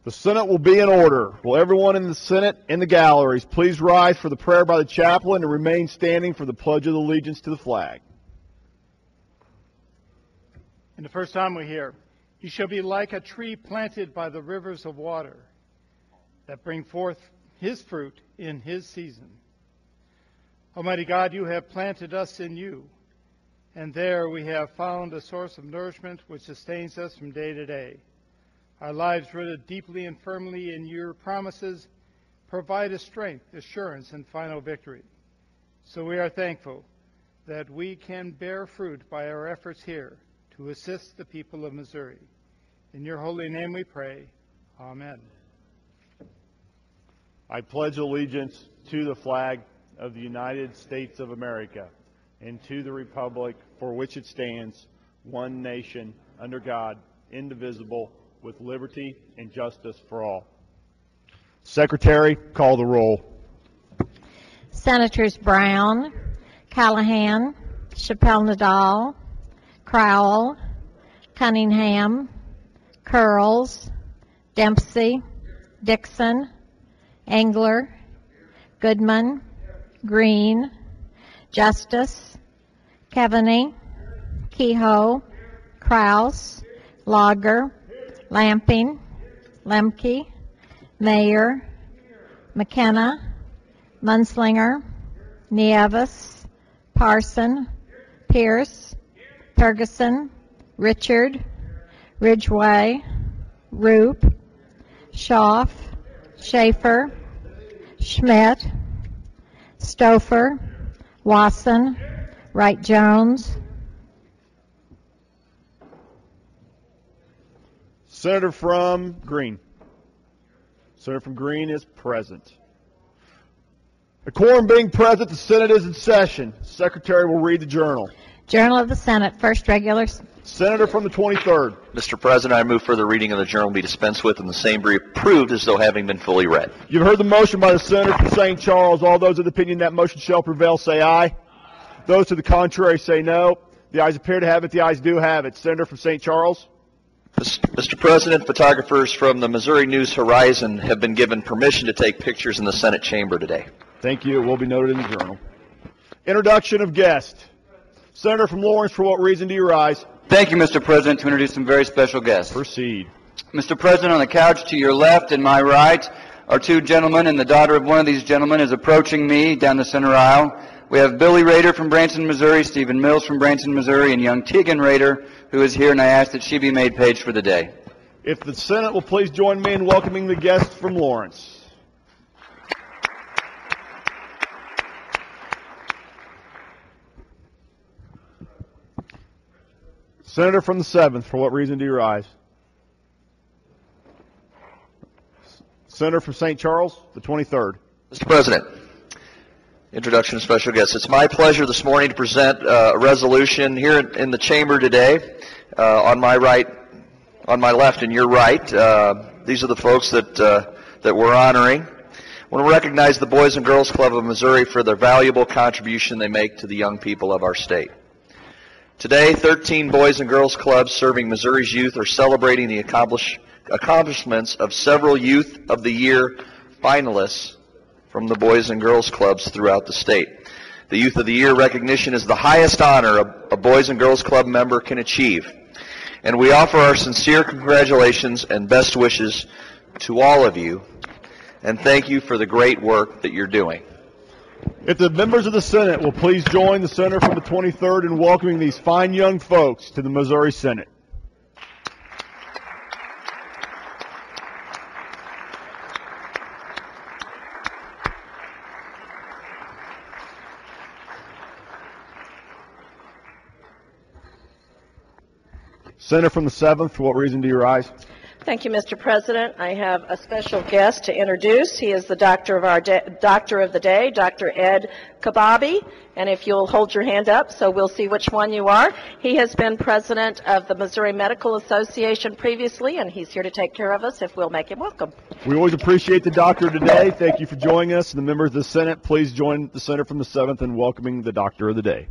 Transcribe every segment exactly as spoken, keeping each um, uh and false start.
The Senate will be in order. Will everyone in the Senate in the galleries please rise for the prayer by the chaplain and remain standing for the Pledge of Allegiance to the flag. And the first time we hear, "You shall be like a tree planted by the rivers of water that bring forth his fruit in his season." Almighty God, you have planted us in you, and there we have found a source of nourishment which sustains us from day to day. Our lives rooted deeply and firmly in your promises provide us strength, assurance, and final victory. So we are thankful that we can bear fruit by our efforts here to assist the people of Missouri. In your holy name we pray. Amen. I pledge allegiance to the flag of the United States of America and to the republic for which it stands, one nation, under God, indivisible, with liberty and justice for all. Secretary, call the roll. Senators Brown, Callahan, Chappelle-Nadal, Crowell, Cunningham, Curls, Dempsey, Dixon, Engler, Goodman, Green, Justice, Keaveney, Kehoe, Kraus, Lager, Lamping, Lemke, Mayer, McKenna, Munslinger, Nieves, Parson, Pierce, Ferguson, Richard, Ridgway, Roop, Schaaf, Schaefer, Schmidt, Stouffer, Wasson, Wright-Jones. Senator from Green. Senator from Green is present. The quorum being present, the Senate is in session. Secretary will read the journal. Journal of the Senate, first regular. Senator from the twenty-third. Mister President, I move for the reading of the journal be dispensed with and the same be approved as though having been fully read. You've heard the motion by the Senator from Saint Charles. All those of the opinion that motion shall prevail say aye. Aye. Those to the contrary say no. The ayes appear to have it. The ayes do have it. Senator from Saint Charles. Mister President, photographers from the Missouri News Horizon have been given permission to take pictures in the Senate chamber today. Thank you. It will be noted in the journal. Introduction of guest. Senator from Lawrence, for what reason do you rise? Thank you, Mister President, to introduce some very special guests. Proceed. Mister President, on the couch to your left and my right are two gentlemen, and the daughter of one of these gentlemen is approaching me down the center aisle. We have Billy Rader from Branson, Missouri, Stephen Mills from Branson, Missouri, and young Tegan Rader, who is here, and I ask that she be made page for the day. If the Senate will please join me in welcoming the guests from Lawrence. Senator from the seventh, for what reason do you rise? Senator from Saint Charles, the twenty-third. Mister President, introduction of special guests. It's my pleasure this morning to present uh, a resolution here in the chamber today. Uh, on my right, on my left and your right, uh, these are the folks that uh, that we're honoring. I want to recognize the Boys and Girls Club of Missouri for their valuable contribution they make to the young people of our state. Today, thirteen Boys and Girls Clubs serving Missouri's youth are celebrating the accomplish, accomplishments of several Youth of the Year finalists from the Boys and Girls Clubs throughout the state. The Youth of the Year recognition is the highest honor a, a Boys and Girls Club member can achieve. And we offer our sincere congratulations and best wishes to all of you, and thank you for the great work that you're doing. If the members of the Senate will please join the Senator from the twenty-third in welcoming these fine young folks to the Missouri Senate. Senator from the seventh, for what reason do you rise? Thank you, Mister President. I have a special guest to introduce. He is the doctor of our day, doctor of the day, Doctor Ed Kababi. And if you'll hold your hand up so we'll see which one you are. He has been president of the Missouri Medical Association previously, and he's here to take care of us if we'll make him welcome. We always appreciate the doctor today. Thank you for joining us. And the members of the Senate, please join the Senator from the seventh in welcoming the doctor of the day.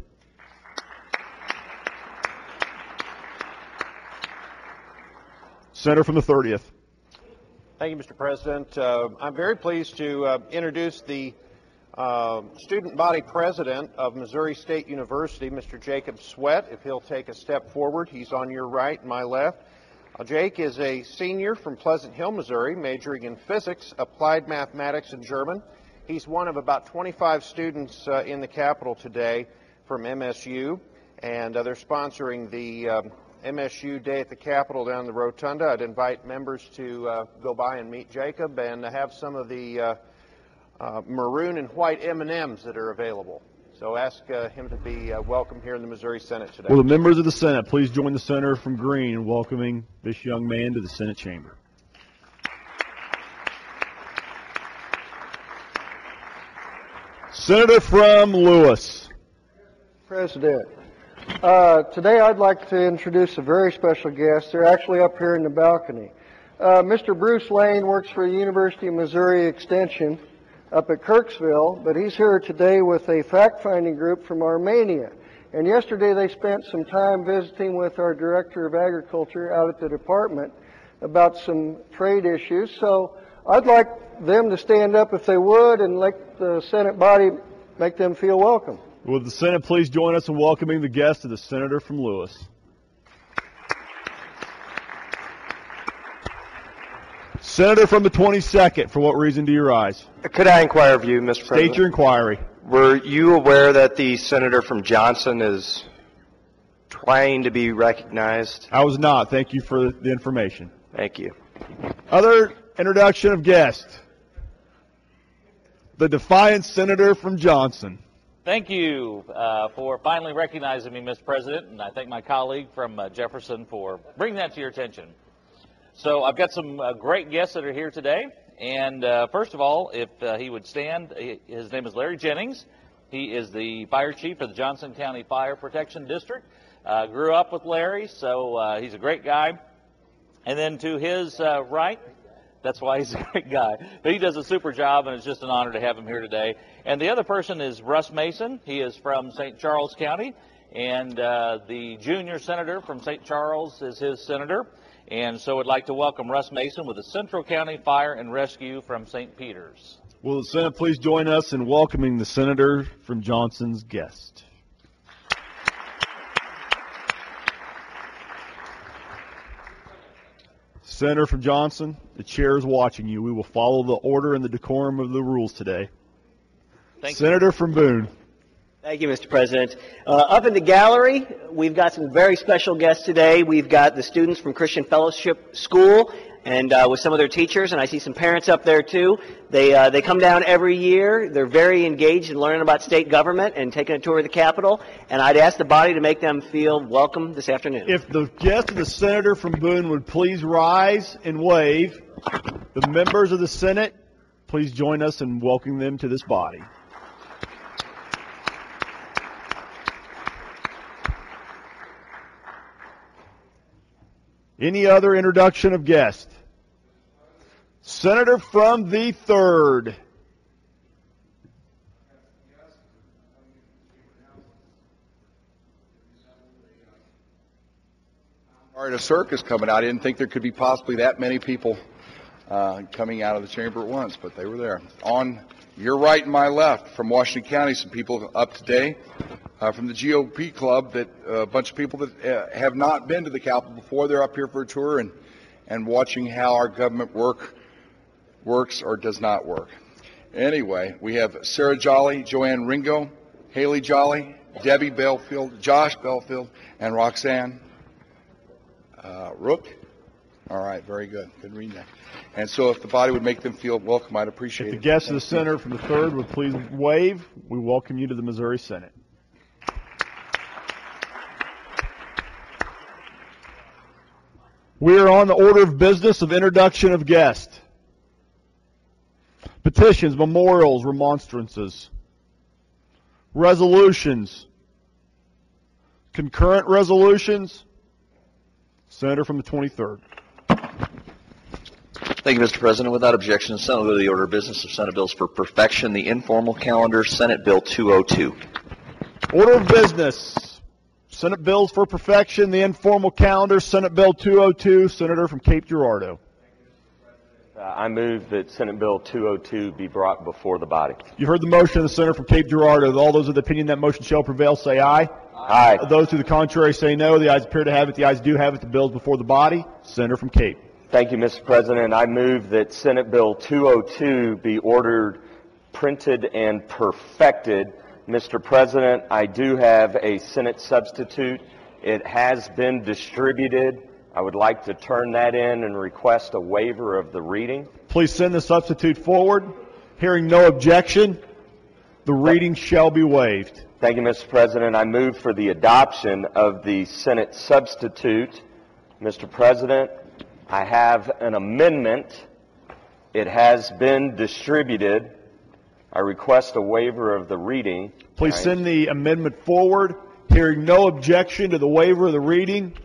Senator from the thirtieth. Thank you, Mister President. Uh, I'm very pleased to uh, introduce the uh, student body president of Missouri State University, Mister Jacob Sweat. If he'll take a step forward, he's on your right and my left. Uh, Jake is a senior from Pleasant Hill, Missouri, majoring in physics, applied mathematics, and German. He's one of about twenty-five students uh, in the Capitol today from M S U, and uh, they're sponsoring the um, M S U Day at the Capitol down in the Rotunda. I'd invite members to uh, go by and meet Jacob and have some of the uh, uh, maroon and white M and M's that are available. So ask uh, him to be uh, welcome here in the Missouri Senate today. Will the members of the Senate please join the senator from Green in welcoming this young man to the Senate chamber. Senator from Lewis. President. Uh, today I'd like to introduce a very special guest. They're actually up here in the balcony. Uh, Mister Bruce Lane works for the University of Missouri Extension up at Kirksville, but he's here today with a fact-finding group from Armenia. And yesterday they spent some time visiting with our Director of Agriculture out at the department about some trade issues. So I'd like them to stand up if they would and let the Senate body make them feel welcome. Will the Senate please join us in welcoming the guest of the senator from Lewis. Senator from the twenty-second, for what reason do you rise? Could I inquire of you, Mister President? State your inquiry. Were you aware that the senator from Johnson is trying to be recognized? I was not. Thank you for the information. Thank you. Other introduction of guest. The defiant senator from Johnson. Thank you uh, for finally recognizing me, Mister President, and I thank my colleague from uh, Jefferson for bringing that to your attention. So I've got some uh, great guests that are here today, and uh, first of all, if uh, he would stand, his name is Larry Jennings. He is the fire chief of the Johnson County Fire Protection District. Uh, grew up with Larry, so uh, he's a great guy. And then to his uh, right, that's why he's a great guy. But he does a super job, and it's just an honor to have him here today. And the other person is Russ Mason. He is from Saint Charles County, and uh, the junior senator from Saint Charles is his senator. And so I'd like to welcome Russ Mason with the Central County Fire and Rescue from Saint Peters. Will the Senate please join us in welcoming the senator from Johnson's guest. Senator from Johnson, the chair is watching you. We will follow the order and the decorum of the rules today. Thank Senator you. from Boone. Thank you, Mister President. Uh, up in the gallery, we've got some very special guests today. We've got the students from Christian Fellowship School and uh, with some of their teachers, and I see some parents up there too. They uh, they come down every year. They're very engaged in learning about state government and taking a tour of the Capitol, and I'd ask the body to make them feel welcome this afternoon. If the guest of the senator from Boone would please rise and wave, the members of the Senate, please join us in welcoming them to this body. Any other introduction of guests? Senator from the third. All right, a circus coming out. I didn't think there could be possibly that many people uh, coming out of the chamber at once, but they were there. On your right and my left, from Washington County, some people up today. Uh, from the G O P club, that uh, a bunch of people that uh, have not been to the Capitol before. They're up here for a tour and, and watching how our government work works or does not work. Anyway, we have Sarah Jolly, Joanne Ringo, Haley Jolly, Debbie Belfield, Josh Belfield, and Roxanne uh, Rook. All right, very good. Good reading that. And so if the body would make them feel welcome, I'd appreciate it. If the guests of the senator from the third would please wave, we welcome you to the Missouri Senate. We are on the order of business of introduction of guests. Petitions, memorials, remonstrances, resolutions, concurrent resolutions. Senator from the twenty-third. Thank you, Mister President. Without objection, the Senate will go to the order of business of Senate bills for perfection. The informal calendar, Senate Bill two oh two. Order of business. Senate bills for perfection, the informal calendar, Senate Bill two oh two, Senator from Cape Girardeau. Uh, I move that Senate Bill two oh two be brought before the body. You heard the motion of the senator from Cape Girardeau. All those of the opinion that motion shall prevail say aye. Aye. Those to the contrary say no. The ayes appear to have it. The ayes do have it. The bill is before the body. Senator from Cape. Thank you, Mister President. I move that Senate Bill two oh two be ordered, printed, and perfected. Mister President, I do have a Senate substitute. It has been distributed. I would like to turn that in and request a waiver of the reading. Please send the substitute forward. Hearing no objection, the reading shall be waived. Thank you, Mister President. I move for the adoption of the Senate substitute. Mister President, I have an amendment. It has been distributed. I request a waiver of the reading. Please send the amendment forward. Hearing no objection to the waiver of the reading,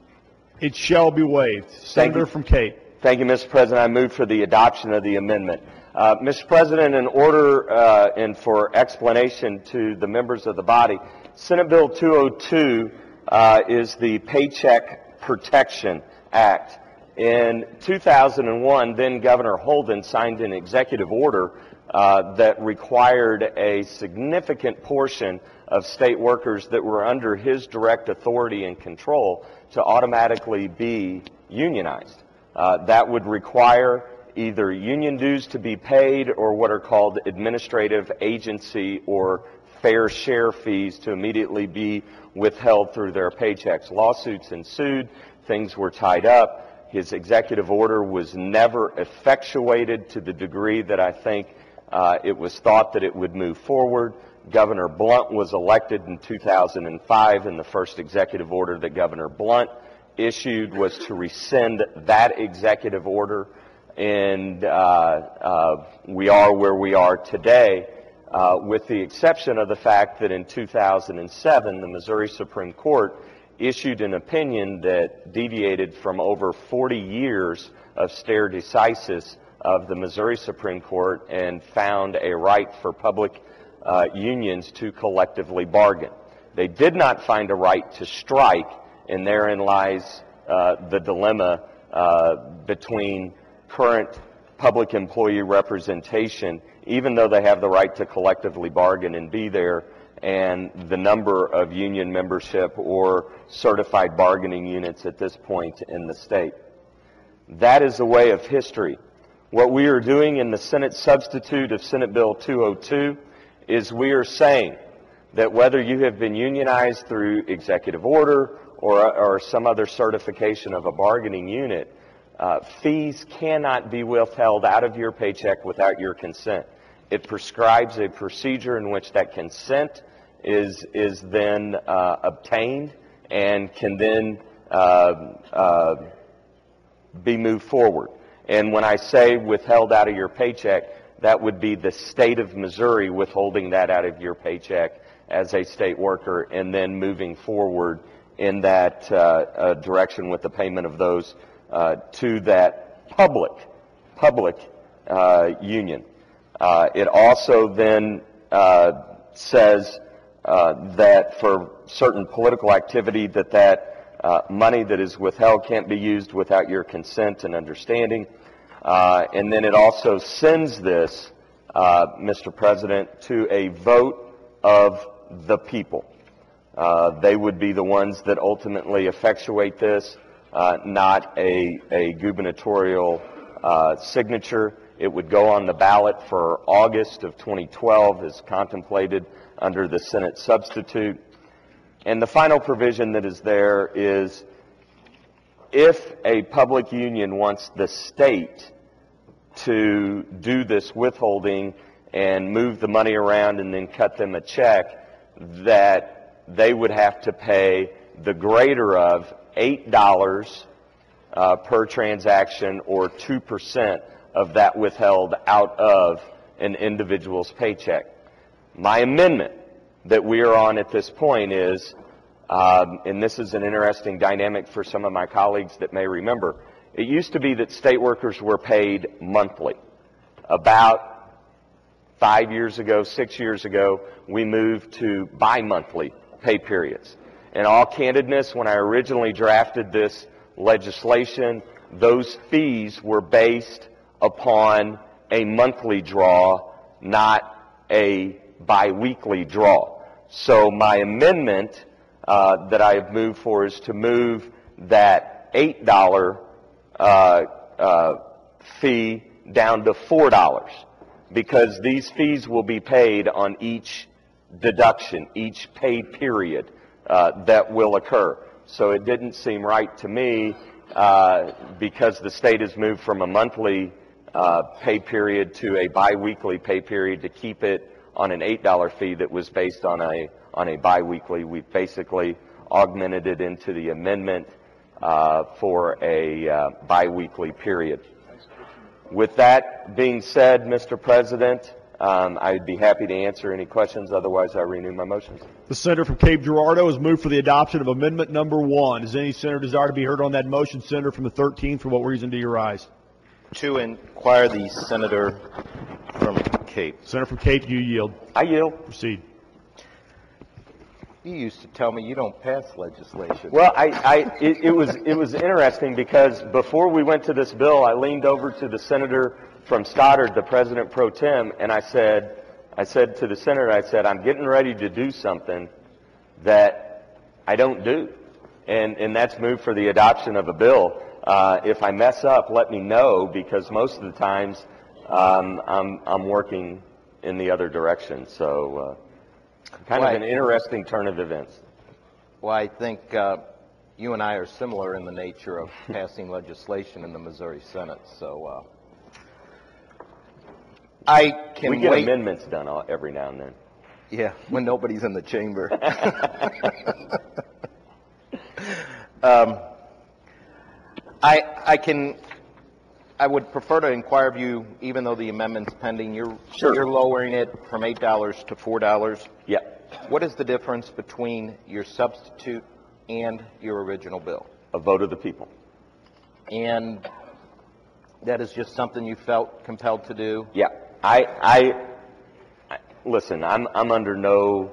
it shall be waived. Senator from Cape. Thank you, Mister President. I move for the adoption of the amendment. Uh, Mister President, in order uh, and for explanation to the members of the body, Senate Bill two oh two uh, is the Paycheck Protection Act. In two thousand one, then Governor Holden signed an executive order uh, that required a significant portion of state workers that were under his direct authority and control to automatically be unionized. Uh, that would require either union dues to be paid or what are called administrative agency or fair share fees to immediately be withheld through their paychecks. Lawsuits ensued. Things were tied up. His executive order was never effectuated to the degree that I think uh, it was thought that it would move forward. Governor Blunt was elected in two thousand five, and the first executive order that Governor Blunt issued was to rescind that executive order, and uh, uh, we are where we are today, uh, with the exception of the fact that in two thousand seven, the Missouri Supreme Court issued an opinion that deviated from over forty years of stare decisis of the Missouri Supreme Court and found a right for public Uh, unions to collectively bargain. They did not find a right to strike, and therein lies uh, the dilemma uh, between current public employee representation, even though they have the right to collectively bargain and be there, and the number of union membership or certified bargaining units at this point in the state. That is the way of history. What we are doing in the Senate substitute of Senate Bill two oh two is we are saying that whether you have been unionized through executive order or, or some other certification of a bargaining unit, uh, fees cannot be withheld out of your paycheck without your consent. It prescribes a procedure in which that consent is, is then uh, obtained and can then uh, uh, be moved forward. And when I say withheld out of your paycheck, that would be the state of Missouri withholding that out of your paycheck as a state worker and then moving forward in that uh, uh, direction with the payment of those uh, to that public, public uh, union. Uh, it also then uh, says uh, that for certain political activity that that uh, money that is withheld can't be used without your consent and understanding. Uh, and then it also sends this, uh, Mister President, to a vote of the people. Uh, they would be the ones that ultimately effectuate this, uh, not a, a gubernatorial uh, signature. It would go on the ballot for August of twenty twelve as contemplated under the Senate substitute. And the final provision that is there is if a public union wants the state to do this withholding and move the money around and then cut them a check, that they would have to pay the greater of eight dollars uh, per transaction or two percent of that withheld out of an individual's paycheck. My amendment that we are on at this point is, um, and this is an interesting dynamic for some of my colleagues that may remember, it used to be that state workers were paid monthly. About five years ago, six years ago, we moved to bi-monthly pay periods. In all candidness, when I originally drafted this legislation, those fees were based upon a monthly draw, not a biweekly draw. So my amendment uh, that I have moved for is to move that eight dollar uh, uh, fee down to four dollars, because these fees will be paid on each deduction, each pay period uh, that will occur. So it didn't seem right to me, uh, because the state has moved from a monthly uh, pay period to a biweekly pay period, to keep it on an eight dollar fee that was based on a on a biweekly. We've basically augmented it into the amendment uh, for a uh, biweekly period. With that being said, Mister President, um, I'd be happy to answer any questions. Otherwise, I renew my motions. The senator from Cape Girardeau has moved for the adoption of amendment number one. Does any senator desire to be heard on that motion? Senator from the thirteenth, for what reason do you rise? To inquire the senator from Cape. Senator from Cape, you yield. I yield. Proceed. You used to tell me you don't pass legislation. Well, I, I it, it was it was interesting, because before we went to this bill, I leaned over to the senator from Stoddard, the president pro tem, and I said, I said to the senator, I said, I'm getting ready to do something that I don't do, and and that's move for the adoption of a bill. Uh, if I mess up, let me know, because most of the times um, I'm I'm working in the other direction. So. Uh, Kind well, of an interesting turn of events. Well, I think uh, you and I are similar in the nature of passing legislation in the Missouri Senate. So uh, I can we get wait. amendments done all, every now and then. Yeah, when nobody's in the chamber. um, I I can. I would prefer to inquire of you, even though the amendment's pending, you're, sure. you're lowering it from eight dollars to four dollars. Yeah. What is the difference between your substitute and your original bill? A vote of the people. And that is just something you felt compelled to do? Yeah. I, I, I listen, I'm, I'm under no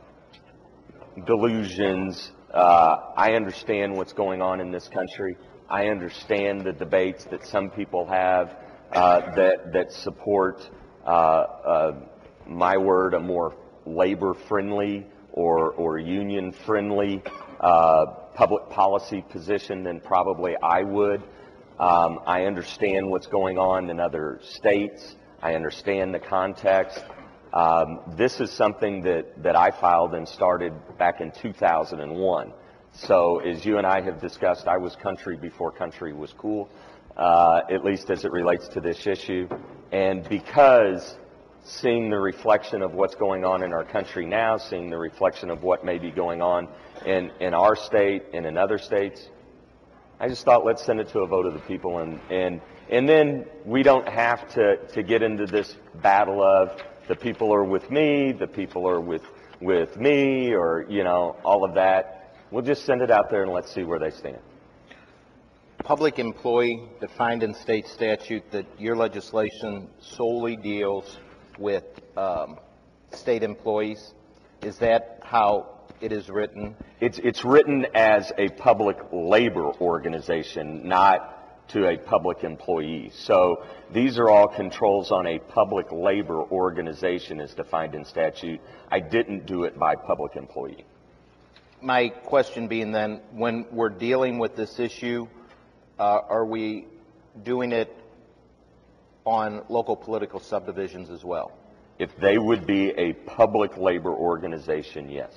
delusions. Uh, I understand what's going on in this country. I understand the debates that some people have uh, that that support uh, uh, my word, a more labor-friendly or or union-friendly uh, public policy position than probably I would. Um, I understand what's going on in other states. I understand the context. Um, this is something that that I filed and started back in two thousand one. So as you and I have discussed, I was country before country was cool, uh, at least as it relates to this issue. And because seeing the reflection of what's going on in our country now, seeing the reflection of what may be going on in, in our state and in other states, I just thought, let's send it to a vote of the people. And, and, and then we don't have to, to get into this battle of the people are with me, the people are with, with me, or, you know, all of that. We'll just send it out there and let's see where they stand. Public employee defined in state statute, that your legislation solely deals with um, state employees. Is that how it is written? It's, it's written as a public labor organization, not to a public employee. So these are all controls on a public labor organization as defined in statute. I didn't do it by public employee. My question being then, when we're dealing with this issue, uh, are we doing it on local political subdivisions as well? If they would be a public labor organization, yes.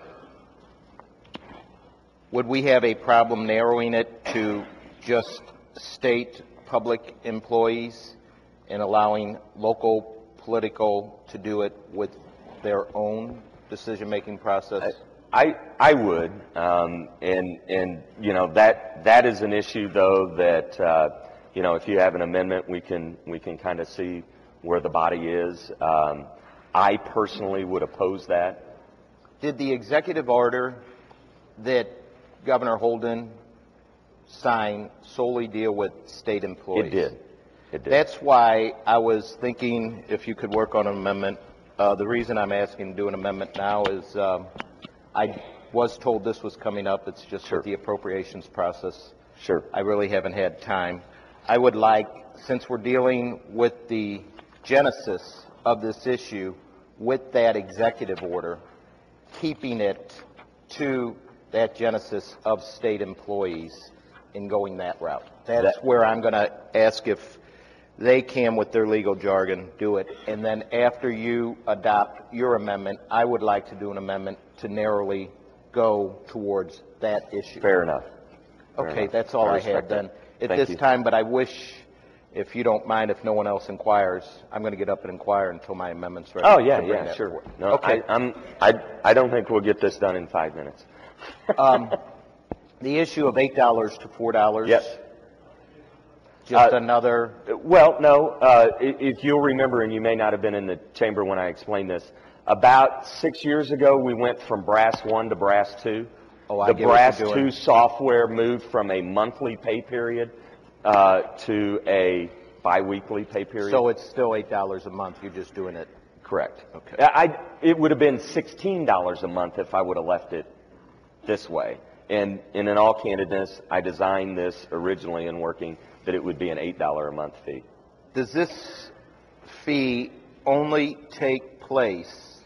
Would we have a problem narrowing it to just state public employees and allowing local political to do it with their own decision-making process? I, I would, um, and, and, you know, that, that is an issue, though, that, uh, you know, if you have an amendment, we can, we can kind of see where the body is. Um, I personally would oppose that. Did the executive order that Governor Holden signed solely deal with state employees? It did. It did. That's why I was thinking if you could work on an amendment. Uh, the reason I'm asking to do an amendment now is um, I was told this was coming up. It's just Sure. with the appropriations process. Sure. I really haven't had time. I would like, since we're dealing with the genesis of this issue, with that executive order, keeping it to that genesis of state employees in going that route. That's That- where I'm going to ask if they can, with their legal jargon, do it. And then after you adopt your amendment, I would like to do an amendment to narrowly go towards that issue. Fair enough. Fair Okay, enough. that's all I I, respect have then that. at Thank this you. time, but I wish, if you don't mind, if no one else inquires, I'm going to get up and inquire until my amendment's ready. Oh, yeah, to bring yeah, that sure. forward. No, Okay. I, I'm, I, I don't think we'll get this done in five minutes. um, the issue of eight dollars to four dollars. Yes. Just Uh, another. Well, no. Uh, i- if you'll remember, and you may not have been in the chamber when I explained this, about six years ago, we went from Brass One to Brass Two. Oh, I the get what Brass you're doing. Two software moved from a monthly pay period uh, to a biweekly pay period. So it's still eight dollars a month. You're just doing it. Correct. Okay. I, it would have been sixteen dollars a month if I would have left it this way. And, and in all candidness, I designed this originally in working that it would be an eight dollars a month fee. Does this fee only take place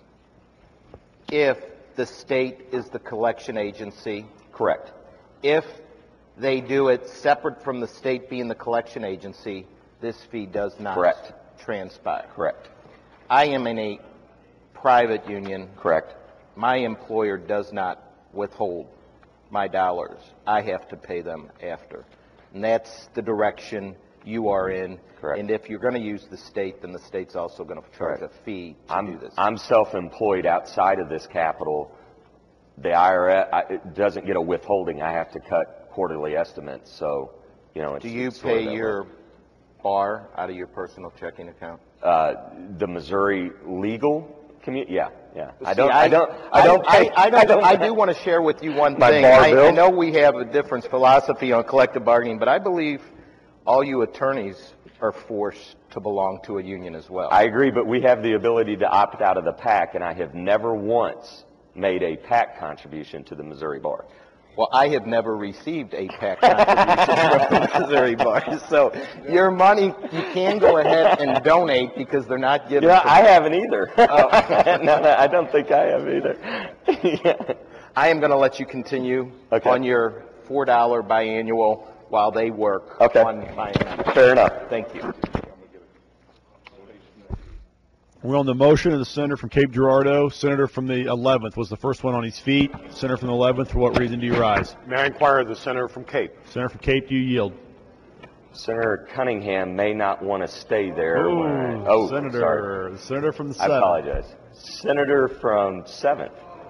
if the state is the collection agency? Correct. If they do it separate from the state being the collection agency, this fee does not Correct. transpire. Correct. I am in a private union. Correct. My employer does not withhold my dollars. I have to pay them after. And that's the direction you are in. Correct. And if you're going to use the state, then the state's also going to charge Correct. a fee to I'm, do this. I'm self-employed outside of this capital. The I R S I, it doesn't get a withholding. I have to cut quarterly estimates. So, you know, it's, Do you it's sort of pay that your way. bar out of your personal checking account? Uh, the Missouri legal community? Yeah, yeah. I See, don't, I, don't, I, I don't, pay, I, I, don't, I do want to share with you one My thing. bar I, bill? I know we have a different philosophy on collective bargaining, but I believe all you attorneys are forced to belong to a union as well. I agree, but we have the ability to opt out of the PAC, and I have never once made a PAC contribution to the Missouri Bar. Well, I have never received a PAC contribution from the Missouri Bar. So your money, you can go ahead and donate because they're not giving. Yeah, to I me. haven't either. Oh. no, no, I don't think I have either. Yeah. I am going to let you continue Okay. on your four dollars biannual while they work Okay. on my amendment. Fair enough. Thank you. We're on the motion of the senator from Cape Girardeau. Senator from the eleventh was the first one on his feet. Senator from the eleventh, for what reason do you rise? May I inquire the senator from Cape? Senator from Cape, do you yield? Senator Cunningham may not want to stay there. Ooh, when I, oh, Senator, sorry. the senator from the I seventh. apologize. Senator from seventh.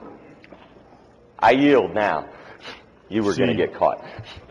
I yield now. You were going to See. get caught.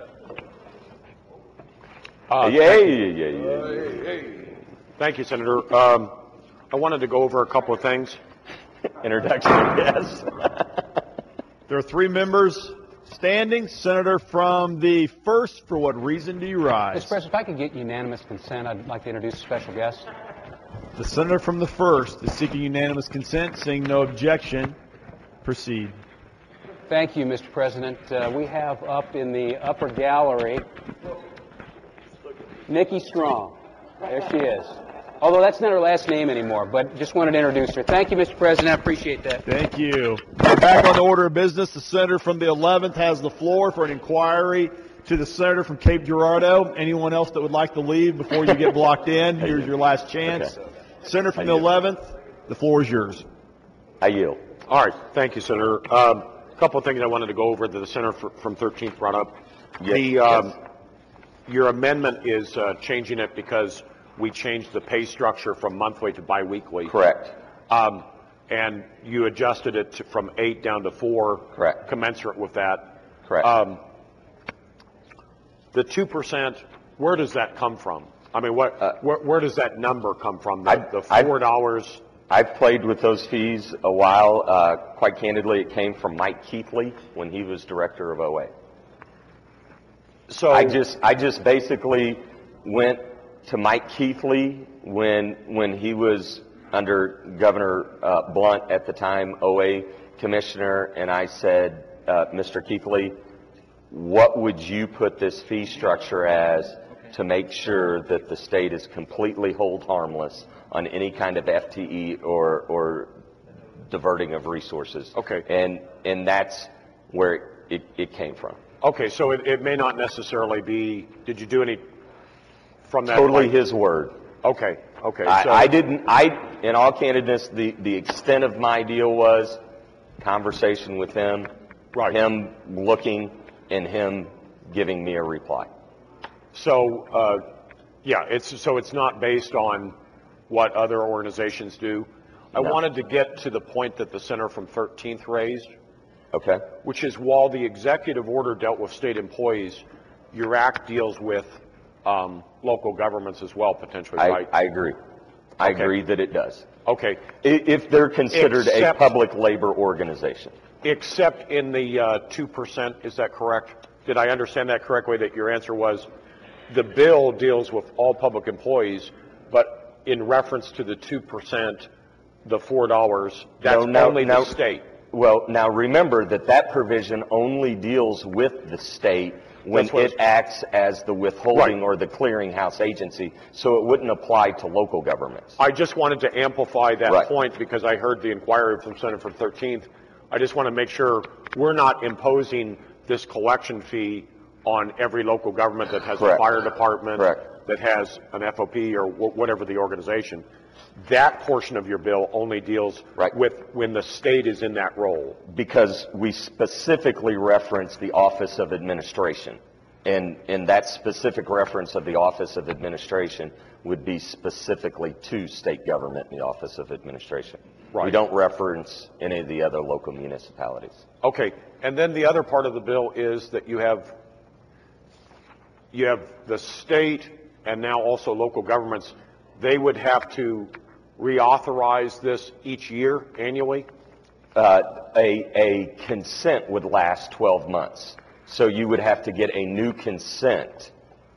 Uh, yeah, thank- yeah, yeah, yeah. Thank you, Senator. Um, I wanted to go over a couple of things. Introduction, yes. There are three members standing. Senator from the first, for what reason do you rise? Mister President, if I could get unanimous consent, I'd like to introduce a special guest. The senator from the first is seeking unanimous consent. Seeing no objection, proceed. Thank you, Mister President. Uh, we have up in the upper gallery Nikki Strong. There she is. Although that's not her last name anymore, but just wanted to introduce her. Thank you, Mister President. I appreciate that. Thank you. We're back on the order of business. The senator from the eleventh has the floor for an inquiry to the senator from Cape Girardeau. Anyone else that would like to leave before you get blocked in, here's your last chance. Okay. Senator from the eleventh, the floor is yours. I yield. All right. Thank you, Senator. Um, a couple of things I wanted to go over that the senator fr- from thirteenth brought up. Yes, the um, yes. Your amendment is uh, changing it because we changed the pay structure from monthly to biweekly. Correct. Um, and you adjusted it to, from eight down to four. Correct. Commensurate with that. Correct. Um, the two percent, where does that come from? I mean, what, Uh, where, where does that number come from? The, I- the I- four dollars. I've played with those fees a while. Uh, quite candidly, it came from Mike Keithley when he was director of O A. So I just, I just basically went to Mike Keithley when, when he was under Governor uh, Blunt at the time, O A commissioner, and I said, uh, Mister Keithley, what would you put this fee structure as to make sure that the state is completely hold harmless on any kind of F T E or, or diverting of resources. Okay. And, and that's where it, it came from. Okay, so it, it may not necessarily be, did you do any from that? Totally point? his word. Okay, okay. I, so, I didn't, I, in all candidness, the, the extent of my deal was conversation with him, right. him looking, and him giving me a reply. So, uh, yeah, it's, so it's not based on what other organizations do. I No. wanted to get to the point that the Senator from thirteenth raised. Okay. Which is, while the executive order dealt with state employees, your act deals with um, local governments as well, potentially, I, right? I agree. I Okay. agree that it does. Okay. I- If they're considered Except- a public labor organization. Except in the uh, two percent, is that correct? Did I understand that correctly, that your answer was the bill deals with all public employees, but in reference to the two percent, the four dollars, that's No, no, only no. the state? Well, now remember that that provision only deals with the state when That's what it acts as the withholding Right. or the clearinghouse agency, so it wouldn't apply to local governments. I just wanted to amplify that Right. point because I heard the inquiry from Senator from thirteenth. I just want to make sure we're not imposing this collection fee on every local government that has Correct. a fire department, Correct. that has an F O P or wh- whatever the organization. That portion of your bill only deals Right. with when the state is in that role. Because we specifically reference the Office of Administration. And, and that specific reference of the Office of Administration would be specifically to state government and the Office of Administration. Right. We don't reference any of the other local municipalities. Okay, and then the other part of the bill is that you have you have the state and now also local governments. They would have to reauthorize this each year, annually? Uh, a, a consent would last twelve months. So you would have to get a new consent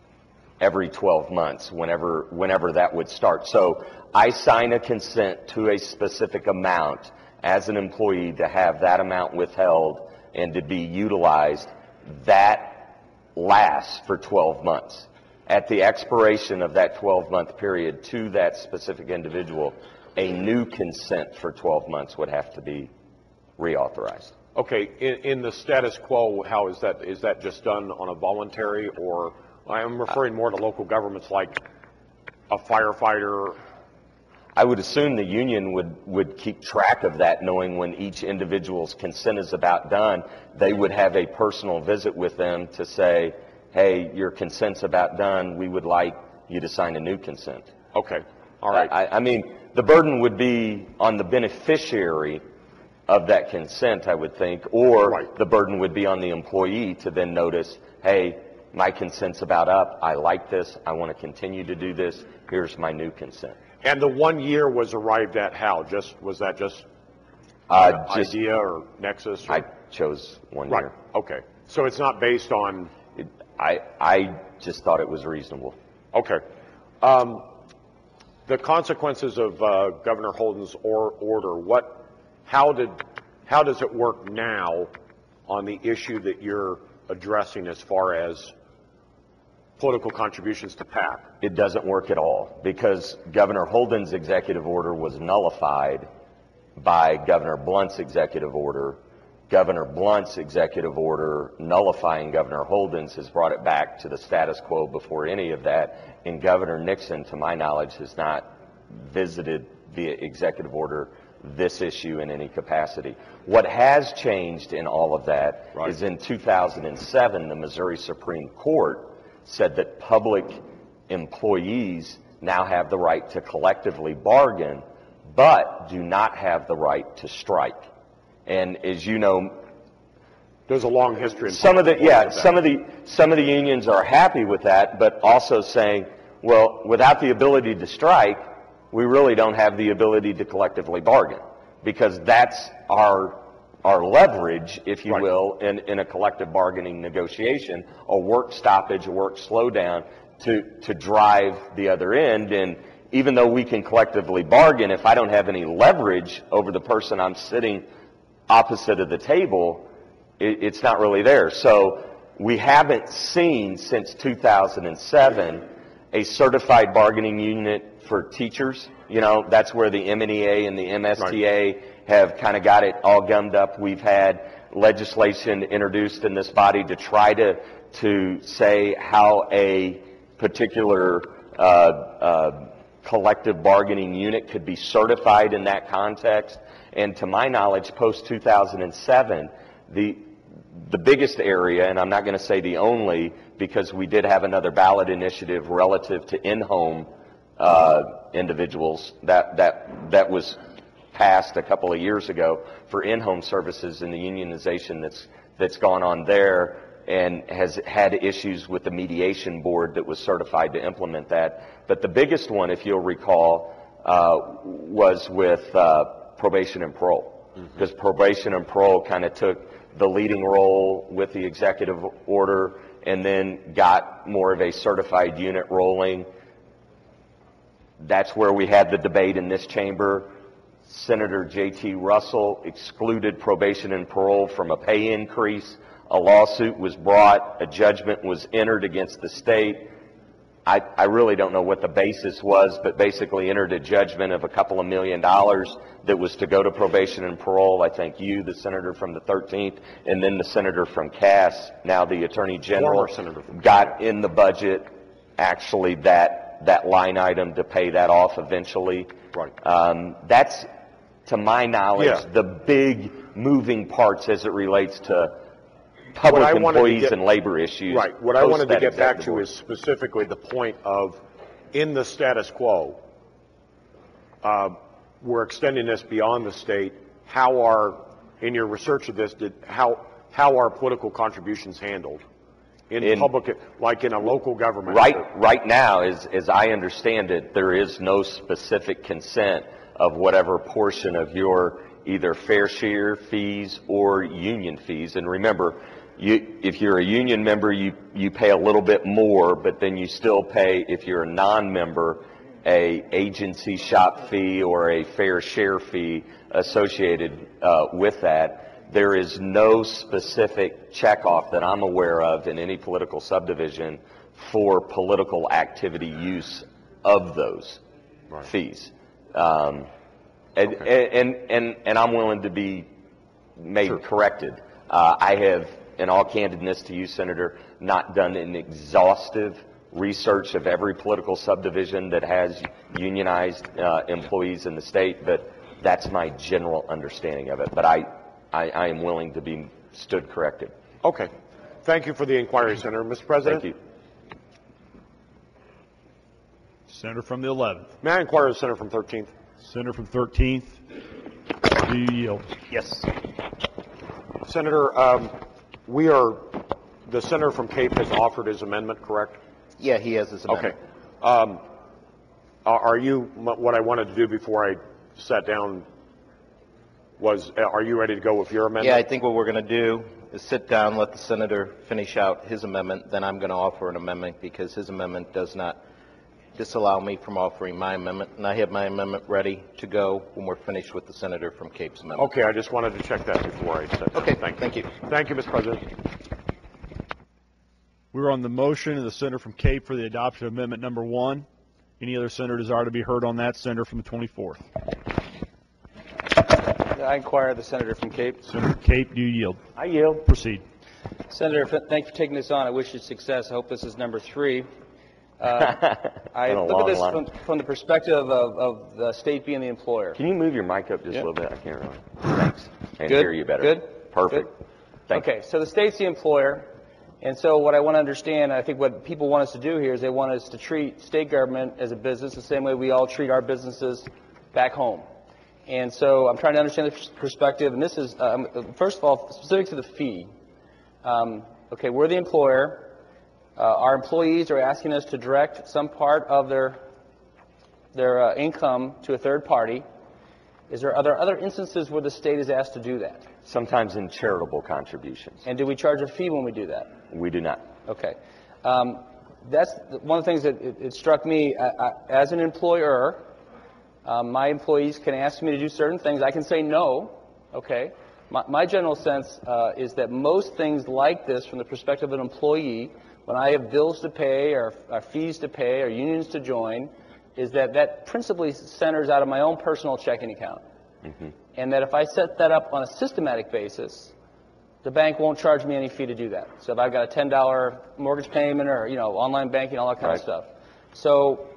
every twelve months, whenever, whenever that would start. So I sign a consent to a specific amount as an employee to have that amount withheld and to be utilized. That lasts for twelve months. At the expiration of that twelve-month period to that specific individual, a new consent for twelve months would have to be reauthorized. Okay, in, in the status quo, how is that? Is that just done on a voluntary, or I'm referring more to local governments like a firefighter? I would assume the union would, would keep track of that, knowing when each individual's consent is about done. They would have a personal visit with them to say, hey, your consent's about done. We would like you to sign a new consent. Okay, all right. I, I mean, the burden would be on the beneficiary of that consent, I would think, or Right. the burden would be on the employee to then notice, hey, my consent's about up. I like this. I want to continue to do this. Here's my new consent. And the one year was arrived at how? Just was that just Uh, uh, just, idea or nexus? Or? I chose one right. year. Okay. So it's not based on. It, I I just thought it was reasonable. Okay. Um, the consequences of uh, Governor Holden's or, order. What? How did? How does it work now on the issue that you're addressing as far as political contributions to PAC? It doesn't work at all because Governor Holden's executive order was nullified by Governor Blunt's executive order. Governor Blunt's executive order nullifying Governor Holden's has brought it back to the status quo before any of that. And Governor Nixon, to my knowledge, has not visited via executive order this issue in any capacity. What has changed in all of that Right. is in two thousand seven, the Missouri Supreme Court said that public employees now have the right to collectively bargain, but do not have the right to strike. And as you know, there's a long history. In some of the yeah, that. some of the some of the unions are happy with that, but also saying, well, without the ability to strike, we really don't have the ability to collectively bargain, because that's our our leverage, if you Right. will, in, in a collective bargaining negotiation, a work stoppage, a work slowdown to, to drive the other end. And even though we can collectively bargain, if I don't have any leverage over the person I'm sitting opposite of the table, it, it's not really there. So we haven't seen since two thousand seven a certified bargaining unit for teachers. You know, that's where the M N E A and the M S T A right. have kind of got it all gummed up. We've had legislation introduced in this body to try to to say how a particular uh, uh, collective bargaining unit could be certified in that context. And to my knowledge, post two thousand seven, the the biggest area, and I'm not going to say the only, because we did have another ballot initiative relative to in-home uh, individuals that that that was passed a couple of years ago for in-home services and the unionization that's that's gone on there, and has had issues with the mediation board that was certified to implement that. But the biggest one, if you'll recall, uh, was with uh, probation and parole, because mm-hmm. probation and parole kind of took the leading role with the executive order and then got more of a certified unit rolling. That's where we had the debate in this chamber. Senator J T Russell excluded probation and parole from a pay increase. A lawsuit was brought. A judgment was entered against the state. I, I really don't know what the basis was, but basically entered a judgment of a couple of million dollars that was to go to probation and parole. I think you, the senator from the thirteenth, and then the senator from Cass, now the Attorney General, got in the budget actually that that line item to pay that off eventually. Right. Um, that's, to my knowledge, yeah. the big moving parts as it relates to public employees get, and labor issues. Right. What I wanted to get back to is specifically the point of, in the status quo, uh, we're extending this beyond the state. How are, in your research of this, did how how are political contributions handled in, in public, like in a local government? Right. Right now, as as I understand it, there is no specific consent of whatever portion of your either fair share fees or union fees. And remember, You, if you're a union member, you, you pay a little bit more, but then you still pay, if you're a non-member, a agency shop fee or a fair share fee associated uh, with that. There is no specific checkoff that I'm aware of in any political subdivision for political activity use of those right. fees. Um, and, okay. and, and, and I'm willing to be made sure. corrected. Uh, I have, in all candidness to you, Senator, not done an exhaustive research of every political subdivision that has unionized uh, employees in the state, but that's my general understanding of it. But I, I, I am willing to be stood corrected. Okay. Thank you for the inquiry, Senator. Mister President? Thank you. Senator from the eleventh. May I inquire the Senator from thirteenth? Senator from thirteenth. Do you yield? Yes. Senator, um, we are, the senator from Cape has offered his amendment, correct? Yeah, he has his amendment. Okay. Um, are you, what I wanted to do before I sat down was, are you ready to go with your amendment? Yeah, I think what we're going to do is sit down, let the senator finish out his amendment, then I'm going to offer an amendment because his amendment does not disallow me from offering my amendment, and I have my amendment ready to go when we're finished with the senator from Cape's amendment. Okay, I just wanted to check that before I said that. Okay, thank you. Thank you, thank you Mister President. We're on the motion of the senator from Cape for the adoption of amendment number one. Any other senator desire to be heard on that? Senator from the twenty-fourth. I inquire the senator from Cape. Senator Cape, do you yield? I yield. Proceed. Senator, thank you for taking this on. I wish you success. I hope this is number three. Uh, I look at this from, from the perspective of, of the state being the employer. Can you move your mic up just yep. a little bit? I can't really. Thanks. I Good. hear you better. Good. Perfect. Good. Thank okay, you. So the state's the employer, and so what I want to understand, I think what people want us to do here is they want us to treat state government as a business the same way we all treat our businesses back home. And so I'm trying to understand the perspective, and this is, um, first of all, specific to the fee. Um, okay, we're the employer. Uh, our employees are asking us to direct some part of their their uh, income to a third party. Is there other other instances where the state is asked to do that? Sometimes in charitable contributions. And do we charge a fee when we do that? We do not. Okay. Um, that's one of the things that it, it struck me. I, I, as an employer, um, my employees can ask me to do certain things. I can say no. Okay. my, my general sense uh, is that most things like this, from the perspective of an employee, when I have bills to pay or, or fees to pay or unions to join, is that that principally centers out of my own personal checking account. Mm-hmm. And that if I set that up on a systematic basis, the bank won't charge me any fee to do that. So if I've got a ten dollar mortgage payment or, you know, online banking, all that kind Right. of stuff. So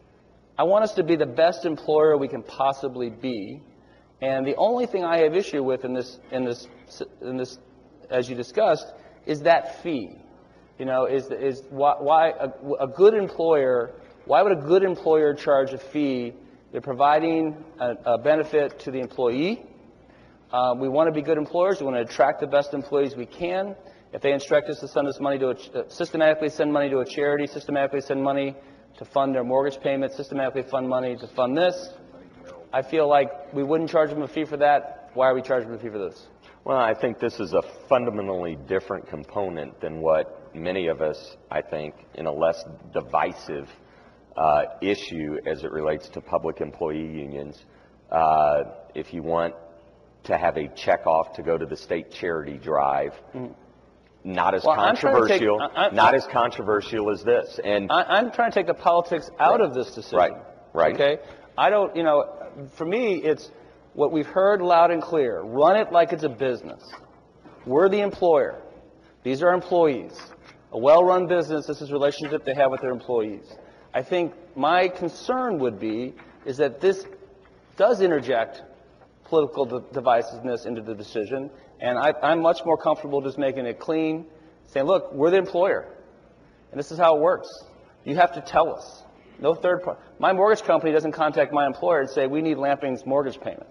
I want us to be the best employer we can possibly be. And the only thing I have issue with in this, in this, in this, as you discussed, is that fee. You know, is is why, why a, a good employer? Why would a good employer charge a fee? They're providing a, a benefit to the employee. Uh, we want to be good employers. We want to attract the best employees we can. If they instruct us to send us money to a, uh, systematically send money to a charity, systematically send money to fund their mortgage payment, systematically fund money to fund this, I feel like we wouldn't charge them a fee for that. Why are we charging them a fee for this? Well, I think this is a fundamentally different component than what many of us, I think, in a less divisive uh, issue as it relates to public employee unions. Uh, if you want to have a checkoff to go to the state charity drive, mm-hmm. not as well, controversial, take, I, I, not as controversial as this. And I, I'm trying to take the politics out right. of this decision. Right. Right. Okay. I don't. You know, for me, it's what we've heard loud and clear. Run it like it's a business. We're the employer. These are employees. A well-run business, this is the relationship they have with their employees. I think my concern would be is that this does interject political de- divisiveness into the decision, and I, I'm much more comfortable just making it clean, saying, look, we're the employer, and this is how it works. You have to tell us. No third party. My mortgage company doesn't contact my employer and say, we need Lamping's mortgage payment.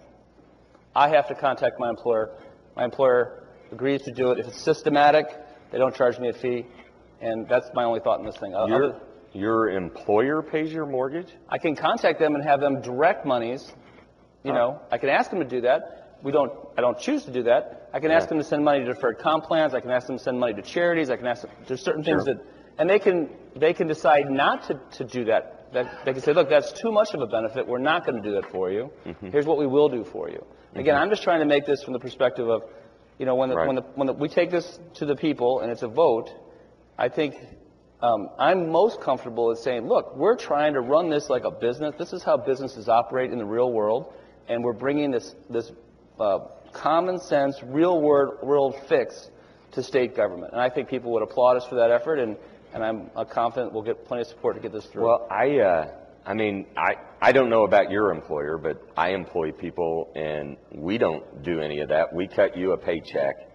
I have to contact my employer. My employer agrees to do it. If it's systematic, they don't charge me a fee. And that's my only thought in this thing. Your, your employer pays your mortgage? I can contact them and have them direct monies. You huh. know, I can ask them to do that. We don't. I don't choose to do that. I can yeah. ask them to send money to deferred comp plans. I can ask them to send money to charities. I can ask them. There's certain sure. things that, and they can they can decide not to, to do that. That they can say, look, that's too much of a benefit. We're not going to do that for you. Mm-hmm. Here's what we will do for you. Mm-hmm. Again, I'm just trying to make this from the perspective of, you know, when the, right. when the, when the, we take this to the people and it's a vote, I think um, I'm most comfortable with saying, look, we're trying to run this like a business. This is how businesses operate in the real world, and we're bringing this this uh, common sense, real world world fix to state government. And I think people would applaud us for that effort, and, and I'm uh, confident we'll get plenty of support to get this through. Well, I, uh, I mean, I, I don't know about your employer, but I employ people, and we don't do any of that. We cut you a paycheck,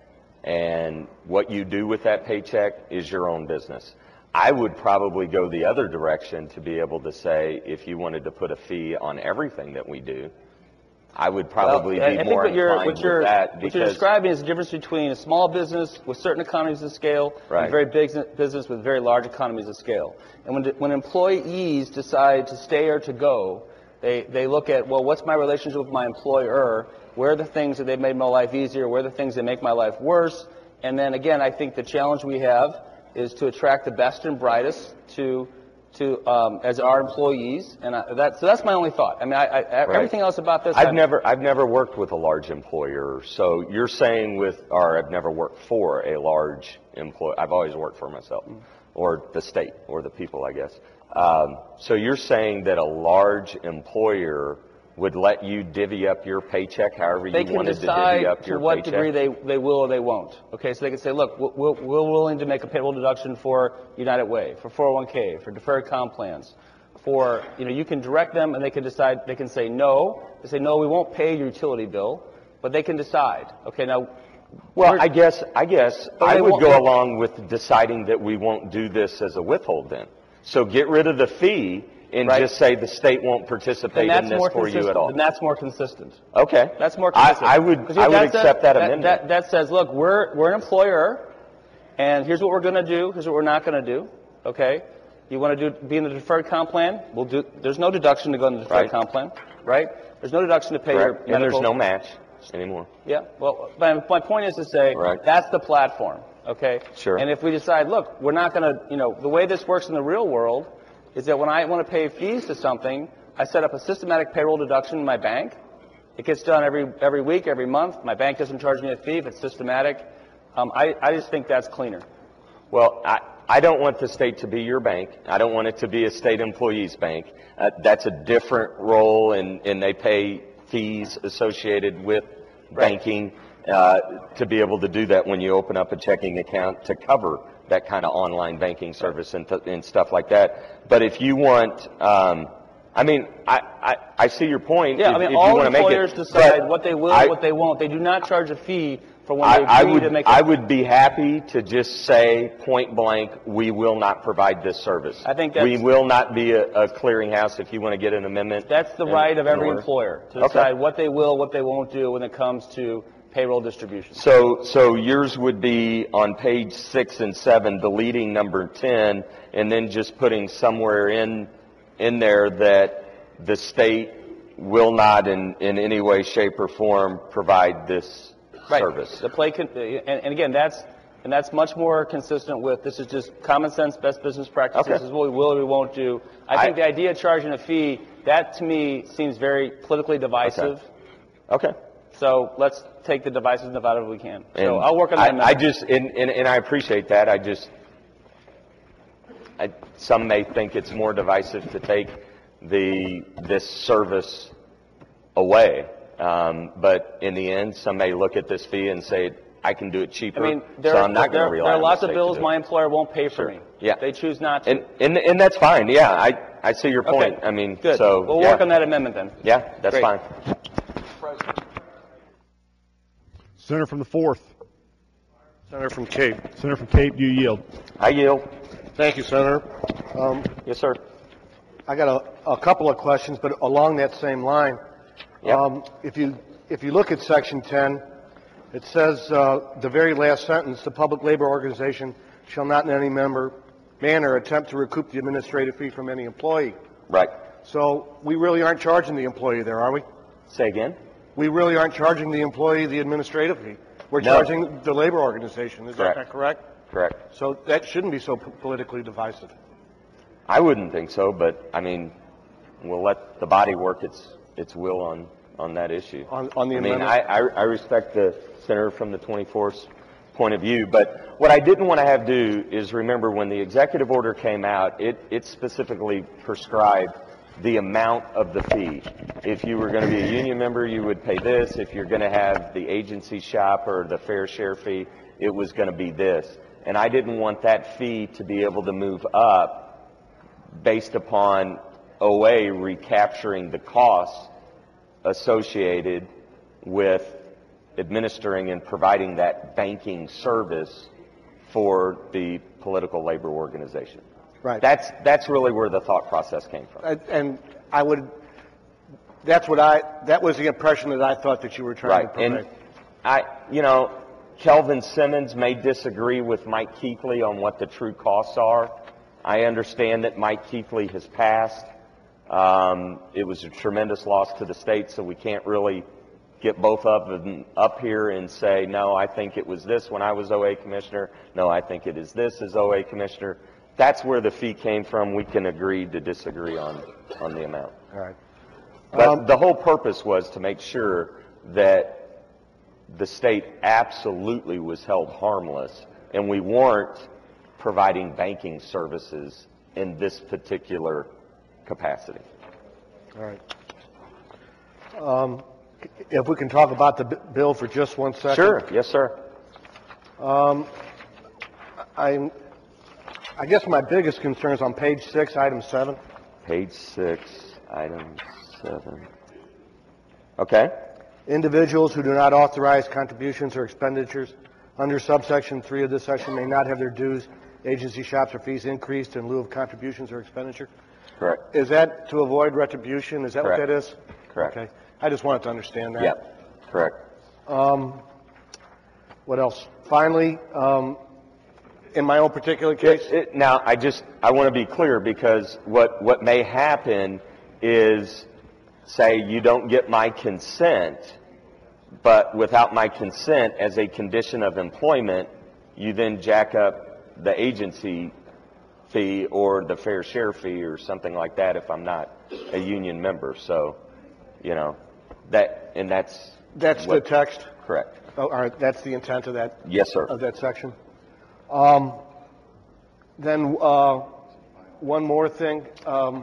and what you do with that paycheck is your own business. I would probably go the other direction to be able to say, if you wanted to put a fee on everything that we do, I would probably well, be I more think what you're, inclined what you're, with that. What you're describing is the difference between a small business with certain economies of scale right. and a very big business with very large economies of scale. And when, when employees decide to stay or to go, they, they look at, well, what's my relationship with my employer? Where are the things that they've made my life easier? Where are the things that make my life worse? And then, again, I think the challenge we have is to attract the best and brightest to to um, as our employees, and I, that so that's my only thought. I mean, I, I, right. everything else about this, I've I'm, never I've never worked with a large employer. So you're saying with, or I've never worked for a large employer. I've always worked for myself, mm-hmm. or the state, or the people, I guess. Um, so you're saying that a large employer would let you divvy up your paycheck however they you wanted to divvy up They your can decide to what paycheck? degree they, they will or they won't. Okay, so they can say, look, we're, we're willing to make a payroll deduction for United Way, for four oh one k, for deferred comp plans, for, you know, you can direct them and they can decide, they can say no. They say, no, we won't pay your utility bill, but they can decide. Okay, now. Well, I guess, I guess I would won't- go along with deciding that we won't do this as a withhold then. So get rid of the fee and Right. just say the state won't participate in this for you at all. And that's more consistent. Okay. That's more I, consistent. I would, 'Cause I would that accept says- that amendment. That, that says, look, we're, we're an employer, and here's what we're going to do, here's what we're not going to do, okay? You want to do be in the deferred comp plan? We'll do. There's no deduction to go in the deferred Right. comp plan, right? There's no deduction to pay Correct. your And there's medical. no match anymore. Yeah. Well, but my point is to say Right. that's the platform, okay? Sure. And if we decide, look, we're not going to, you know, the way this works in the real world is that when I want to pay fees to something, I set up a systematic payroll deduction in my bank, It gets done every every week, every month. My bank doesn't charge me a fee if it's systematic. Um, I, I just think that's cleaner. Well, I, I don't want the state to be your bank. I don't want it to be a state employee's bank. Uh, that's a different role, and, and they pay fees associated with banking uh, to be able to do that when you open up a checking account to cover that kind of online banking service and, th- and stuff like that. But if you want, um, I mean, I, I, I see your point. Yeah, if, I mean, if all you want to employers make it, decide but what they will, I, what they won't. They do not charge a fee for when I, they I agree would, to make. I A, would be happy to just say point blank, we will not provide this service. I think that's, we will not be a, a clearinghouse. If you want to get an amendment, that's the in, right of every order. employer to Okay. decide what they will, what they won't do when it comes to payroll distribution. So, so yours would be on page six and seven, deleting number ten, and then just putting somewhere in in there that the state will not, in, in any way, shape, or form, provide this right. service. The play, con- and, and again, that's and that's much more consistent with this is just common sense, best business practice. Okay. This is what we will or we won't do. I think I, the idea of charging a fee, that to me seems very politically divisive. Okay. okay. So let's take the divisiveness out of it if we can. And so I'll work on that. I, I just, and, and, and I appreciate that. I just, I, some may think it's more divisive to take the this service away. Um, but in the end, some may look at this fee and say, I can do it cheaper, I mean, there, so I'm not going there, to rely there are on lots the of state bills to do my it. employer won't pay for Sure. me. Yeah. They choose not to. And, and, and that's fine. Yeah, I, I see your point. Okay. I mean, Good. so We'll yeah. work on that amendment then. Yeah, that's Great. fine. Senator from the fourth. Senator from Cape. Senator from Cape, do you yield? I yield. Thank you, Senator. Um, yes, sir. I got a, a couple of questions, but along that same line. Yep. Um, if you if you look at Section ten, it says uh, the very last sentence: the public labor organization shall not in any member manner attempt to recoup the administrative fee from any employee. Right. So we really aren't charging the employee there, are we? Say again? We really aren't charging the employee the administrative fee. We're No. charging the labor organization. Is Correct. that not correct? Correct. So that shouldn't be so p- politically divisive. I wouldn't think so, but I mean, we'll let the body work its its will on, on that issue. On, on the I mean, amendment? I, I, I respect the senator from the twenty-fourth's point of view, but what I didn't want to have do is remember when the executive order came out, it, it specifically prescribed the amount of the fee. If you were going to be a union member, you would pay this. If you're going to have the agency shop or the fair share fee, it was going to be this. And I didn't want that fee to be able to move up based upon O A recapturing the costs associated with administering and providing that banking service for the political labor organization. Right. That's that's really where the thought process came from. Uh, and I would, that's what I, that was the impression that I thought that you were trying Right. to And convey. I, you know, Kelvin Simmons may disagree with Mike Keithley on what the true costs are. I understand that Mike Keithley has passed. Um, it was a tremendous loss to the state, so we can't really get both of them up here and say, no, I think it was this when I was O A commissioner. No, I think it is this as O A commissioner. That's where the fee came from. We can agree to disagree on, on the amount. All right. But Um, the whole purpose was to make sure that the state absolutely was held harmless, and we weren't providing banking services in this particular capacity. All right. Um, if we can talk about the b- bill for just one second. Sure. Yes, sir. Um, I, I guess my biggest concern is on page six, item seven. Page six, item seven. Okay. Individuals who do not authorize contributions or expenditures under subsection three of this section may not have their dues, agency shops, or fees increased in lieu of contributions or expenditure. Correct. Is that to avoid retribution? Is that Correct. what that is? Correct. Okay. I just wanted to understand that. Yeah. Correct. Um, what else? Finally, um, in my own particular case, It- it- now, I just I want to be clear, because what what may happen is, say you don't get my consent, but without my consent as a condition of employment, you then jack up the agency fee or the fair share fee or something like that if I'm not a union member. So, you know, That, and that's... That's what, the text? Correct. Oh, all right, that's the intent of that? Yes, sir. Of that section. Um, then uh, one more thing, um,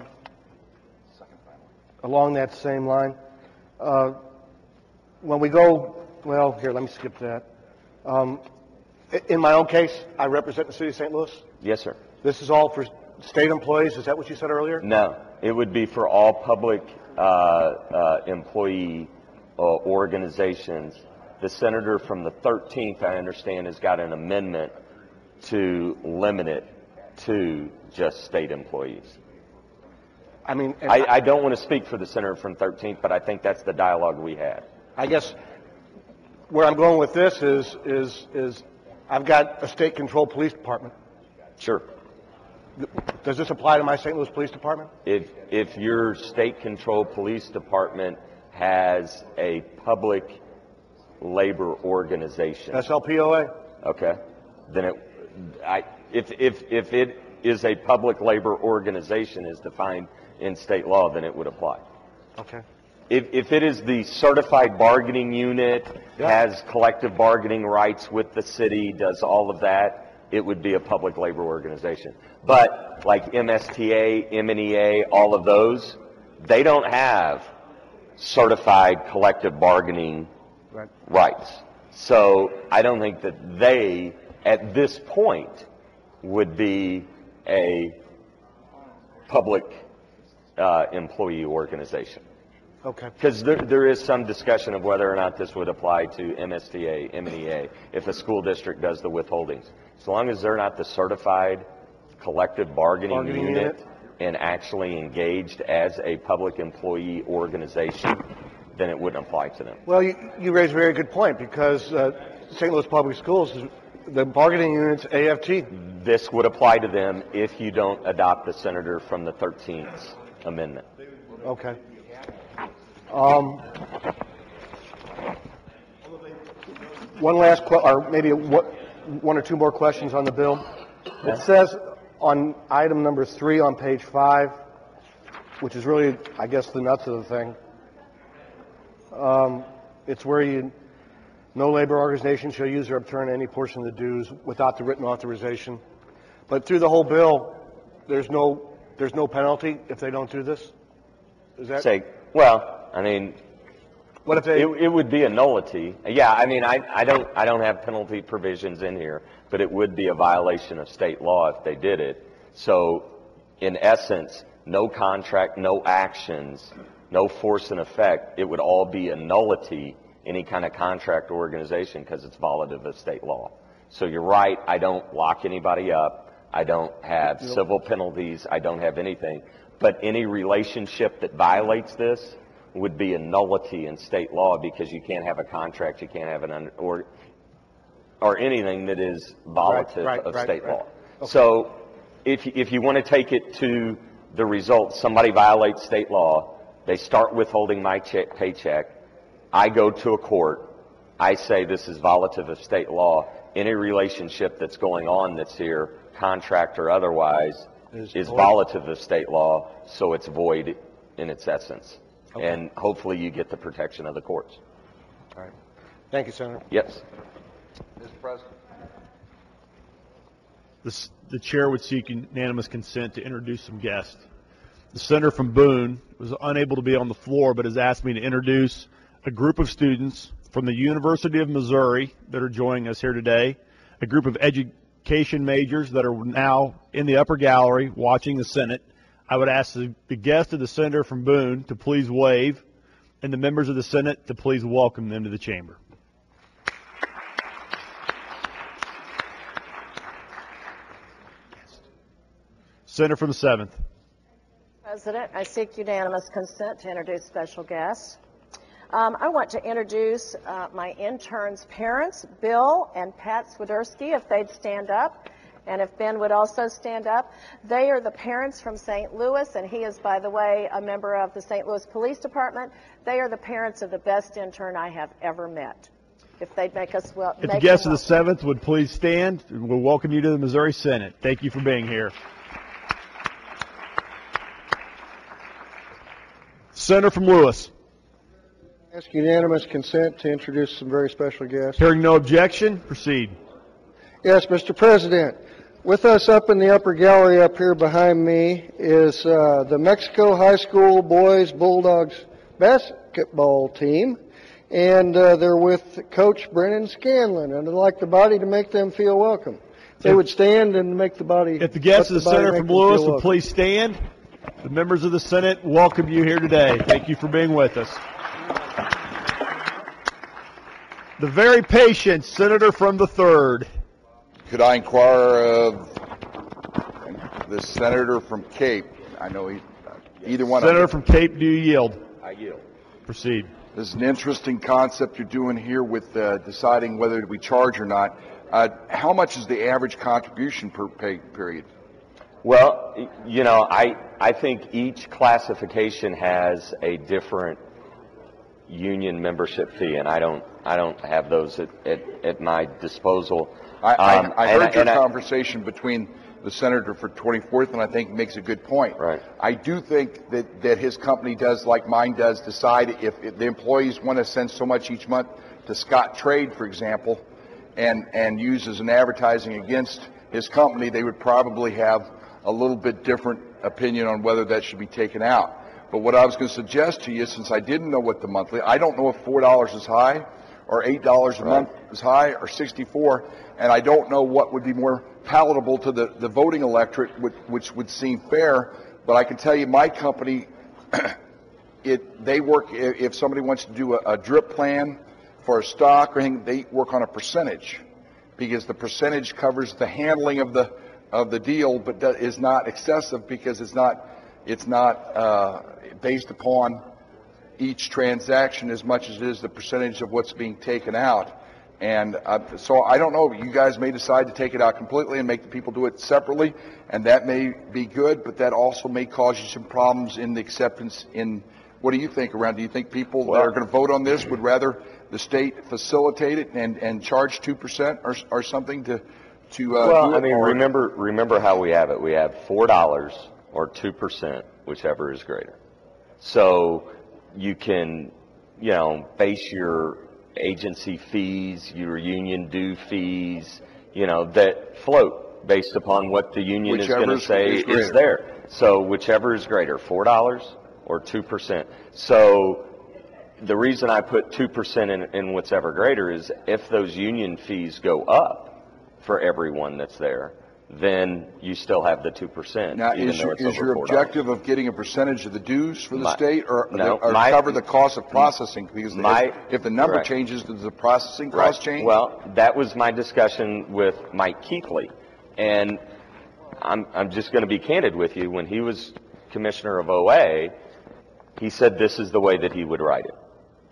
along that same line. Uh, when we go, well, here, let me skip that. Um, in my own case, I represent the city of Saint Louis. Yes, sir. This is all for state employees. Is that what you said earlier? No, it would be for all public uh, uh, employee uh, organizations. The senator from the thirteenth, I understand, has got an amendment to limit it to just state employees. I mean, I, I don't want to speak for the senator from thirteenth, but I think that's the dialogue we had. I guess where I'm going with this is is is I've got a state-controlled police department. Sure. Does this apply to my Saint Louis Police Department? If if your state-controlled police department has a public labor organization, S L P O A. Okay, then it, I if if if it is a public labor organization as defined in state law, then it would apply. Okay. If if it is the certified bargaining unit, Yeah. has collective bargaining rights with the city, does all of that, it would be a public labor organization. But like M S T A, M N E A, all of those, they don't have certified collective bargaining Right. rights. So I don't think that they, at this point, would be a public uh, employee organization. Okay. Because there, there is some discussion of whether or not this would apply to M S T A, M N E A, if a school district does the withholdings. As long as they're not the certified collective bargaining, Bargaining unit, unit. and actually engaged as a public employee organization, then it wouldn't apply to them. Well, you, you raise a very good point because uh, Saint Louis Public Schools, is, the bargaining unit's A F T. This would apply to them if you don't adopt the senator from the thirteenth amendment. Okay. Um, one last, que- or maybe what, one or two more questions on the bill. It says on item number three on page five, which is really, I guess, the nuts of the thing. Um, it's where you, no labor organization shall use or obtain any portion of the dues without the written authorization. But through the whole bill, there's no, there's no penalty if they don't do this? Is that? Say, well, I mean, what if they? It, it would be a nullity. Yeah, I mean, I, I don't, I don't have penalty provisions in here, but it would be a violation of state law if they did it. So, in essence, no contract, no actions, no force and effect. It would all be a nullity, any kind of contract or organization, because it's violative of state law. So you're right. I don't lock anybody up. I don't have Yep. civil penalties. I don't have anything. But any relationship that violates this would be a nullity in state law because you can't have a contract, you can't have an under, or or anything that is violative Right, right, of right, state right. law. Okay. So if if you want to take it to the results, somebody violates state law, they start withholding my check, paycheck. I go to a court. I say this is violative of state law. Any relationship that's going on that's here, contract or otherwise, Is is void. violative of state law, so it's void in its essence. Okay. And hopefully you get the protection of the courts. All right. Thank you, Senator. Yes. Mister President. The, s- the chair would seek unanimous consent to introduce some guests. The senator from Boone was unable to be on the floor, but has asked me to introduce a group of students from the University of Missouri that are joining us here today, a group of education majors that are now in the upper gallery watching the Senate. I would ask the, the guest of the senator from Boone to please wave, and the members of the Senate to please welcome them to the chamber. Senator from the seventh. President, I seek unanimous consent to introduce special guests. Um, I want to introduce uh, my intern's parents, Bill and Pat Swiderski, if they'd stand up, and if Ben would also stand up. They are the parents from Saint Louis, and he is, by the way, a member of the Saint Louis Police Department. They are the parents of the best intern I have ever met. If they'd make us well. If make the guests them of the seventh would please stand, we'll welcome you to the Missouri Senate. Thank you for being here. Senator from Lewis. Ask unanimous consent to introduce some very special guests. Hearing no objection, proceed. Yes, Mister President. With us up in the upper gallery up here behind me is uh, the Mexico High School Boys Bulldogs basketball team, and uh, they're with Coach Brennan Scanlon, and I'd like the body to make them feel welcome. If they would stand and make the body. If the guests of the body Senator make from them Lewis feel would welcome. please stand. The members of the Senate welcome you here today. Thank you for being with us. The very patient Senator from the third. Could I inquire of the senator from Cape? I know he, either one Senator of from Cape, do you yield? I yield. Proceed. This is an interesting concept you're doing here with uh, deciding whether we charge or not. Uh, how much is the average contribution per pay period? Well, you know, I I think each classification has a different union membership fee, and I don't I don't have those at, at, at my disposal. I, Um, I, I and heard your and I- conversation between the senator for twenty-fourth, and I think it makes a good point. Right. I do think that, that his company does, like mine does, decide if, if the employees want to send so much each month to Scott Trade, for example, and, and use as an advertising against his company, they would probably have a little bit different opinion on whether that should be taken out. But what I was going to suggest to you, since I didn't know what the monthly, I don't know if four dollars is high, or eight dollars a Right. month is high, or sixty-four, and I don't know what would be more palatable to the, the voting electorate, which, which would seem fair. But I can tell you, my company, it they work. If if somebody wants to do a, a drip plan for a stock or anything, they work on a percentage, because the percentage covers the handling of the of the deal, but that is not excessive because it's not it's not uh, based upon each transaction as much as it is the percentage of what's being taken out. And uh, so I don't know, you guys may decide to take it out completely and make the people do it separately, and that may be good, but that also may cause you some problems in the acceptance in, what do you think around, do you think people that are going to vote on this would rather the state facilitate it and, and charge two percent or, or something to, to uh, well, do it? I mean, or- remember remember how we have it. We have four dollars or two percent, whichever is greater. So you can, you know, base your agency fees, your union due fees, you know, that float based upon what the union is Whichever going is- to say is is, greater. there. So whichever is greater, four dollars or two percent. So the reason I put two percent in, in what's ever greater is if those union fees go up for everyone that's there, then you still have the two percent. Now, even is though your, it's is over your four dollars. objective of getting a percentage of the dues for the My- state, or, no, or my- cover the cost of processing? Because my- if, if the number correct. changes, does the processing Right. cost change? Well, that was my discussion with Mike Keithley, and I'm I'm just going to be candid with you. When he was commissioner of O A, he said this is the way that he would write it,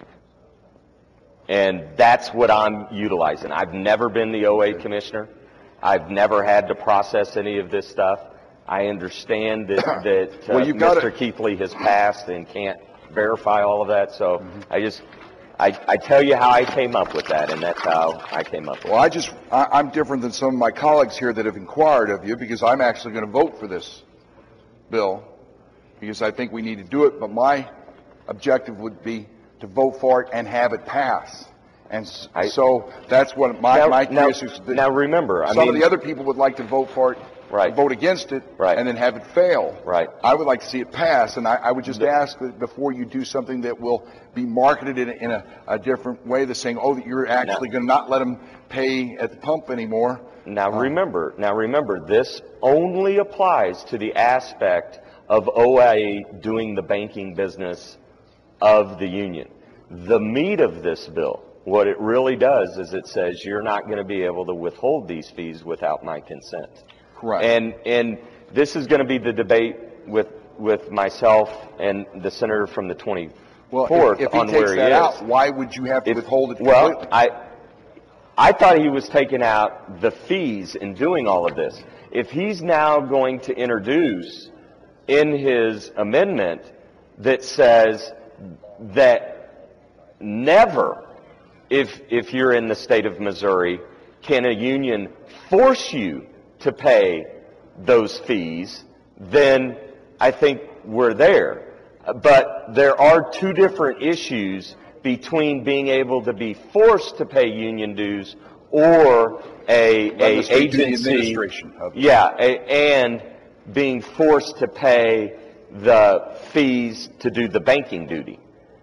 and that's what I'm utilizing. I've never been the O A commissioner. I've never had to process any of this stuff. I understand that that uh, Well, you've got Mister it. Keithley has passed and can't verify all of that. So I just I, I tell you how I came up with that, and that's how I came up with Well, I just, I, I'm different than some of my colleagues here that have inquired of you, because I'm actually going to vote for this bill, because I think we need to do it, but my objective would be to vote for it and have it pass. And s- I- so that's what my, Now- my now- curious is. now remember, I some of mean- the other people would like to vote for it, Right. vote against it, Right. and then have it fail. Right. I would like to see it pass, and I, I would just ask that before you do something that will be marketed in, a, in a, a different way, that's saying, oh, that you're actually going to not let them pay at the pump anymore. Now remember, now remember, this only applies to the aspect of O A doing the banking business of the union. The meat of this bill, what it really does is it says you're not going to be able to withhold these fees without my consent. Correct. And and this is going to be the debate with with myself and the senator from the Well, twenty-fourth if, if he on takes where he that is. out, why would you have to If- withhold it well, completely? I I thought he was taking out the fees in doing all of this. If he's now going to introduce in his amendment that says that never, if if you're in the state of Missouri, can a union force you to pay those fees, then I think we're there. But there are two different issues between being able to be forced to pay union dues or a, Let the a state do the agency, administration of it. yeah, a, and being forced to pay the fees to do the banking duty.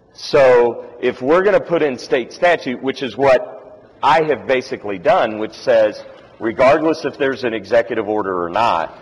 So if we're going to put in state statute, which is what I have basically done, which says regardless if there's an executive order or not,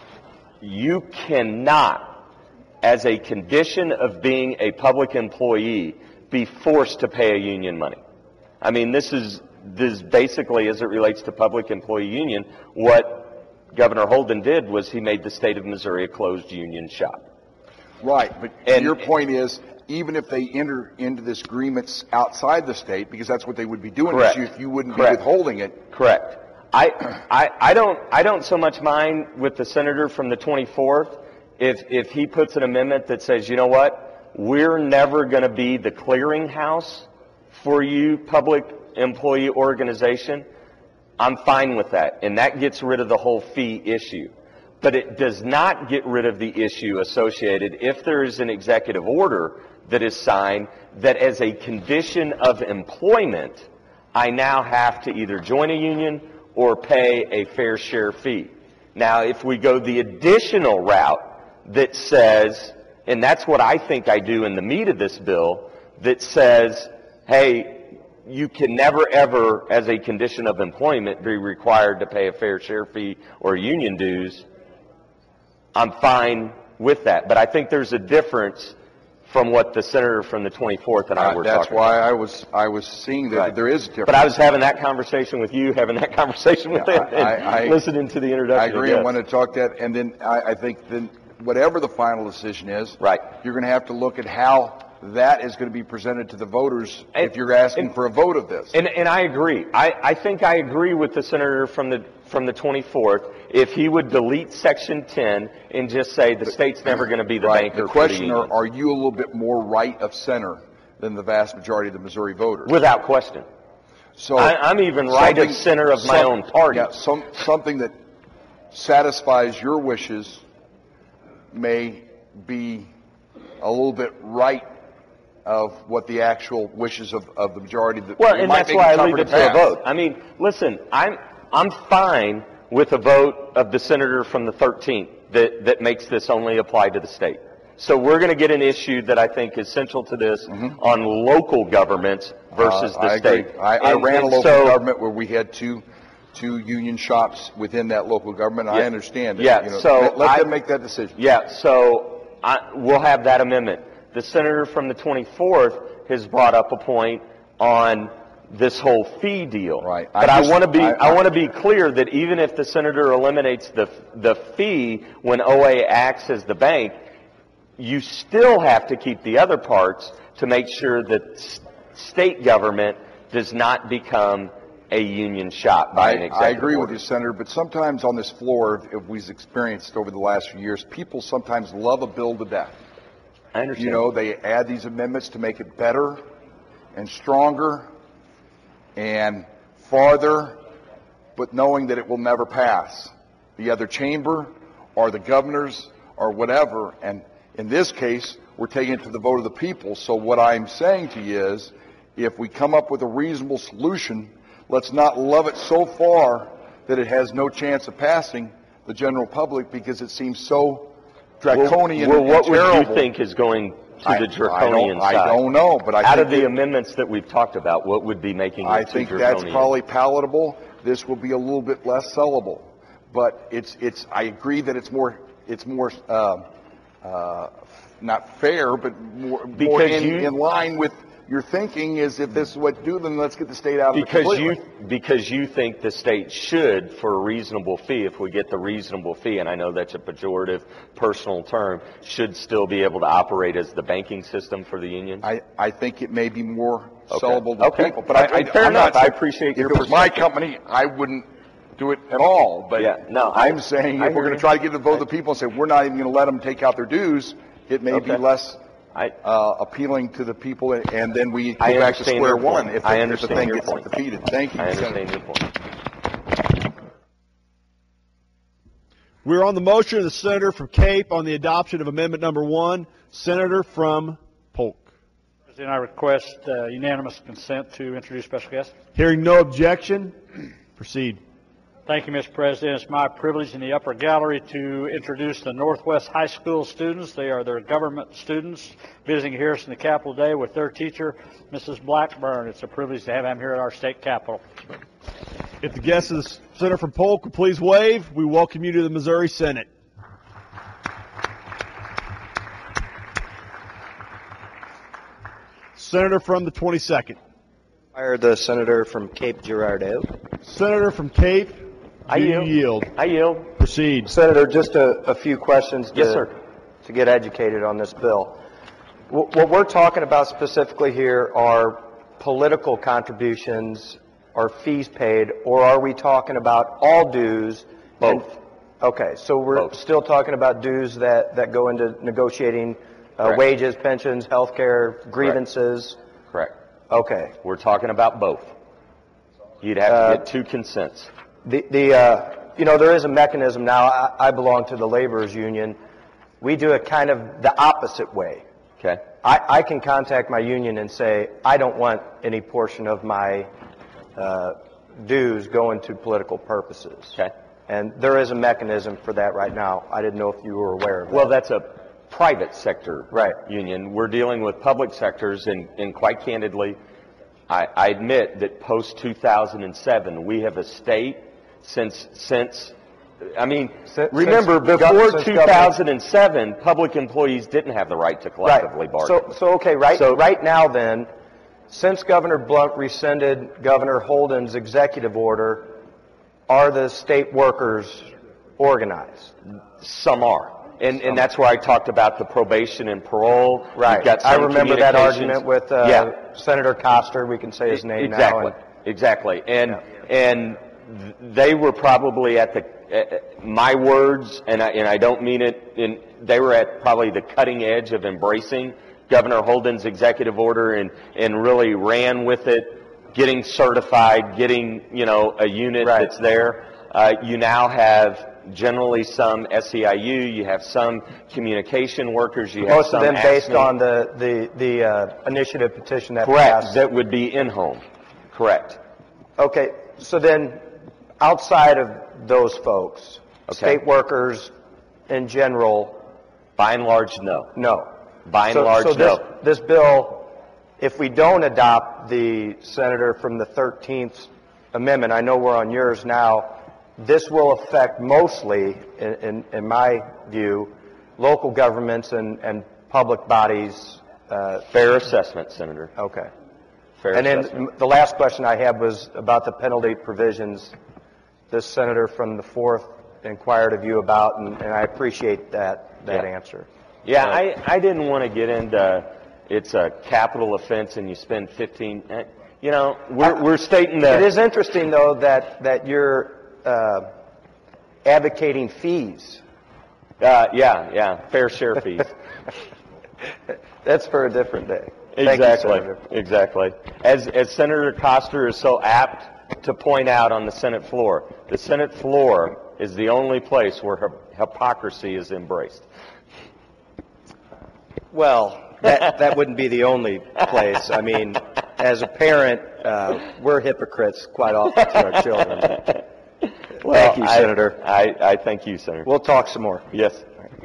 you cannot, as a condition of being a public employee, be forced to pay a union money. I mean, this is, this is basically, as it relates to public employee union, what Governor Holden did was he made the state of Missouri a closed union shop. Right, but And- your point is, even if they enter into this agreements outside the state, because that's what they would be doing, Correct. if you wouldn't Correct. be withholding it. Correct. I, I, I don't, I don't so much mind with the senator from the twenty-fourth if, if he puts an amendment that says, you know what, we're never going to be the clearinghouse for you, public employee organization. I'm fine with that, and that gets rid of the whole fee issue. But it does not get rid of the issue associated if there is an executive order that is signed that as a condition of employment, I now have to either join a union or pay a fair share fee. Now, if we go the additional route that says, and that's what I think I do in the meat of this bill, that says, hey, you can never ever, as a condition of employment, be required to pay a fair share fee or union dues, I'm fine with that. But I think there's a difference from what the senator from the twenty-fourth and I Uh, were that's talking why about. I was I was seeing that Right. there is a difference. But I was having that conversation with you, having that conversation with Yeah, him, and I- I- listening to the introduction. I agree. of I guests. want to talk that, and then I, I think then whatever the final decision is, right, you're going to have to look at how that is going to be presented to the voters And- if you're asking and- for a vote of this. And, and I agree. I, I think I agree with the senator from the from the twenty-fourth if he would delete Section ten and just say the state's never going to be the Right. banker The question: for the are, are you a little bit more right of center than the vast majority of the Missouri voters? Without question. So I, I'm even right of something- center of my some- own party. Yeah, some, something that satisfies your wishes may be a little bit right of what the actual wishes of, of the majority. That Well, it and might that's make why I tougher leave it to pass. a vote. I mean, listen, I'm I'm fine with a vote of the senator from the thirteenth that, that makes this only apply to the state. So we're going to get an issue that I think is central to this on local governments versus Uh, the I state. agree. I, I And- ran a and local so- government where we had two two union shops within that local government. I Yeah. understand. That, Yeah, you know, so let, let I- them make that decision. Yeah, so I, we'll have that amendment. The senator from the twenty-fourth has brought up a point on this whole fee deal. Right. But I I, just- want to be I- I, want to be clear that even if the senator eliminates the the fee when O A acts as the bank, you still have to keep the other parts to make sure that s- state government does not become a union shop by an I, executive I agree order. with you, Senator, but sometimes on this floor, if we've experienced over the last few years, people sometimes love a bill to death. I understand. You know, they add these amendments to make it better and stronger and farther, but knowing that it will never pass. The other chamber or the governors or whatever, and in this case, we're taking it to the vote of the people. So what I'm saying to you is, if we come up with a reasonable solution, let's not love it so far that it has no chance of passing the general public because it seems so draconian Well, well what and would terrible. you think is going to I- the I don't- draconian I side? don't know, but I out think of the that- amendments that we've talked about, what would be making it I too think that's draconian? probably palatable. This will be a little bit less sellable, but it's it's. I agree that it's more it's more uh, uh, not fair, but more, more Because in, you- in line with your thinking. Is if this is what to do, then let's get the state out of it Because completely. you because you think the state should, for a reasonable fee, if we get the reasonable fee, and I know that's a pejorative personal term, should still be able to operate as the banking system for the union? I, I think it may be more Okay. sellable to Okay. people. But I, I, Fair I'm enough. not, I appreciate If your it was my perspective. company, I wouldn't do it at all. But Yeah, no, I- I'm saying I if we're hear going you. to try to get the vote of the people and say we're not even going to let them take out their dues, it may be Okay. less I, uh, appealing to the people, and then we go I back to understand square your one point. if, I the, if the understand thing your gets point. defeated. Thank you, I Senator. understand your point. We're on the motion of the senator from Cape on the adoption of amendment number one. Senator from Polk. President, I request uh, unanimous consent to introduce special guest. Hearing no objection, proceed. Thank you, Mister President. It's my privilege in the upper gallery to introduce the Northwest High School students. They are their government students visiting here in the Capitol today with their teacher, Missus Blackburn. It's a privilege to have them here at our state capitol. If the guests of the Senator from Polk would please wave, we welcome you to the Missouri Senate. Senator from the twenty-second. Hire the senator from Cape Girardeau. Senator from Cape, I do yield. you yield? I yield. Proceed. Senator, just a, a few questions to, Yes, sir. to get educated on this bill. W- what we're talking about specifically here are political contributions or fees paid, or are we talking about all dues? Both. And- okay, so we're Both. still talking about dues that, that go into negotiating uh, Correct. wages, pensions, health care, grievances? Correct. Okay. We're talking about both. You'd have Uh, to get two consents. The, the uh, you know, there is a mechanism now. I, I belong to the laborers union. We do it kind of the opposite way. Okay. I, I can contact my union and say, I don't want any portion of my uh, dues going to political purposes. Okay. And there is a mechanism for that right now. I didn't know if you were aware of that. Well, that's a private sector Right. union. We're dealing with public sectors, and, and quite candidly, I, I admit that post two thousand seven, we have a state since, since I mean, Since- remember, since gov- before since two thousand seven, public employees didn't have the right to collectively Right. bargain. So, so okay, right, So- right now then, since Governor Blunt rescinded Governor Holden's executive order, are the state workers organized? Some are. And, and that's where I talked about the probation and parole. Right. You've got I some remember that communications. argument with uh, Yeah. Senator Coster. We can say his name exactly. now. and- Exactly. And and th- they were probably at the uh, my words, and I, and I don't mean it. In they were at probably the cutting edge of embracing Governor Holden's executive order and and really ran with it, getting certified, getting you know a unit Right. that's there. Uh, you now have generally some S E I U. You have some communication workers. You have Most some of them based ASME. on the the the uh, initiative petition that Correct. passed. That would be in-home. Correct. Okay, so then outside of those folks, Okay. state workers in general, by and large, no. No. By and so, large, so this, no. this bill, if we don't adopt the senator from the thirteenth amendment, I know we're on yours now, this will affect mostly, in, in, in my view, local governments and, and public bodies. Uh, Fair assessment, Senator. Okay. Fair and then assessment. m- the last question I had was about the penalty provisions. This senator from the fourth inquired of you about, and, and I appreciate that that Yeah. answer. Yeah, So- I, I didn't want to get into it's a capital offense and you spend fifteen. eh, You know, we're we're stating that It is interesting, though, that that you're uh, advocating fees. Uh, yeah, yeah, fair share fees. That's for a different day. Thank you, Exactly. Senator. Exactly. As as Senator Coster is so apt to point out on the Senate floor, the Senate floor is the only place where hyp- hypocrisy is embraced. Well, that that wouldn't be the only place. I mean, as a parent, uh, we're hypocrites quite often to our children. Well, Thank you, I- Senator. I, I thank you, Senator. We'll talk some more. Yes.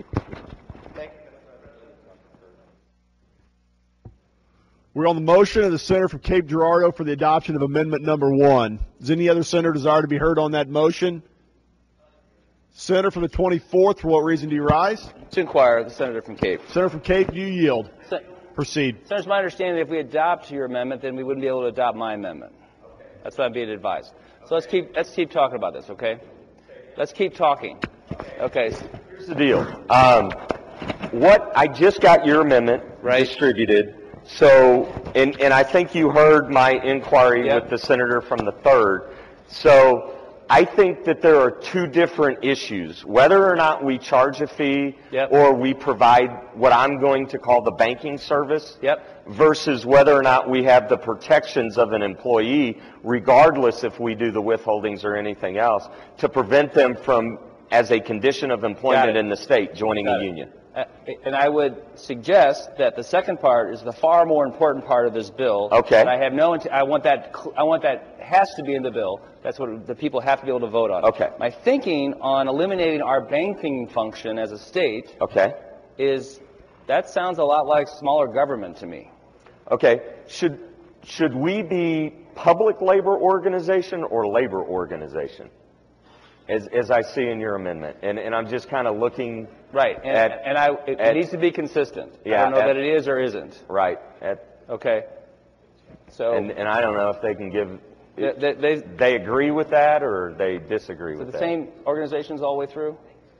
We're on the motion of the senator from Cape Girardeau for the adoption of amendment number one. Does any other senator desire to be heard on that motion? Senator from the twenty-fourth, for what reason do you rise? To inquire, the senator from Cape. Senator from Cape, you yield. Se- Proceed. Senator, it's my understanding that if we adopt your amendment, then we wouldn't be able to adopt my amendment. That's what I'm being advised. So let's keep let's keep talking about this, okay? Let's keep talking. Okay. Here's the deal. Um, what I just got your amendment distributed. So, and, and I think you heard my inquiry Yep. with the senator from the third. So, I think that there are two different issues. Whether or not we charge a fee Yep. or we provide what I'm going to call the banking service Yep. versus whether or not we have the protections of an employee, regardless if we do the withholdings or anything else, to prevent them from, as a condition of Got employment it. in the state, joining Got a it. union. Uh, and I would suggest that the second part is the far more important part of this bill. Okay. And I have no. int- I want that. cl- I want that has to be in the bill. That's what the people have to be able to vote on. Okay. My thinking on eliminating our banking function as a state. Okay. Is that sounds a lot like smaller government to me. Okay. Should should we be public labor organization or labor organization? As as I see in your amendment, and and I'm just kind of looking. Right, and, at, and I, it, at, it needs to be consistent. Yeah, I don't know at, that it is or isn't. Right. At, okay. So. And, and I don't know if they can give. They, they, they, they agree with that or they disagree with the that. same organizations all the way through.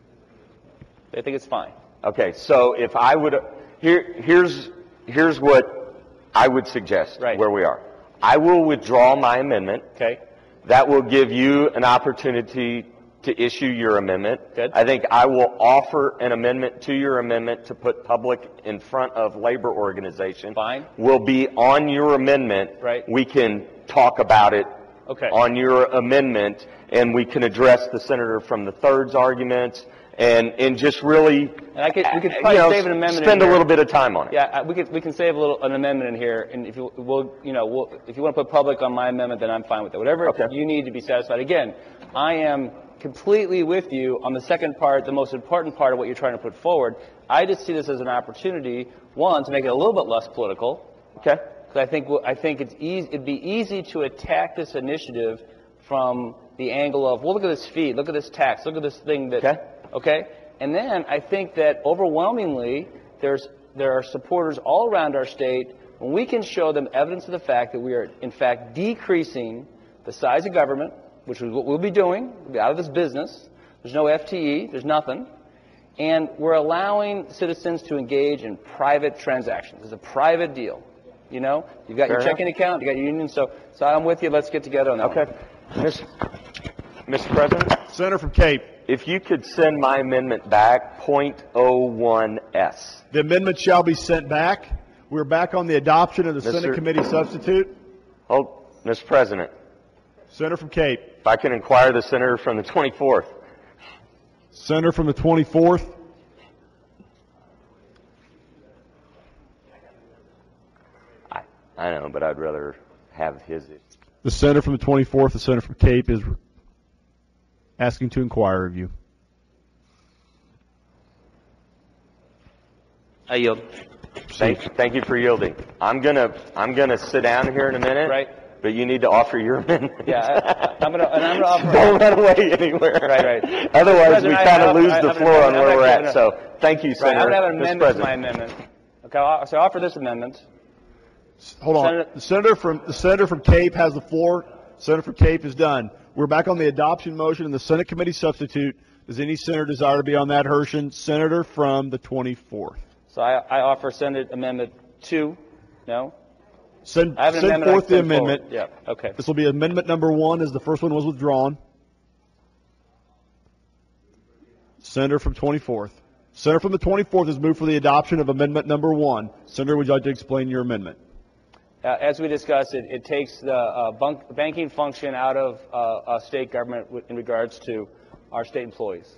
They think it's fine. Okay, so if I would, here here's here's what I would suggest. Right. Where we are, I will withdraw my amendment. Okay. That will give you an opportunity to issue your amendment. Good. I think I will offer an amendment to your amendment to put public in front of labor organization. Fine. Will be on your amendment. Right. We can talk about it Okay. on your amendment, and we can address the senator from the third's arguments, and and just really, And I could, we could uh, probably you know, save an amendment. spend in a here. little bit of time on it. Yeah, I- we could we can save a little an amendment in here, and if you will, you know, we'll, if you want to put public on my amendment, then I'm fine with it. Whatever Okay. you need to be satisfied. Again, I am completely with you on the second part, the most important part of what you're trying to put forward. I just see this as an opportunity, one, to make it a little bit less political. Okay. Because I think I think it's easy. It'd be easy to attack this initiative from the angle of, well, look at this fee, look at this tax, look at this thing that. Okay. Okay. And then I think that overwhelmingly there's there are supporters all around our state when we can show them evidence of the fact that we are in fact decreasing the size of government, which is what we'll be doing. We'll be out of this business. There's no F T E. There's nothing. And we're allowing citizens to engage in private transactions. It's a private deal. You know, you've got Fair your checking account, you got your union. So, so I'm with you. Let's get together on that. Okay. Mister Mister President? Senator from Cape. If you could send my amendment back, point oh one S. The amendment shall be sent back. We're back on the adoption of the Mister Senate committee substitute. Hold, Mister President. Senator from Cape. If I can inquire the senator from the twenty-fourth. Senator from the twenty-fourth. I, I know, but I'd rather have his. The senator from the twenty-fourth, the senator from Cape, is asking to inquire of you. I yield. Thank, thank you for yielding. I'm gonna I'm gonna sit down here in a minute. Right. But you need to offer your amendment. Yeah, I, I'm gonna and I'm gonna offer. Don't run away anywhere. Right, right. Otherwise, we President, I- kind I of offer- lose I- the I'm floor gonna- on I'm where we're actually at. gonna- So, thank you, Right, Senator. I'm gonna have an Mister amendment to my President. amendment. Okay, I'll, so I offer this amendment. Hold on. Senator- The senator from the senator from Cape has the floor. Senator from Cape is done. We're back on the adoption motion and the Senate committee substitute. Does any senator desire to be on that, Herschend? Senator from the twenty-fourth. So I, I offer Senate Amendment two. No? Send, I have an send amendment I forth can the send forward. amendment. Yeah, okay. This will be amendment number one, as the first one was withdrawn. Senator from twenty-fourth. Senator from the twenty-fourth has moved for the adoption of amendment number one. Senator, would you like to explain your amendment? Uh, as we discussed, it, it takes the uh, bunk, banking function out of uh, uh, state government w- in regards to our state employees.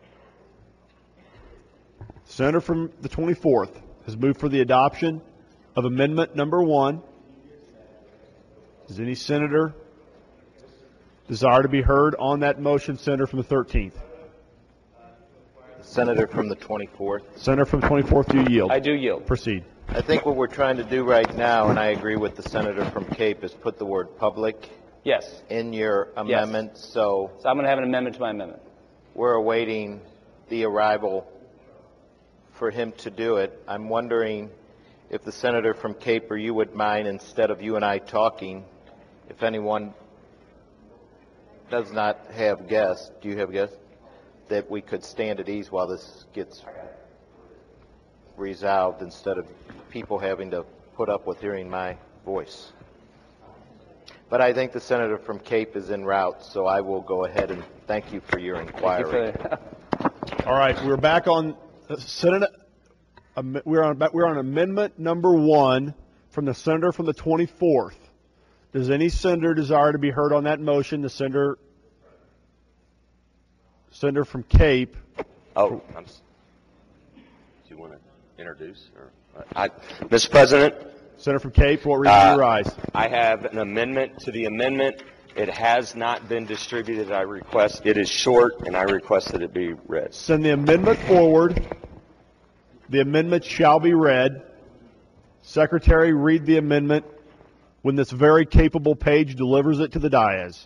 Senator from the twenty-fourth has moved for the adoption of amendment number one. Does any senator desire to be heard on that motion? Senator from the thirteenth. Senator from the twenty-fourth. Senator from twenty-fourth, do you yield? I do yield. Proceed. I think what we're trying to do right now, and I agree with the senator from Cape, is put the word public Yes. in your amendment. So So I'm going to have an amendment to my amendment. we're awaiting the arrival for him to do it. I'm wondering if the senator from Cape or you would mind, instead of you and I talking, if anyone does not have guests, do you have guests, that we could stand at ease while this gets resolved instead of people having to put up with hearing my voice. But I think the senator from Cape is en route, so I will go ahead and thank you for your inquiry. All right, we're back on uh, Senate. Um, we're on we're on amendment number one from the senator from the twenty-fourth. Does any senator desire to be heard on that motion? The senator, senator from Cape. Oh, I'm. s- you want to introduce? Or, I, Mister President. Senator from Cape, for what reason do you rise? I have an amendment to the amendment. It has not been distributed. I request, it is short, and I request that it be read. Send the amendment forward. The amendment shall be read. Secretary, read the amendment when this very capable page delivers it to the dais.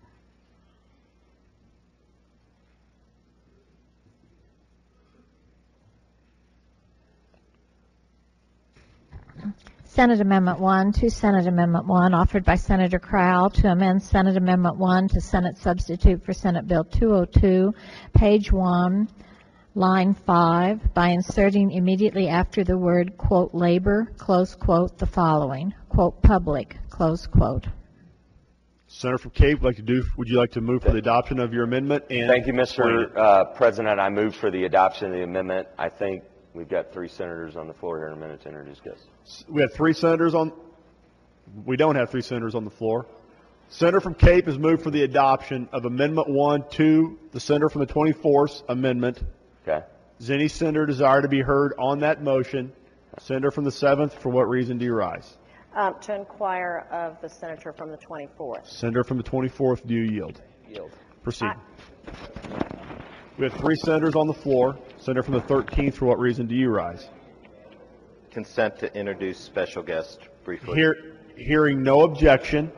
Senate Amendment one to Senate Amendment one, offered by Senator Crowell to amend Senate Amendment one to Senate substitute for Senate Bill two oh two, page one, line five, by inserting immediately after the word, quote, labor, close quote, the following, quote, public, close quote. Senator from Cape, would, like to do, would you like to move for the adoption of your amendment? And Thank you, Mister Uh, President. I move for the adoption of the amendment. I think we've got three senators on the floor here in a minute to introduce this. We have three senators on. We don't have three senators on the floor. Senator from Cape has moved for the adoption of Amendment one to the Senator from the twenty-fourth Amendment. Okay. Does any senator desire to be heard on that motion? Senator from the seventh, for what reason do you rise? Um, to inquire of the senator from the twenty-fourth. Senator from the twenty-fourth, do you yield? Yield. Proceed. I... We have three senators on the floor. Senator from the thirteenth, for what reason do you rise? Consent to introduce special guest briefly. Hear, hearing no objection.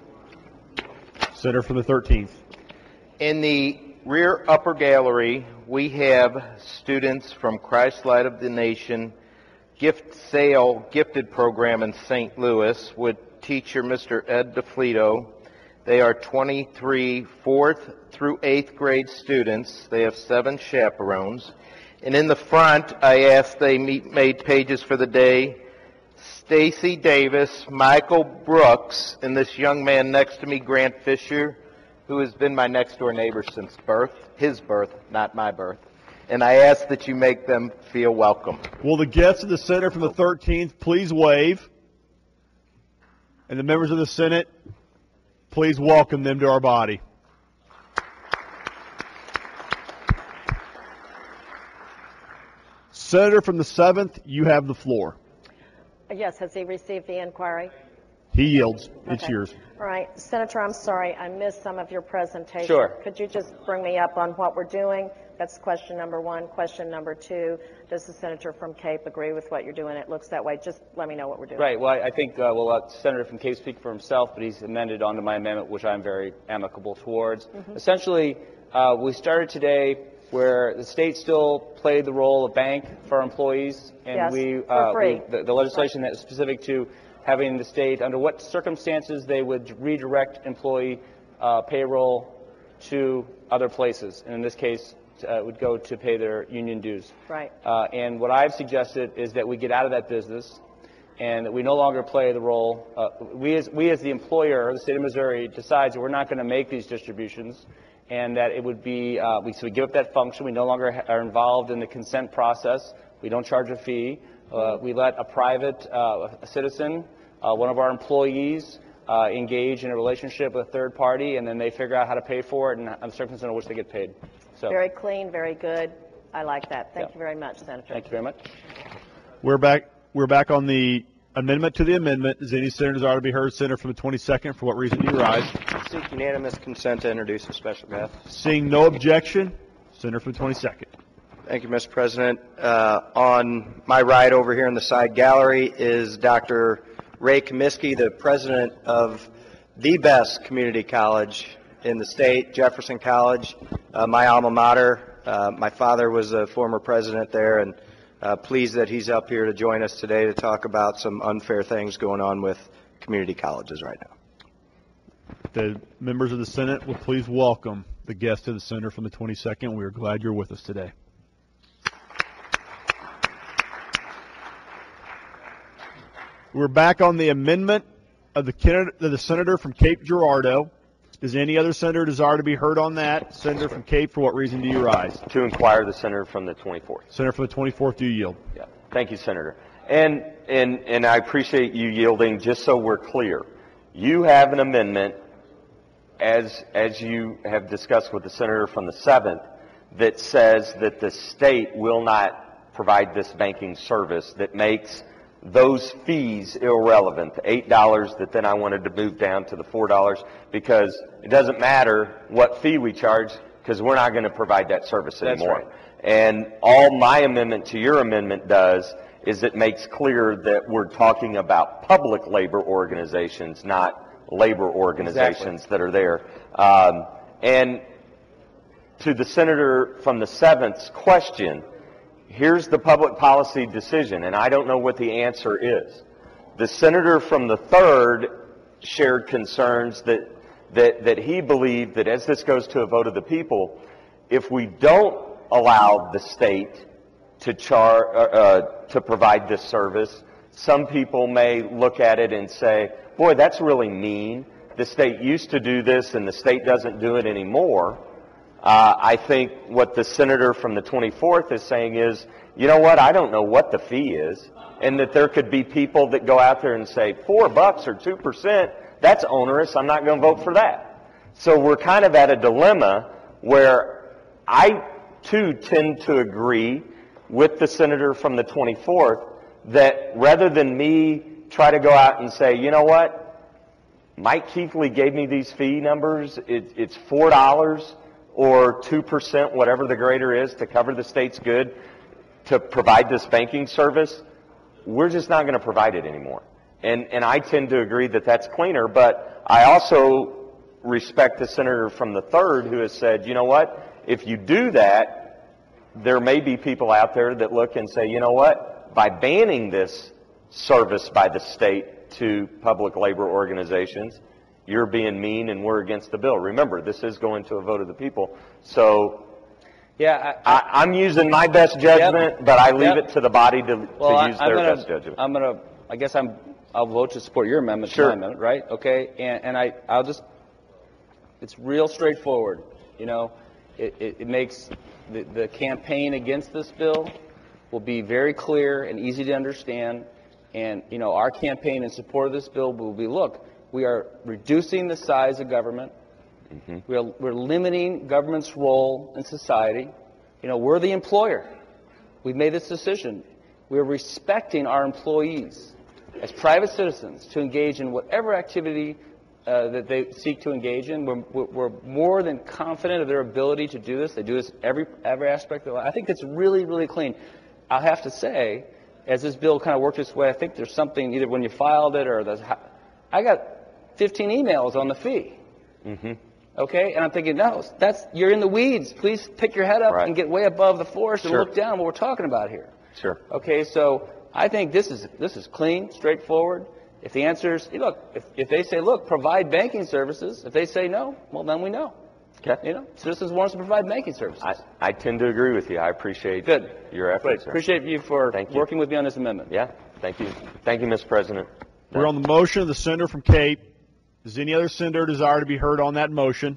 Senator from the thirteenth. In the rear upper gallery, we have students from Christ Light of the Nation Gift Sale Gifted Program in Saint Louis with teacher Mister Ed DeFlito. They are twenty-three fourth through eighth grade students. They have seven chaperones. And in the front, I asked they meet, made pages for the day. Stacy Davis, Michael Brooks, and this young man next to me, Grant Fisher, who has been my next door neighbor since birth, his birth, not my birth. And I ask that you make them feel welcome. Will the guests of the Senator from the thirteenth please wave? And the members of the Senate, please welcome them to our body. Senator from the seventh, you have the floor. Yes, has he received the inquiry? He yields. It's Okay. yours. All right. Senator, I'm sorry, I missed some of your presentation. Sure. Could you just bring me up on what we're doing? That's question number one. Question number two, does the senator from Cape agree with what you're doing? It looks that way. Just let me know what we're doing. Right. Well, I I think uh, we'll let Senator from Cape speak for himself, but he's amended onto my amendment, which I'm very amicable towards. Mhm. Essentially, uh, we started today where the state still played the role of bank for our employees, and Yes, we, for uh, free. we the, the legislation that is specific to having the state under what circumstances they would redirect employee uh, payroll to other places, and in this case, uh, would go to pay their union dues. Right. Uh, and what I've suggested is that we get out of that business and that we no longer play the role. Uh, we, as, we as the employer, the state of Missouri, decides that we're not going to make these distributions and that it would be, uh, we, so we give up that function. We no longer ha- are involved in the consent process. We don't charge a fee. Uh, we let a private uh, a citizen, uh, one of our employees, uh, engage in a relationship with a third party, and then they figure out how to pay for it and the circumstances under which they get paid. So, Very clean, very good. I like that. Thank Yeah. you very much, Senator. Thank you very much. We're back. We're back on the amendment to the amendment. Does any senator desire to be heard? Senator from the twenty-second, for what reason do you rise? Seek unanimous consent to introduce a special guest. Seeing no objection, Senator from the twenty-second. Thank you, Mister President. Uh, on my right over here in the side gallery is Doctor Ray Comiskey, the president of the best community college in the state, Jefferson College, uh, my alma mater. Uh, my father was a former president there, and uh, pleased that he's up here to join us today to talk about some unfair things going on with community colleges right now. The members of the Senate will please welcome the guest of the Senator from the twenty-second. We are glad you're with us today. We're back on the amendment of the, candidate, of the Senator from Cape Girardeau. Does any other senator desire to be heard on that? Senator from Cape, for what reason do you rise? To inquire the senator from the twenty-fourth. Senator from the twenty-fourth, do you yield? Yeah. Thank you, Senator. And, and, and I appreciate you yielding. Just so we're clear, you have an amendment, as, as you have discussed with the senator from the seventh, that says that the state will not provide this banking service that makes those fees irrelevant, the eight dollars that then I wanted to move down to the four dollars, because it doesn't matter what fee we charge because we're not going to provide that service anymore. That's right. And all my amendment to your amendment does is it makes clear that we're talking about public labor organizations, not labor organizations Exactly. that are there. Um, and to the senator from the seventh's question, here's the public policy decision, and I don't know what the answer is. The senator from the third shared concerns that, that, that he believed that as this goes to a vote of the people, if we don't allow the state to char, uh, to provide this service, some people may look at it and say, boy, that's really mean. The state used to do this and the state doesn't do it anymore. Uh, I think what the senator from the twenty-fourth is saying is, you know what, I don't know what the fee is, and that there could be people that go out there and say, four bucks or two percent, that's onerous, I'm not going to vote for that. So we're kind of at a dilemma where I, too, tend to agree with the senator from the twenty-fourth that rather than me try to go out and say, you know what, Mike Keithley gave me these fee numbers, it, it's four dollars or two percent, whatever the greater is, to cover the state's good, to provide this banking service, we're just not going to provide it anymore. And, and I tend to agree that that's cleaner, but I also respect the senator from the third who has said, you know what, if you do that, there may be people out there that look and say, you know what, by banning this service by the state to public labor organizations, you're being mean and we're against the bill. Remember, this is going to a vote of the people. So yeah, I, I, I'm using my best judgment, yep, but I leave yep. it to the body to, well, to use I, their gonna, best judgment. I'm going to, I guess I'm, I'll vote to support your amendment, Sure. to my amendment, right? Okay, and, and I, I'll just, it's real straightforward. You know, it, it, it makes the, the campaign against this bill will be very clear and easy to understand. And, you know, our campaign in support of this bill will be, look, we are reducing the size of government. Mm-hmm. We're, we're limiting government's role in society. You know, we're the employer. We've made this decision. We're respecting our employees as private citizens to engage in whatever activity uh, that they seek to engage in. We're, we're more than confident of their ability to do this. They do this every every aspect of life. I think it's really, really clean. I'll have to say, as this bill kind of worked its way, I think there's something, either when you filed it or the, I got fifteen emails on the fee. Mm-hmm. Okay, and I'm thinking, no, that's, you're in the weeds. Please pick your head up Right. and get way above the forest and Sure. look down what we're talking about here. Sure. Okay, so I think this is this is clean, straightforward. If the answer is, hey, look, if, if they say, look, provide banking services, if they say no, well, then we know. Okay. You know, citizens want us to provide banking services. I, I tend to agree with you. I appreciate Good. your efforts. Great. sir. Appreciate you for Thank you. working with me on this amendment. Yeah, thank you. Thank you, Mister President. We're on the motion of the senator from Cape. Does any other senator desire to be heard on that motion?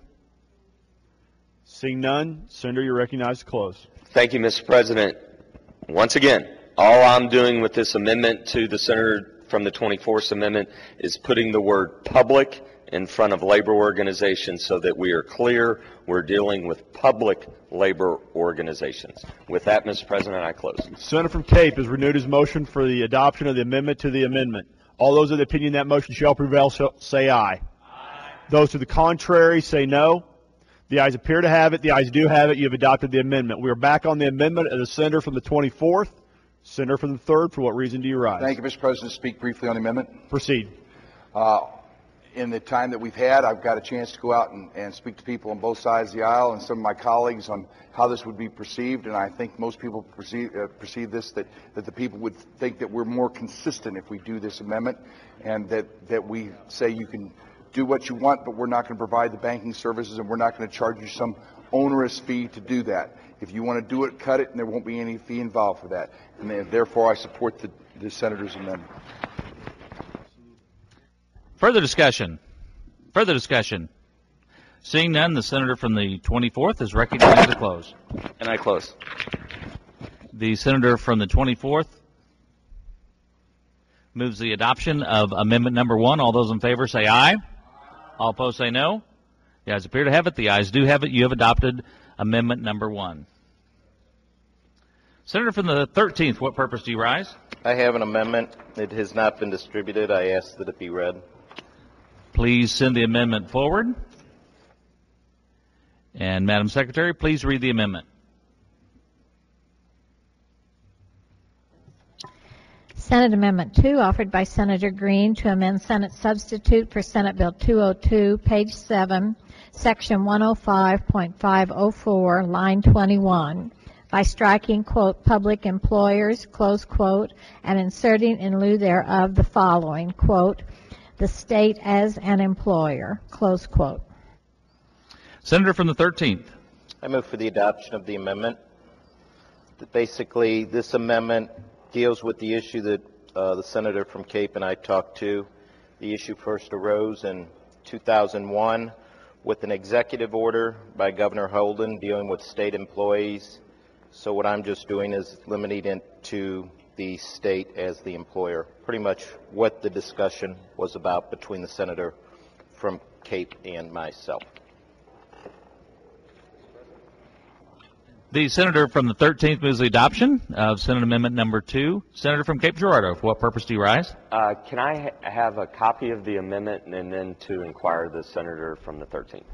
Seeing none, Senator, you're recognized to close. Thank you, Mister President. Once again, all I'm doing with this amendment to the senator from the twenty-fourth Amendment is putting the word public in front of labor organizations so that we are clear we're dealing with public labor organizations. With that, Mister President, I close. Senator from Cape has renewed his motion for the adoption of the amendment to the amendment. All those of the opinion that motion shall prevail shall say aye. Aye. Those to the contrary say no. The ayes appear to have it. The ayes do have it. You have adopted the amendment. We are back on the amendment of the senator from the twenty-fourth. Senator from the third, for what reason do you rise? Thank you, Mister President. Speak briefly on the amendment. Proceed. Uh, in the time that we've had, I've got a chance to go out and, and speak to people on both sides of the aisle and some of my colleagues on how this would be perceived, and I think most people perceive, uh, perceive this, that, that the people would think that we're more consistent if we do this amendment, and that, that we say you can do what you want, but we're not going to provide the banking services, and we're not going to charge you some onerous fee to do that. If you want to do it, cut it, and there won't be any fee involved for that. And therefore, I support the, the senator's amendment. Further discussion. Further discussion. Seeing none, the senator from the twenty-fourth is recognized to close. And I close. The senator from the twenty-fourth moves the adoption of amendment number one. All those in favor say aye. All opposed say no. The ayes appear to have it. The ayes do have it. You have adopted amendment number one. Senator from the thirteenth, what purpose do you rise? I have an amendment. It has not been distributed. I ask that it be read. Please send the amendment forward. And Madam Secretary, please read the amendment. Senate Amendment two, offered by Senator Green to amend Senate substitute for Senate Bill two oh two, page seven, section one oh five point five oh four, line twenty-one, by striking, quote, public employers, close quote, and inserting in lieu thereof the following, quote, the state as an employer, close quote. Senator from the thirteenth. I move for the adoption of the amendment. Basically, this amendment deals with the issue that uh, the senator from Cape and I talked to. The issue first arose in two thousand one with an executive order by Governor Holden dealing with state employees. So what I'm just doing is limiting it to the state as the employer. Pretty much what the discussion was about between the senator from Cape and myself. The senator from the thirteenth moves the adoption of Senate Amendment number two. Senator from Cape Girardeau, for what purpose do you rise? Uh, can I ha have a copy of the amendment and then to inquire the senator from the thirteenth?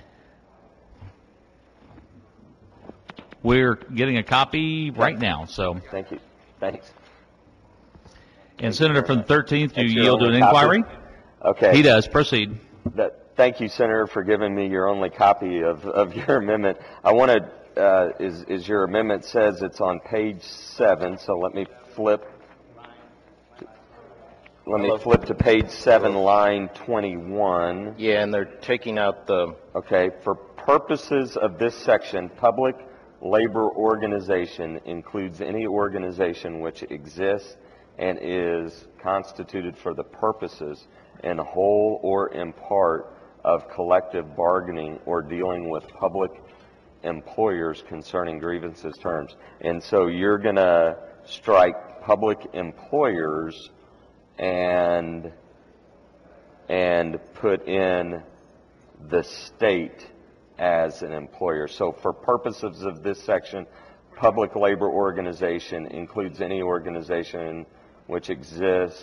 We're getting a copy right now, so. Thank you. Thanks. And Thank Senator from the thirteenth, do you your yield to an only copy? inquiry? Okay. He does. Proceed. That, thank you, Senator, for giving me your only copy of, of your amendment. I want to, uh, is, is your amendment says it's on page seven, so let me flip. Let me flip to page seven, line twenty-one. Yeah, and they're taking out the... Okay, for purposes of this section, public labor organization includes any organization which exists and is constituted for the purposes in whole or in part of collective bargaining or dealing with public employers concerning grievances terms. And so you're going to strike public employers and and put in the state as an employer. So for purposes of this section, public labor organization includes any organization which exists,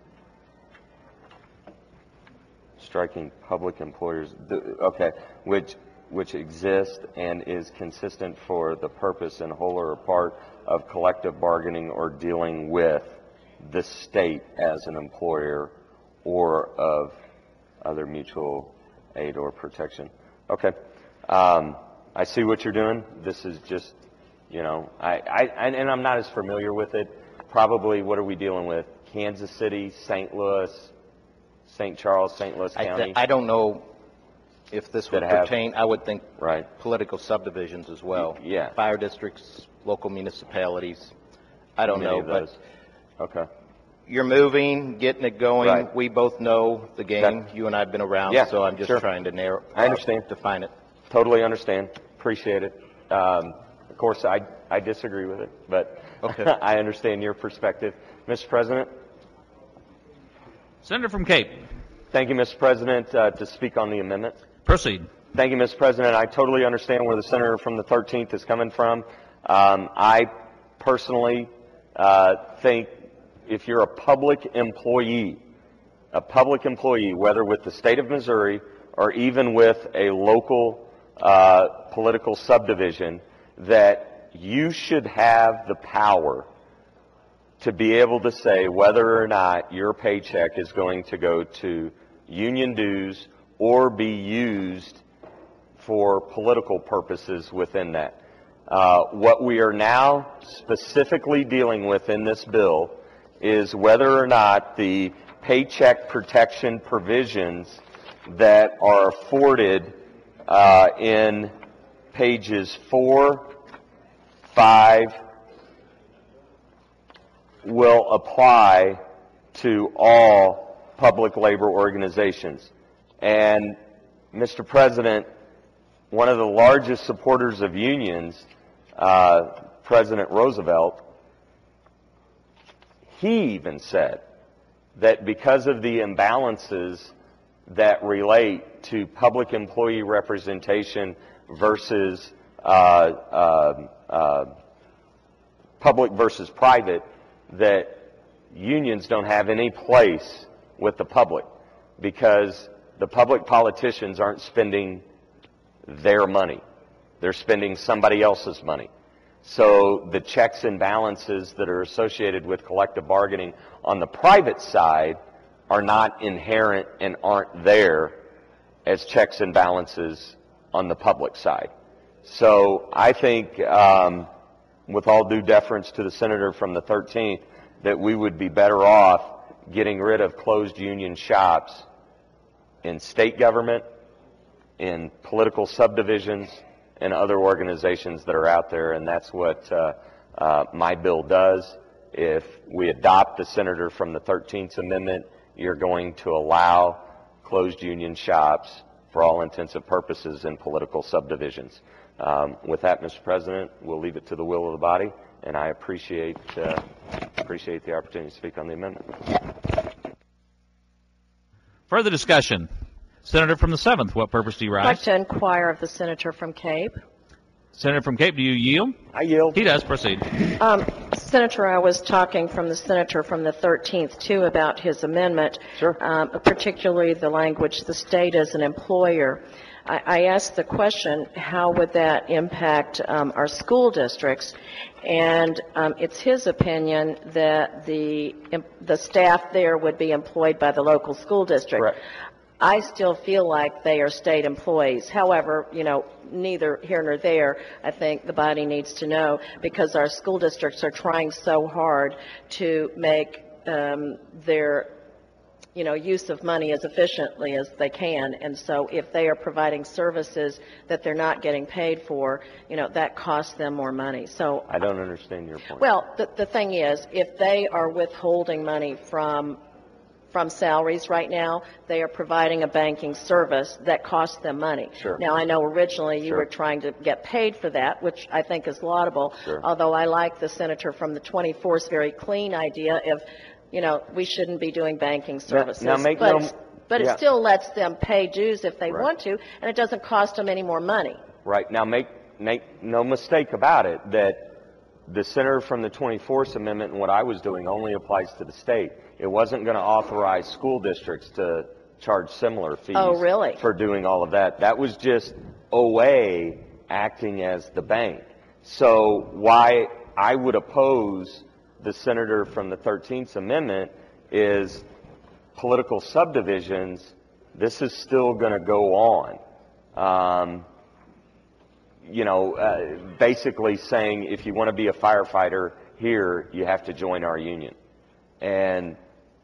striking public employers, okay, which which exists and is consistent for the purpose in whole or part of collective bargaining or dealing with the state as an employer or of other mutual aid or protection. Okay. Um, I see what you're doing. This is just, you know, I, I, and I'm not as familiar with it. Probably, what are we dealing with? Kansas City, Saint Louis, Saint Charles, Saint Louis I, County? th I don't know if this would That have- pertain. I would think right. political subdivisions as well. Yeah. Fire districts, local municipalities. I don't Many know, of but those. Okay. you're moving, getting it going. Right. We both know the game. You and I have been around, Yeah, so I'm just sure. trying to narrow. I understand. Uh, define it. Totally understand. Appreciate it. Um, of course, I, I disagree with it, but Okay. I understand your perspective. Mister President? Senator from Cape. Thank you, Mister President, uh, to speak on the amendment. Proceed. Thank you, Mister President. I totally understand where the senator from the thirteenth is coming from. Um, I personally uh, think if you're a public employee, a public employee, whether with the state of Missouri or even with a local uh, political subdivision, that you should have the power to be able to say whether or not your paycheck is going to go to union dues or be used for political purposes within that. Uh, what we are now specifically dealing with in this bill is whether or not the paycheck protection provisions that are afforded uh, in pages four, five, will apply to all public labor organizations. And, Mister President, one of the largest supporters of unions, uh, President Roosevelt, he even said that because of the imbalances that relate to public employee representation versus uh, uh, uh, public versus private, that unions don't have any place with the public, because the public politicians aren't spending their money. They're spending somebody else's money. So the checks and balances that are associated with collective bargaining on the private side are not inherent and aren't there as checks and balances on the public side. So I think, um, with all due deference to the senator from the thirteenth, that we would be better off getting rid of closed union shops in state government, in political subdivisions, and other organizations that are out there, and that's what uh, uh, my bill does. If we adopt the senator from the thirteenth Amendment, you're going to allow closed union shops for all intents and purposes in political subdivisions. Um, with that, Mister President, we'll leave it to the will of the body, and I appreciate uh, appreciate the opportunity to speak on the amendment. Further discussion. Senator from the seventh, what purpose do you rise? I'd like to inquire of the senator from Cape. Senator from Cape, do you yield? I yield. He does. Proceed. Um, Senator, I was talking from the senator from the thirteenth, too, about his amendment, sure. um, particularly the language, the state as an employer. I, I asked the question, how would that impact um, our school districts? And um, it's his opinion that the, the staff there would be employed by the local school district. Correct. I still feel like they are state employees. However, you know, neither here nor there, I think the body needs to know, because our school districts are trying so hard to make um, their, you know, use of money as efficiently as they can. And so if they are providing services that they're not getting paid for, you know, that costs them more money. So I don't understand your point. Well, the, the thing is, if they are withholding money from from salaries right now, they are providing a banking service that costs them money. Sure. Now, I know originally you Sure. were trying to get paid for that, which I think is laudable, Sure. although I like the senator from the twenty-fourth's very clean idea of, you know, we shouldn't be doing banking services. now make but no- but yeah. it still lets them pay dues if they Right. want to, and it doesn't cost them any more money. Right. Now, make, make no mistake about it that the senator from the twenty-fourth Amendment and what I was doing only applies to the state. It wasn't going to authorize school districts to charge similar fees Oh, really? for doing all of that. That was just O A acting as the bank. So why I would oppose the senator from the thirteenth Amendment is political subdivisions. This is still going to go on. Um, you know, uh, basically saying if you want to be a firefighter here, you have to join our union. And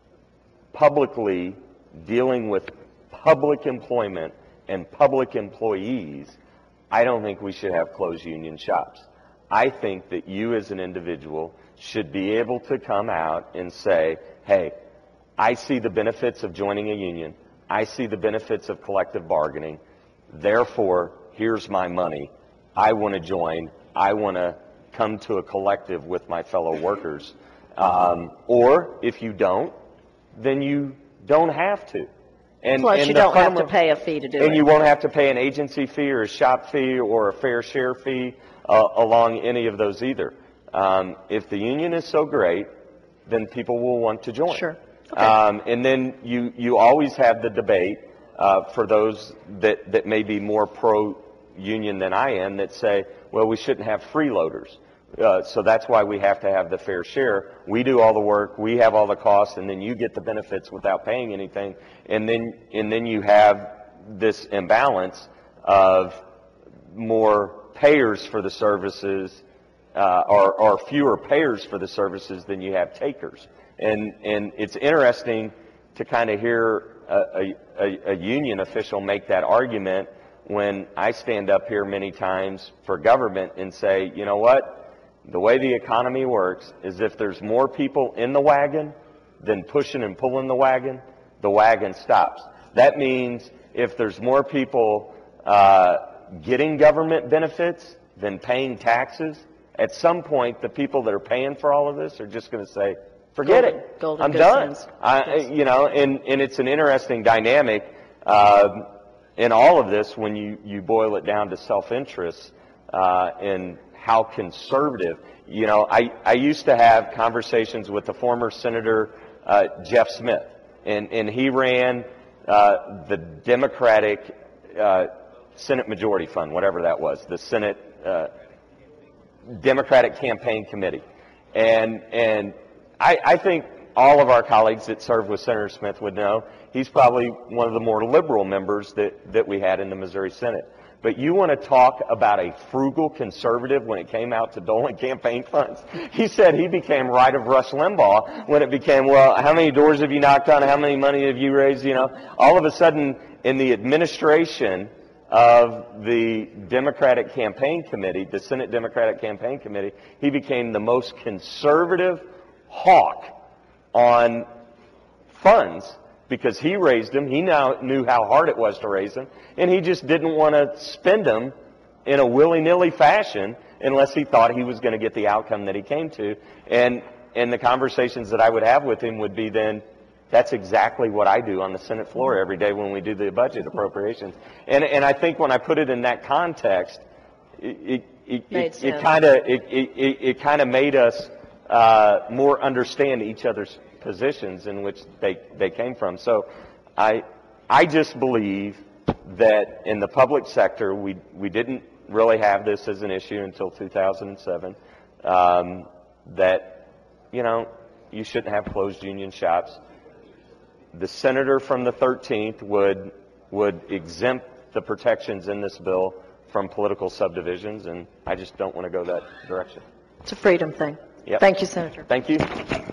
publicly dealing with public employment and public employees, I don't think we should have closed union shops. I think that you as an individual should be able to come out and say, hey, I see the benefits of joining a union. I see the benefits of collective bargaining. Therefore, here's my money. I want to join. I want to come to a collective with my fellow workers. Um, or if you don't, then you don't have to. And, Plus, and you the don't have to fundamental- pay a fee to do and it. you won't have to pay an agency fee or a shop fee or a fair share fee uh, along any of those either. Um, if the union is so great, then people will want to join. Sure. Um, and then you, you always have the debate uh, for those that, that may be more pro-union than I am that say, well, we shouldn't have freeloaders. Uh, so that's why we have to have the fair share. We do all the work, we have all the costs, and then you get the benefits without paying anything. And then, and then you have this imbalance of more payers for the services, uh, or, or fewer payers for the services than you have takers. And, and it's interesting to kind of hear a, a, a union official make that argument when I stand up here many times for government and say, you know what? The way the economy works is if there's more people in the wagon than pushing and pulling the wagon, the wagon stops. That means if there's more people uh, getting government benefits than paying taxes, at some point the people that are paying for all of this are just going to say, forget Golden- it, golden I'm good done. sense. I, you know, and, and it's an interesting dynamic uh, in all of this when you, you boil it down to self-interest uh, and how conservative. You know, I, I used to have conversations with the former Senator uh, Jeff Smith, and, and he ran uh, the Democratic uh, Senate Majority Fund, whatever that was, the Senate uh, Democratic Campaign Committee. And, and I, I think all of our colleagues that served with Senator Smith would know he's probably one of the more liberal members that, that we had in the Missouri Senate. But you want to talk about a frugal conservative when it came out to doling campaign funds? He said he became right of Rush Limbaugh when it became, well, how many doors have you knocked on? How many money have you raised? You know, all of a sudden in the administration of the Democratic Campaign Committee, the Senate Democratic Campaign Committee, he became the most conservative hawk on funds because he raised them. He now knew how hard it was to raise them, and he just didn't want to spend them in a willy-nilly fashion unless he thought he was going to get the outcome that he came to. And and the conversations that I would have with him would be then, that's exactly what I do on the Senate floor every day when we do the budget appropriations. And and I think when I put it in that context, it it it, it kind of it it, it, it kind of made us uh, more understand each other's positions in which they they came from. So I I just believe that in the public sector we we didn't really have this as an issue until two thousand seven. Um, that you know you shouldn't have closed union shops. The senator from the thirteenth would would exempt the protections in this bill from political subdivisions, and I just don't want to go that direction. It's a freedom thing. Yep. Thank you, Senator. Thank you.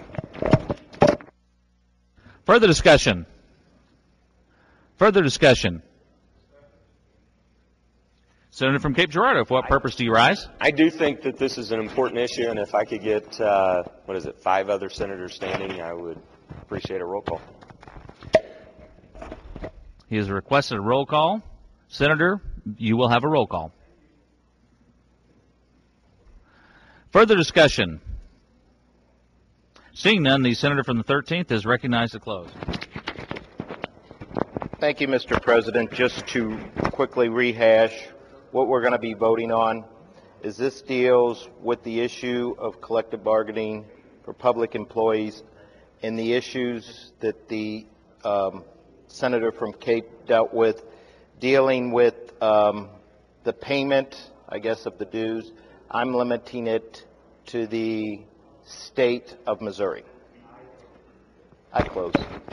Further discussion. Further discussion. Senator from Cape Girardeau, for what purpose do you rise? I do think that this is an important issue, and if I could get, uh, what is it, five other senators standing, I would appreciate a roll call. He has requested a roll call. Senator, you will have a roll call. Further discussion. Seeing none, the senator from the thirteenth is recognized to close. Thank you, Mister President. Just to quickly rehash what we're going to be voting on is this deals with the issue of collective bargaining for public employees and the issues that the um, senator from Cape dealt with, dealing with um, the payment, I guess, of the dues. I'm limiting it to the state of Missouri. I close.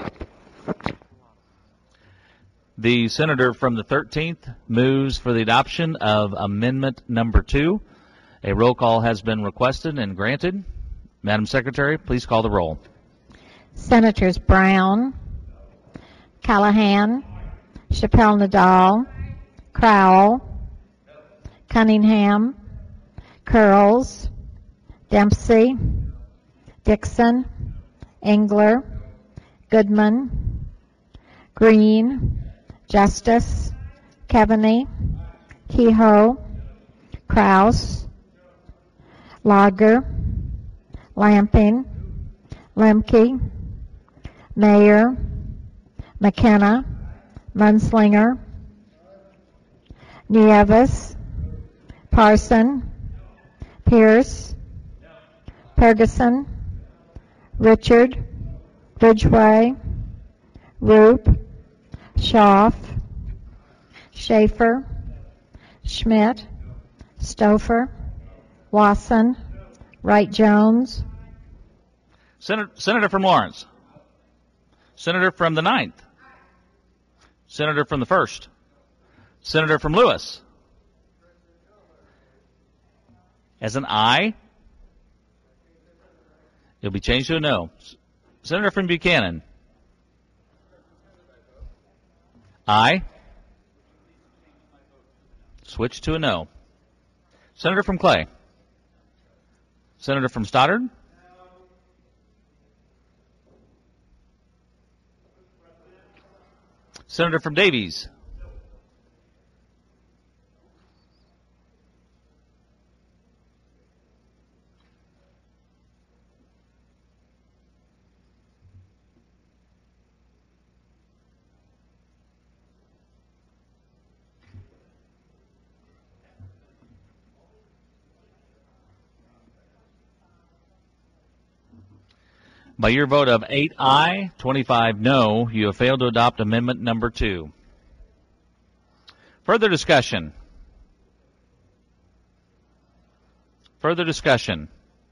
The senator from the thirteenth moves for the adoption of amendment number two. A roll call has been requested and granted. Madam Secretary, please call the roll. Senators Brown, Callahan, Chappelle Nadal, Crowell, Cunningham, Curls, Dempsey, Dixon, Engler, Goodman, Green, Justice, Keaveney, Kehoe, Kraus, Lager, Lamping, Lemke, Mayer, McKenna, Munslinger, Nieves, Parson, Pierce, Ferguson, Richard, Ridgway, Roop, Schaaf, Schaefer, Schmidt, Stouffer, Wasson, Wright-Jones. Senator, Senator from Lawrence. Senator from the ninth. Senator from the first. Senator from Lewis. As an aye, it'll be changed to a no. Senator from Buchanan. Aye. Switch to a no. Senator from Clay. Senator from Stoddard. Senator from Davies. By your vote of eight aye, twenty-five no, you have failed to adopt amendment number two. Further discussion. Further discussion.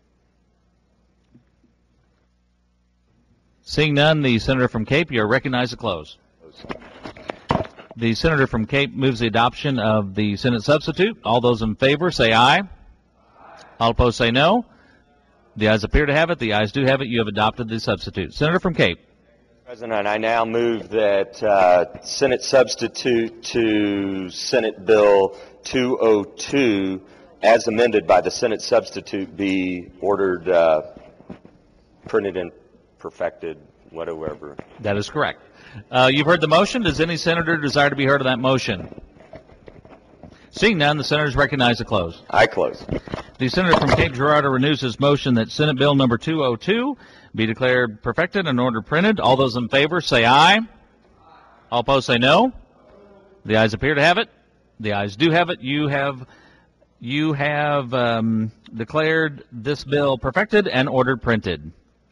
Seeing none, the senator from Cape, you are recognized to close. The senator from Cape moves the adoption of the Senate substitute. All those in favor say aye. All opposed say no. The ayes appear to have it. The ayes do have it. You have adopted the substitute. Senator from Cape. President, I now move that uh, Senate substitute to Senate Bill two oh two, as amended by the Senate substitute, be ordered, uh, printed and perfected, whatever. That is correct. Uh, you've heard the motion. Does any senator desire to be heard of that motion? Seeing none, the senator is recognized to close. I close. The senator from Cape Girardeau renews his motion that Senate Bill number two oh two be declared perfected and ordered printed. All those in favor say aye. All opposed say no. The ayes appear to have it. The ayes do have it. You have you have um, declared this bill perfected and ordered printed.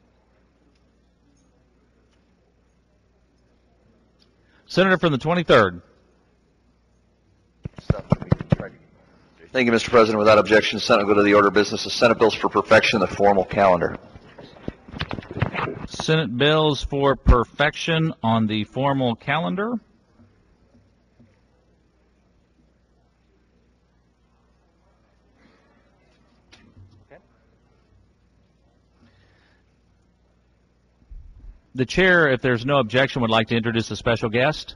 Senator from the twenty-third. Thank you, Mister President. Without objection, the Senate will go to the order of business. The Senate bills for perfection, the formal calendar. Senate bills for perfection on the formal calendar. The chair, if there's no objection, would like to introduce a special guest.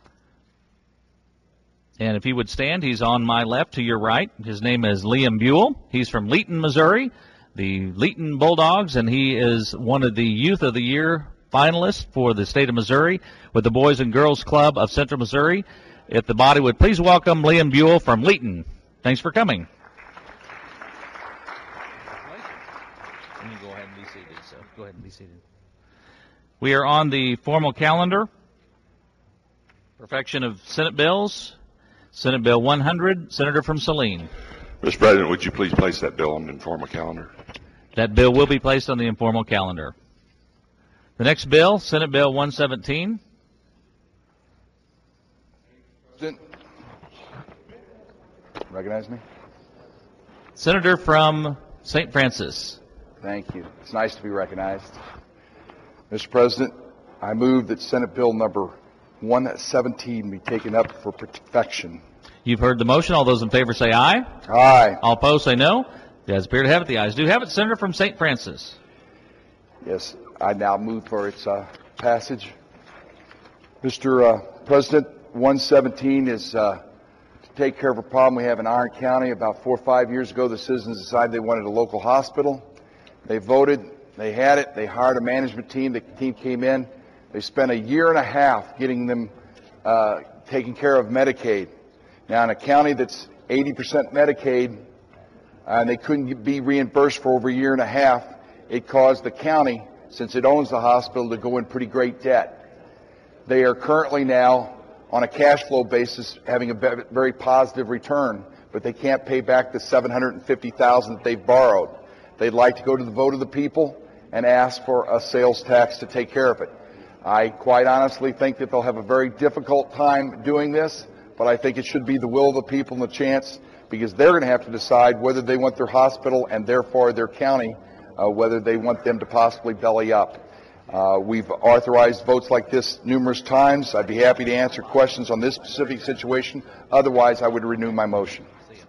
And if he would stand, he's on my left to your right. His name is Liam Buell. He's from Leeton, Missouri, the Leeton Bulldogs, and he is one of the Youth of the Year finalists for the state of Missouri with the Boys and Girls Club of Central Missouri. If the body would please welcome Liam Buell from Leeton. Thanks for coming. Let me go ahead and be seated. So go ahead and be seated. We are on the formal calendar. Perfection of Senate bills. Senate Bill one hundred, Senator from Saline. Mister President, would you please place that bill on the informal calendar? That bill will be placed on the informal calendar. The next bill, Senate Bill one seventeen. Recognize me? Senator from Saint Francis. Thank you. It's nice to be recognized. Mister President, I move that Senate Bill number one seventeen be taken up for perfection. You've heard the motion. All those in favor say aye. Aye. All opposed say no. The ayes appear to have it. The ayes do have it. Senator from Saint Francis. Yes, I now move for its uh, passage. Mister Uh, President, one seventeen is uh, to take care of a problem we have in Iron County. About four or five years ago, the citizens decided they wanted a local hospital. They voted. They had it. They hired a management team. The team came in. They spent a year and a half getting them uh, taking care of Medicaid. Now, in a county that's eighty percent Medicaid, uh, and they couldn't be reimbursed for over a year and a half, it caused the county, since it owns the hospital, to go in pretty great debt. They are currently now, on a cash flow basis, having a very positive return, but they can't pay back the seven hundred fifty thousand dollars that they've borrowed. They'd like to go to the vote of the people and ask for a sales tax to take care of it. I quite honestly think that they'll have a very difficult time doing this, but I think it should be the will of the people and the chance, because they're going to have to decide whether they want their hospital and therefore their county, uh, whether they want them to possibly belly up. Uh, we've authorized votes like this numerous times. I'd be happy to answer questions on this specific situation. Otherwise, I would renew my motion.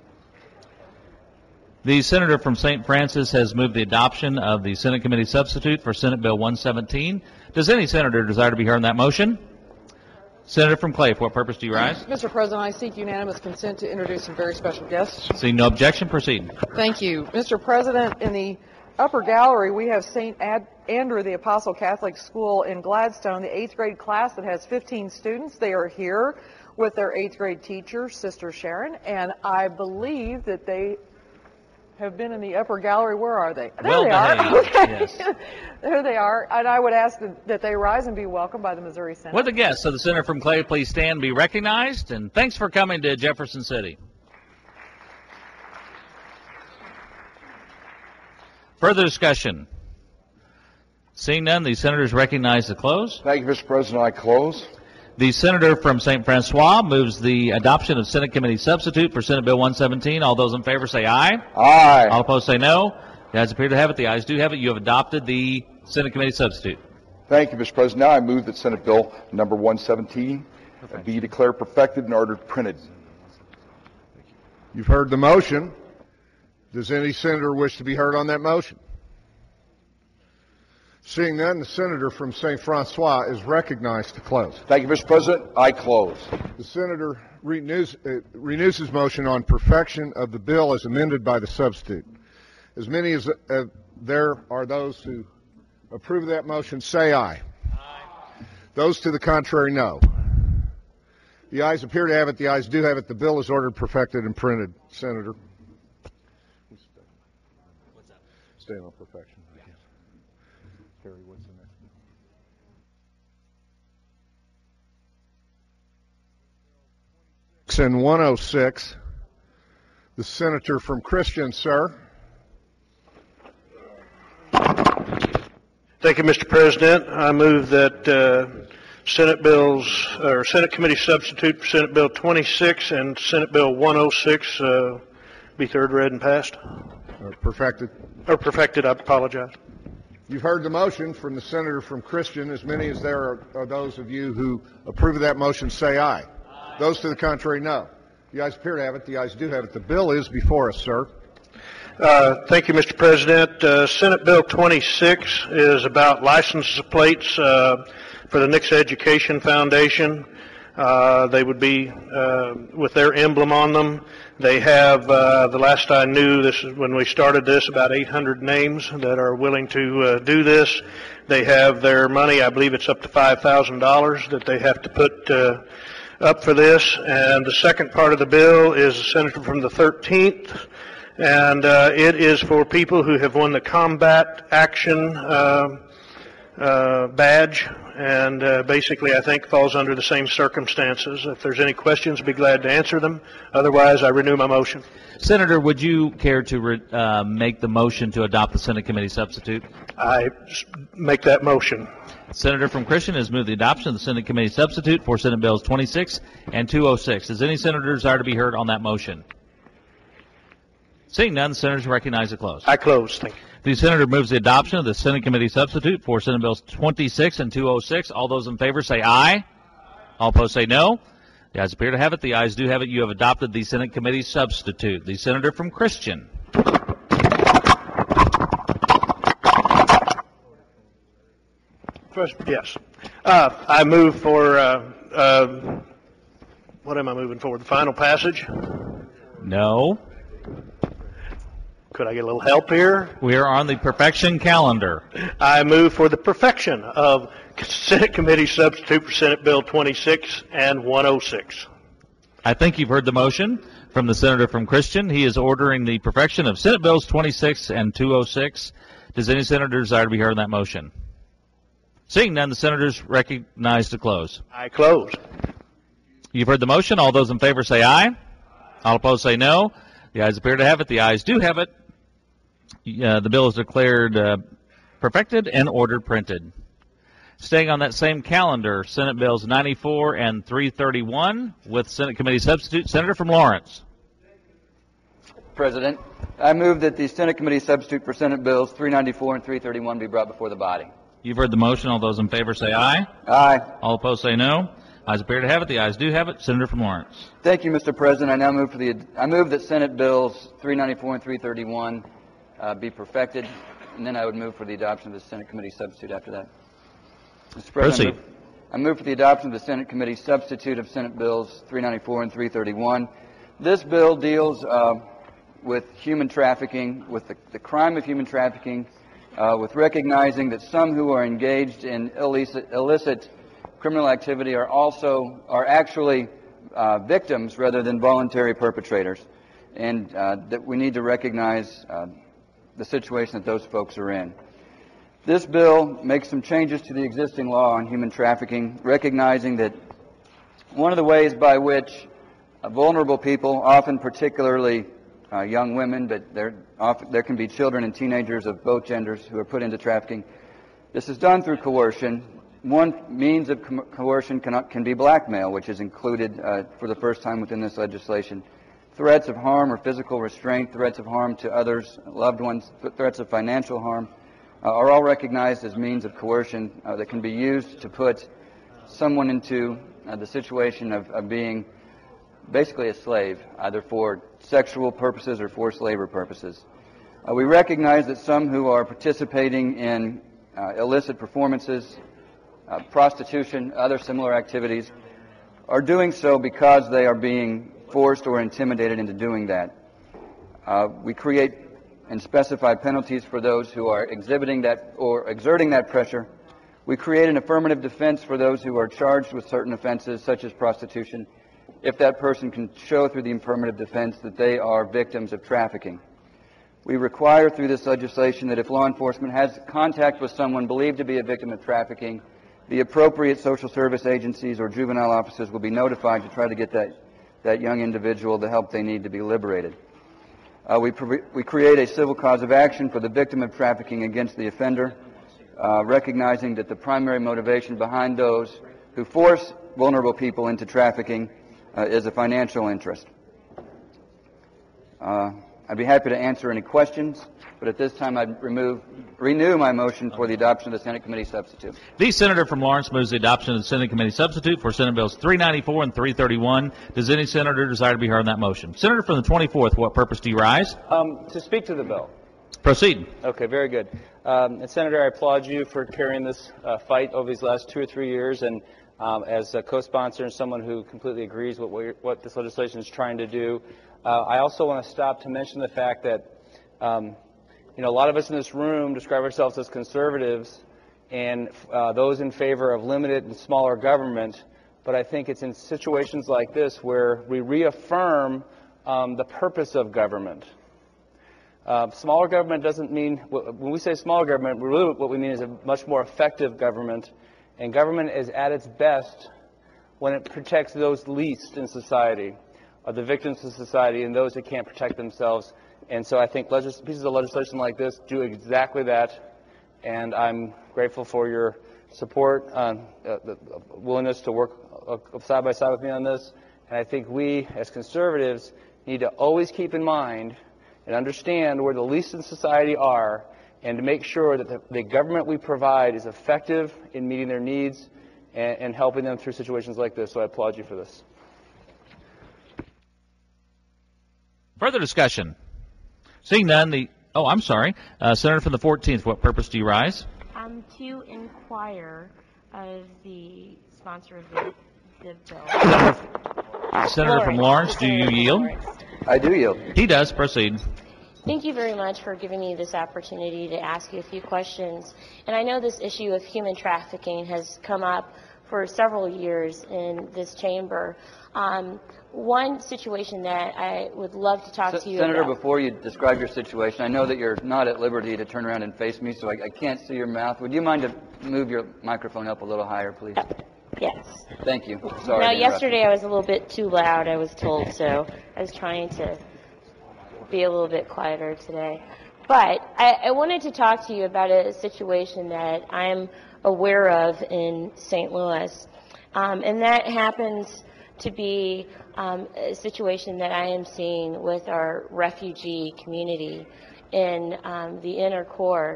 The senator from Saint Francis has moved the adoption of the Senate Committee substitute for Senate Bill one seventeen. Does any senator desire to be heard on that motion? Senator from Clay, for what purpose do you rise? Mister President, I seek unanimous consent to introduce some very special guests. Seeing no objection, proceed. Thank you. Mister President, in the upper gallery, we have Saint Ad- Andrew the Apostle Catholic School in Gladstone, the eighth grade class that has fifteen students. They are here with their eighth grade teacher, Sister Sharon, and I believe that they have been in the upper gallery. Where are they? There Well they are. behaved, Okay. yes. There they are. And I would ask that, that they rise and be welcomed by the Missouri Senate. Would the guests of the senator from Clay please stand and be recognized? And thanks for coming to Jefferson City. Further discussion. Seeing none, the senator is recognized to close. Thank you, Mister President. I close. The senator from Saint Francois moves the adoption of Senate Committee Substitute for Senate Bill one seventeen. All those in favor say aye. Aye. All opposed say no. The ayes appear to have it. The ayes do have it. You have adopted the Senate Committee Substitute. Thank you, Mister President. Now I move that Senate Bill number one seventeen be declared perfected and ordered printed. You've heard the motion. Does any senator wish to be heard on that motion? Seeing none, the senator from Saint Francois is recognized to close. Thank you, Mister President. I close. The senator renews, uh, renews his motion on perfection of the bill as amended by the substitute. As many as uh, there are those who approve of that motion, say aye. Aye. Those to the contrary, no. The ayes appear to have it. The ayes do have it. The bill is ordered perfected and printed. Senator. Stay on perfection. Terry, what's the next one? And one oh six, the senator from Christian, sir. Thank you, Mister President. I move that uh, Senate bills, or Senate Committee Substitute for Senate Bill twenty-six and Senate Bill one oh six uh, be third read and passed. Or perfected. Or perfected, I apologize. You've heard the motion from the senator from Christian. As many as there are, are those of you who approve of that motion, say aye. Aye. Those to the contrary, no. The ayes appear to have it. The ayes do have it. The bill is before us, sir. Uh, thank you, Mister President. Uh, Senate Bill twenty-six is about license plates uh, for the Nix Education Foundation. Uh, they would be uh, with their emblem on them. They have, uh, the last I knew, this is when we started this, about eight hundred names that are willing to uh, do this. They have their money, I believe it's up to five thousand dollars that they have to put uh, up for this. And the second part of the bill is a senator from the thirteenth, and uh, it is for people who have won the Combat Action uh, uh, badge, and uh, basically I think falls under the same circumstances. If there's any questions, I'd be glad to answer them. Otherwise, I renew my motion. Senator, would you care to re- uh, make the motion to adopt the Senate Committee Substitute? I make that motion. Senator from Christian has moved the adoption of the Senate Committee Substitute for Senate Bills twenty-six and two oh six. Does any senator desire to be heard on that motion? Seeing none, the senators recognize the close. I close. Thank you. The senator moves the adoption of the Senate Committee Substitute for Senate Bills twenty-six and two oh six. All those in favor say aye. All opposed say no. The ayes appear to have it. The ayes do have it. You have adopted the Senate Committee Substitute. The senator from Christian. First, yes. Uh, I move for, uh, uh, what am I moving for? The final passage? No. Could I get a little help here? We are on the perfection calendar. I move for the perfection of Senate Committee Substitute for Senate Bill twenty-six and one oh six. I think you've heard the motion from the senator from Christian. He is ordering the perfection of Senate Bills twenty-six and two oh six. Does any senator desire to be heard on that motion? Seeing none, the senators recognize to close. I close. You've heard the motion. All those in favor say aye. All opposed say no. The ayes appear to have it. The ayes do have it. Uh, the bill is declared uh, perfected and ordered printed. Staying on that same calendar, Senate Bills ninety-four and three thirty-one with Senate Committee Substitute. Senator from Lawrence. President, I move that the Senate Committee Substitute for Senate Bills three ninety-four and three thirty-one be brought before the body. You've heard the motion. All those in favor say aye. Aye. All opposed say no. Ayes appear to have it. The ayes do have it. Senator from Lawrence. Thank you, Mister President. I now move for the I move that Senate Bills three ninety-four and three thirty-one uh, be perfected, and then I would move for the adoption of the Senate Committee Substitute after that. Mister President, Proceed. I move, I move for the adoption of the Senate Committee Substitute of Senate Bills three ninety-four and three thirty-one. This bill deals uh, with human trafficking, with the, the crime of human trafficking, uh, with recognizing that some who are engaged in illicit, illicit criminal activity are also are actually uh, victims rather than voluntary perpetrators, and uh, that we need to recognize uh, the situation that those folks are in. This bill makes some changes to the existing law on human trafficking, recognizing that one of the ways by which uh, vulnerable people, often particularly uh, young women, but there, often, there can be children and teenagers of both genders who are put into trafficking, This is done through coercion. One means of co- coercion can, can be blackmail, which is included uh, for the first time within this legislation. Threats of harm or physical restraint, threats of harm to others, loved ones, threats of financial harm uh, are all recognized as means of coercion uh, that can be used to put someone into uh, the situation of, of being basically a slave, either for sexual purposes or forced labor purposes. Uh, we recognize that some who are participating in uh, illicit performances, uh, prostitution, other similar activities, are doing so because they are being forced or intimidated into doing that. Uh, we create and specify penalties for those who are exhibiting that or exerting that pressure. We create an affirmative defense for those who are charged with certain offenses, such as prostitution, if that person can show through the affirmative defense that they are victims of trafficking. We require through this legislation that if law enforcement has contact with someone believed to be a victim of trafficking, the appropriate social service agencies or juvenile offices will be notified to try to get that, that young individual the help they need to be liberated. Uh, we, we create a civil cause of action for the victim of trafficking against the offender, uh, recognizing that the primary motivation behind those who force vulnerable people into trafficking uh, is a financial interest. Uh, I'd be happy to answer any questions, but at this time I'd remove, renew my motion for the adoption of the Senate Committee substitute. The senator from Lawrence moves the adoption of the Senate Committee substitute for Senate Bills three ninety-four and three thirty-one. Does any senator desire to be heard on that motion? Senator from the twenty-fourth, what purpose do you rise? Um, to speak to the bill. Proceed. Okay, very good. Um, and Senator, I applaud you for carrying this uh, fight over these last two or three years, and um, as a co-sponsor and someone who completely agrees with what, what this legislation is trying to do. Uh, I also want to stop to mention the fact that, um, you know, a lot of us in this room describe ourselves as conservatives and uh, those in favor of limited and smaller government, but I think it's in situations like this where we reaffirm um, the purpose of government. Uh, smaller government doesn't mean, when we say smaller government, really what we mean is a much more effective government, and government is at its best when it protects those least in society, or the victims of society and those that can't protect themselves. And so I think legis- pieces of legislation like this do exactly that, and I'm grateful for your support, uh, uh, the willingness to work uh, side by side with me on this. And I think we, as conservatives, need to always keep in mind and understand where the least in society are, and to make sure that the, the government we provide is effective in meeting their needs and, and helping them through situations like this. So I applaud you for this. Further discussion? Seeing none, the, oh, I'm sorry. Uh, Senator from the fourteenth, what purpose do you rise? Um, to inquire of the sponsor of the, the bill. Senator, Senator from Lawrence, do you yield? I do yield. He does. Proceed. Thank you very much for giving me this opportunity to ask you a few questions. And I know this issue of human trafficking has come up for several years in this chamber. Um, one situation that I would love to talk S- to you Senator, about. before you describe your situation, I know that you're not at liberty to turn around and face me, so I, I can't see your mouth. Would you mind to move your microphone up a little higher, please? Yes. Thank you. Sorry. Now, to interrupt yesterday you. I was a little bit too loud, I was told, so I was trying to be a little bit quieter today. But I, I wanted to talk to you about a situation that I'm aware of in Saint Louis, um, and that happens to be um, a situation that I am seeing with our refugee community in um, the inner core.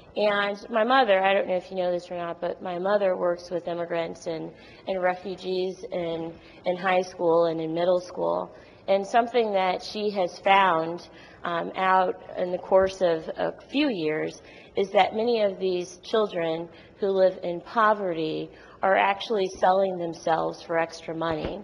And my mother, I don't know if you know this or not, but my mother works with immigrants and, and refugees in, in high school and in middle school. And something that she has found um, out in the course of a few years is that many of these children who live in poverty are actually selling themselves for extra money.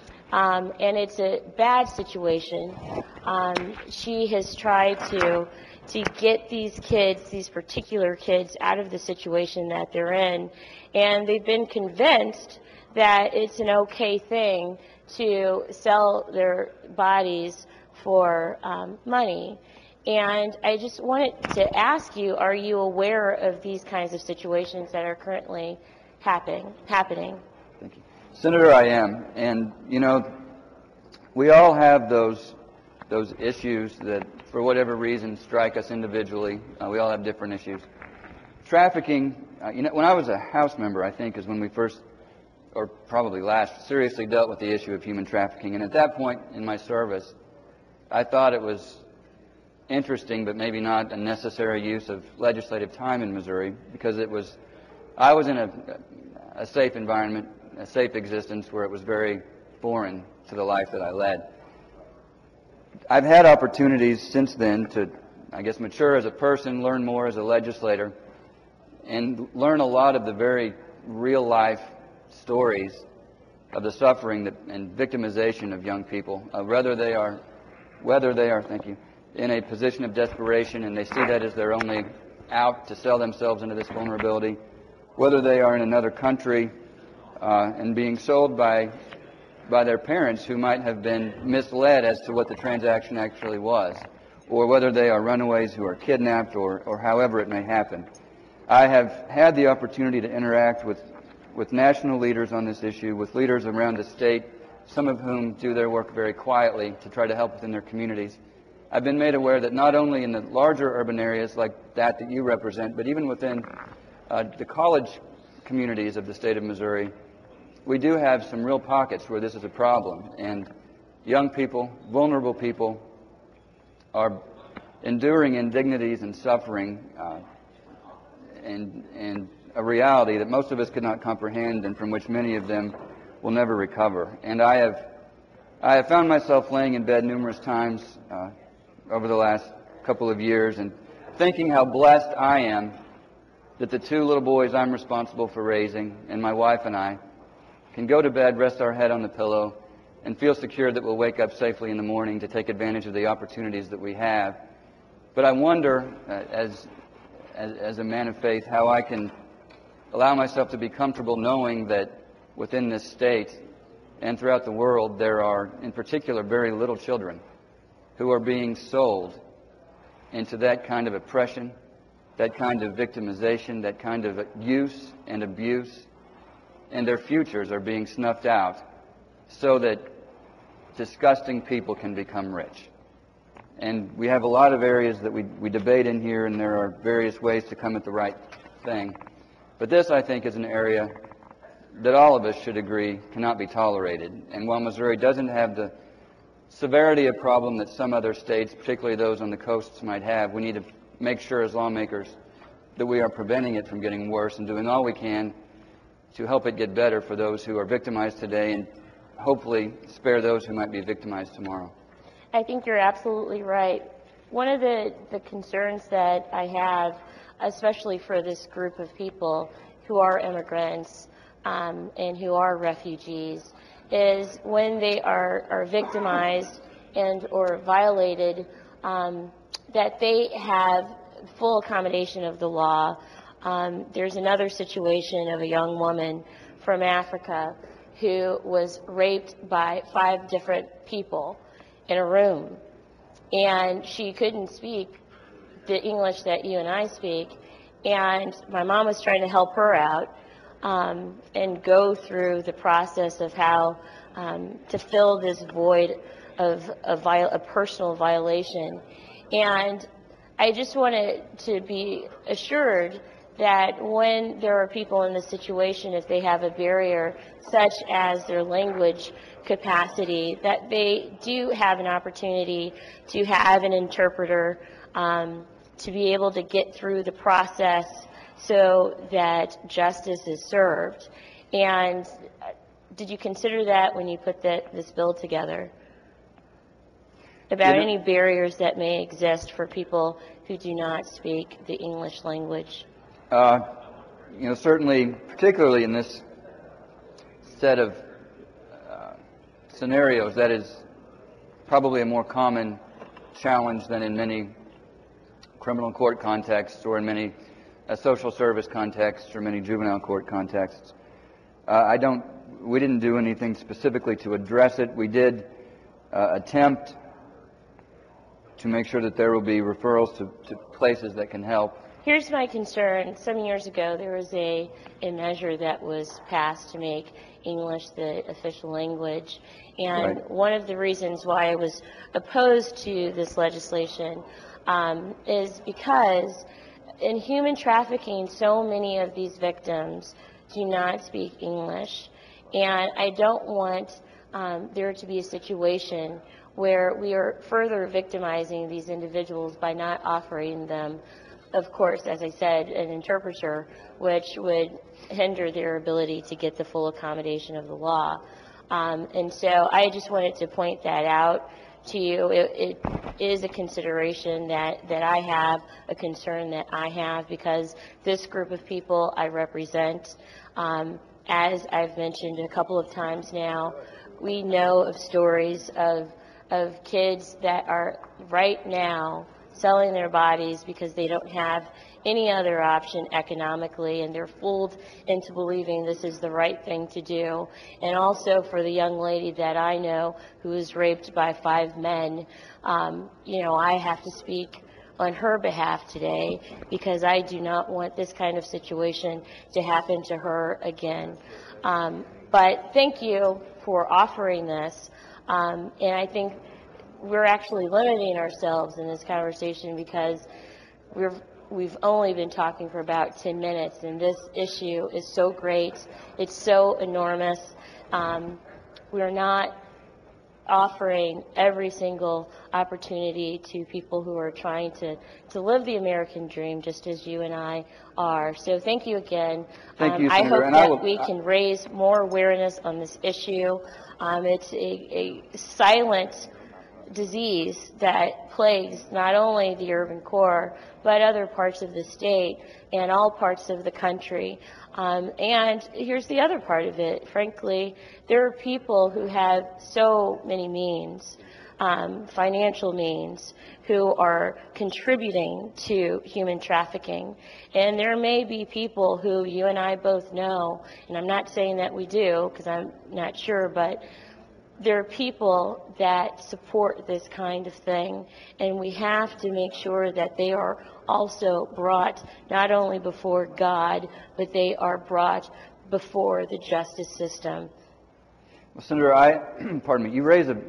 Um, and it's a bad situation. Um, she has tried to to get these kids, these particular kids, out of the situation that they're in, and they've been convinced that it's an okay thing to sell their bodies for um, money. And I just wanted to ask you, are you aware of these kinds of situations that are currently happening? happening? Senator, I am. And, you know, we all have those those issues that, for whatever reason, strike us individually. Uh, we all have different issues. Trafficking Uh, you know, when I was a House member, I think is when we first, or probably last, seriously dealt with the issue of human trafficking. And at that point in my service, I thought it was interesting, but maybe not a necessary use of legislative time in Missouri, because it was, I was in a, a safe environment, a safe existence where it was very foreign to the life that I led. I've had opportunities since then to, I guess, mature as a person, learn more as a legislator, and learn a lot of the very real-life stories of the suffering that, and victimization of young people, uh, whether they are, whether they are, thank you, in a position of desperation and they see that as their only out to sell themselves into this vulnerability, whether they are in another country uh, and being sold by by their parents who might have been misled as to what the transaction actually was, or whether they are runaways who are kidnapped, or, or however it may happen. I have had the opportunity to interact with, with national leaders on this issue, with leaders around the state, some of whom do their work very quietly to try to help within their communities. I've been made aware that not only in the larger urban areas like that that you represent, but even within uh, the college communities of the state of Missouri, we do have some real pockets where this is a problem, and young people, vulnerable people, are enduring indignities and suffering uh, and, and a reality that most of us could not comprehend and from which many of them will never recover. And I have, I have found myself laying in bed numerous times uh, over the last couple of years and thinking how blessed I am that the two little boys I'm responsible for raising and my wife and I can go to bed, rest our head on the pillow, and feel secure that we'll wake up safely in the morning to take advantage of the opportunities that we have. But I wonder, uh, as, as, as a man of faith, how I can allow myself to be comfortable knowing that within this state and throughout the world there are, in particular, very little children who are being sold into that kind of oppression, that kind of victimization, that kind of use and abuse, and their futures are being snuffed out so that disgusting people can become rich. And we have a lot of areas that we, we debate in here, and there are various ways to come at the right thing. But this, I think, is an area that all of us should agree cannot be tolerated. And while Missouri doesn't have the severity of problem that some other states, particularly those on the coasts, might have, we need to make sure as lawmakers that we are preventing it from getting worse and doing all we can to help it get better for those who are victimized today and hopefully spare those who might be victimized tomorrow. I think you're absolutely right. One of the, the concerns that I have, especially for this group of people who are immigrants um, and who are refugees, is when they are, are victimized and or violated, um, that they have full accommodation of the law. Um, there's another situation of a young woman from Africa who was raped by five different people in a room, and she couldn't speak the English that you and I speak, and my mom was trying to help her out um, and go through the process of how um, to fill this void of a, viol- a personal violation. And I just wanted to be assured that when there are people in this situation, if they have a barrier such as their language capacity, that they do have an opportunity to have an interpreter um, to be able to get through the process so that justice is served. And did you consider that when you put that, this bill together? About You know- any barriers that may exist for people who do not speak the English language? Uh, you know, certainly, particularly in this set of uh, scenarios, that is probably a more common challenge than in many criminal court contexts or in many uh, social service contexts or many juvenile court contexts. Uh, I don't, we didn't do anything specifically to address it. We did uh, attempt to make sure that there will be referrals to, to places that can help. Here's my concern. Some years ago, there was a, a measure that was passed to make English the official language. And Right. one of the reasons why I was opposed to this legislation um, is because in human trafficking, so many of these victims do not speak English, and I don't want um, there to be a situation where we are further victimizing these individuals by not offering them, of course, as I said, an interpreter, which would hinder their ability to get the full accommodation of the law. Um, and so I just wanted to point that out to you. It, it is a consideration that, that I have, a concern that I have, because this group of people I represent, um, as I've mentioned a couple of times now, we know of stories of, of kids that are right now selling their bodies because they don't have any other option economically, and they're fooled into believing this is the right thing to do. And also for the young lady that I know who was raped by five men, um, you know, I have to speak on her behalf today because I do not want this kind of situation to happen to her again. Um, but thank you for offering this, um, and I think we're actually limiting ourselves in this conversation because we're we've only been talking for about ten minutes, and this issue is so great, it's so enormous. Um, we're not offering every single opportunity to people who are trying to, to live the American dream, just as you and I are. So thank you again. Thank um, you, I Senator. hope And that I will, we can raise more awareness on this issue. Um, it's a, a silent disease that plagues not only the urban core, but other parts of the state and all parts of the country. Um, and here's the other part of it. Frankly, there are people who have so many means, um, financial means, who are contributing to human trafficking. And there may be people who you and I both know, and I'm not saying that we do because I'm not sure, but there are people that support this kind of thing, and we have to make sure that they are also brought not only before God, but they are brought before the justice system. Well, Senator, I, pardon me, you raise a,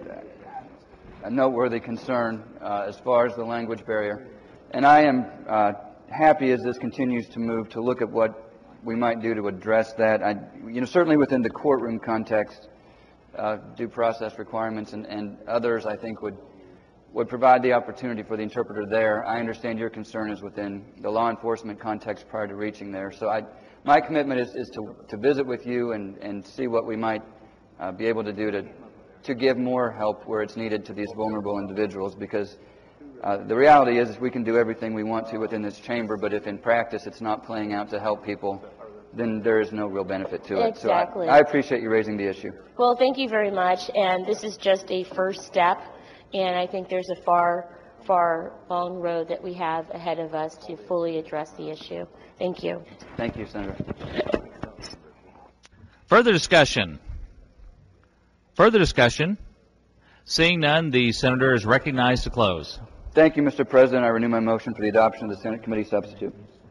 a noteworthy concern uh, as far as the language barrier, and I am uh, happy as this continues to move to look at what we might do to address that. I, you know, certainly within the courtroom context, Uh, due process requirements and, and others, I think, would would provide the opportunity for the interpreter there. I understand your concern is within the law enforcement context prior to reaching there. So I, my commitment is, is to, to visit with you and, and see what we might uh, be able to do to, to give more help where it's needed to these vulnerable individuals, because uh, the reality is, is we can do everything we want to within this chamber, but if in practice it's not playing out to help people, then there is no real benefit to it. Exactly. So I, I appreciate you raising the issue. Well, thank you very much, and this is just a first step, and I think there's a far, far long road that we have ahead of us to fully address the issue. Thank you. Thank you, Senator. Further discussion? Further discussion? Seeing none, the senator is recognized to close. Thank you, Mister President. I renew my motion for the adoption of the Senate Committee substitute.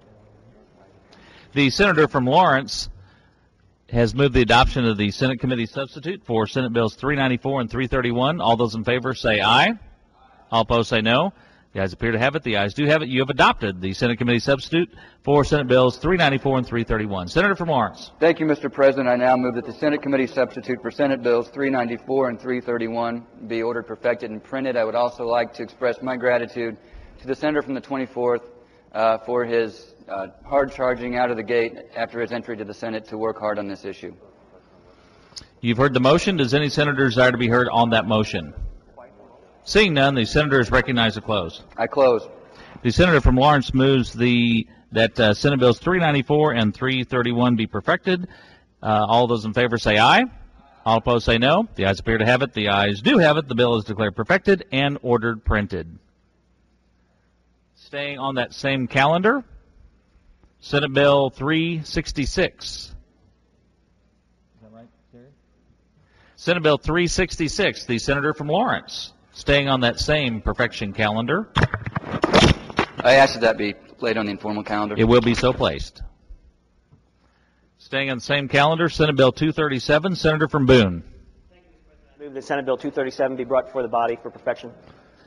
The senator from Lawrence has moved the adoption of the Senate Committee substitute for Senate Bills three ninety-four and three thirty-one. All those in favor say aye. All opposed say no. The ayes appear to have it. The ayes do have it. You have adopted the Senate Committee substitute for Senate Bills three ninety-four and three thirty-one. Senator from Lawrence. Thank you, Mister President. I now move that the Senate Committee substitute for Senate Bills three ninety-four and three thirty-one be ordered, perfected, and printed. I would also like to express my gratitude to the senator from the twenty-fourth uh, for his Uh, hard charging out of the gate after his entry to the Senate to work hard on this issue. You've heard the motion. Does any senator desire to be heard on that motion? Seeing none, the senator is recognized to close. I close. The senator from Lawrence moves the that uh, Senate Bills three ninety-four and three thirty-one be perfected. Uh, all those in favor say aye. All opposed say no. The ayes appear to have it. The ayes do have it. The bill is declared perfected and ordered printed. Staying on that same calendar, Senate Bill three sixty-six. Is that right, Terry? Senate Bill three sixty-six, the senator from Lawrence, staying on that same perfection calendar. I ask that that be laid on the informal calendar. It will be so placed. Staying on the same calendar, Senate Bill two thirty-seven, senator from Boone. I move that Senate Bill two thirty-seven be brought before the body for perfection.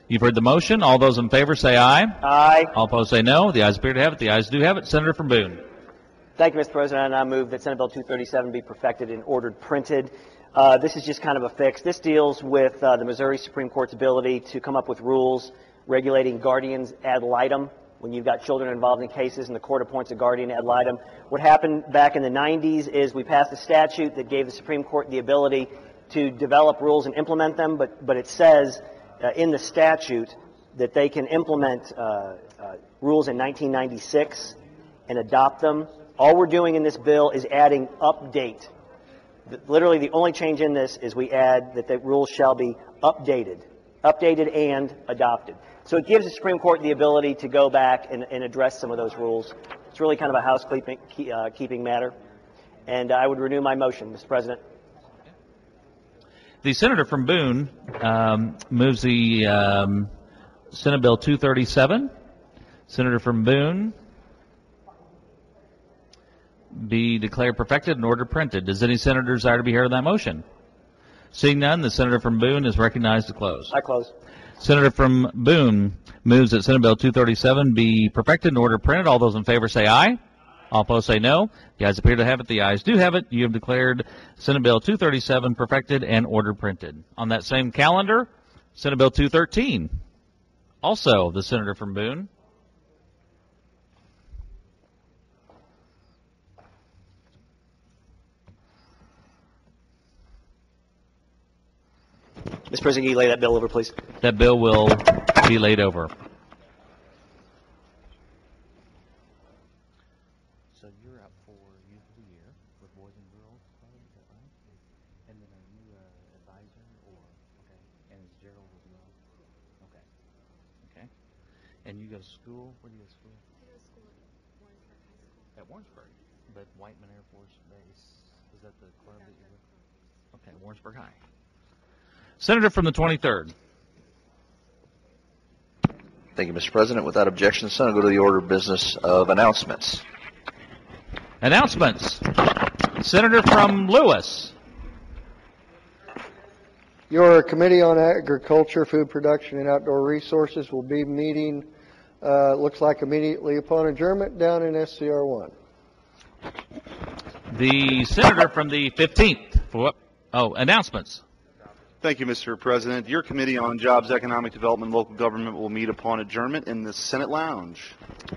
You've heard the motion. All those in favor say aye. Aye. All opposed say no. The ayes appear to have it. The ayes do have it. Senator from Boone. Thank you, Mister President. I move that Senate Bill two thirty-seven be perfected and ordered printed. Uh, this is just kind of a fix. This deals with uh, the Missouri Supreme Court's ability to come up with rules regulating guardians ad litem. When you've got children involved in cases and the court appoints a guardian ad litem. What happened back in the nineties is we passed a statute that gave the Supreme Court the ability to develop rules and implement them, but, but it says uh, in the statute that they can implement uh, uh, rules in nineteen ninety-six and adopt them. All we're doing in this bill is adding update. Literally the only change in this is we add that the rules shall be updated, updated and adopted. So it gives the Supreme Court the ability to go back and, and address some of those rules. It's really kind of a housekeeping uh, keeping matter. And I would renew my motion, Mister President. The senator from Boone um, moves the um, Senate Bill two thirty-seven. Senator from Boone be declared perfected and ordered printed. Does any senator desire to be heard on that motion? Seeing none, the senator from Boone is recognized to close. I close. Senator from Boone moves that Senate Bill two thirty-seven be perfected and ordered printed. All those in favor say aye. All opposed say no. The ayes appear to have it. The ayes do have it. You have declared Senate Bill two thirty-seven perfected and ordered printed. On that same calendar, Senate Bill two thirteen, also the senator from Boone. Mister President, can you lay that bill over, please? That bill will be laid over. So you're up for Youth of the Year with Boys and Girls Club, is that right? And then are you an advisor or, okay, and is Gerald as well? Okay. Okay. And you go to school, where do you go to school? I go to school at Warrensburg High School. At Warrensburg, but Whiteman Air Force Base, is that the club that you're with? Okay, Warrensburg High. Senator from the twenty-third. Thank you, Mister President. Without objection, the Senate will go to the order of business of announcements. Announcements. Senator from Lewis. Your Committee on Agriculture, Food Production, and Outdoor Resources will be meeting, uh, looks like immediately upon adjournment, down in S C R one. The senator from the fifteenth. For, oh, announcements. Thank you, Mister President. Your Committee on Jobs, Economic Development, and Local Government will meet upon adjournment in the Senate Lounge.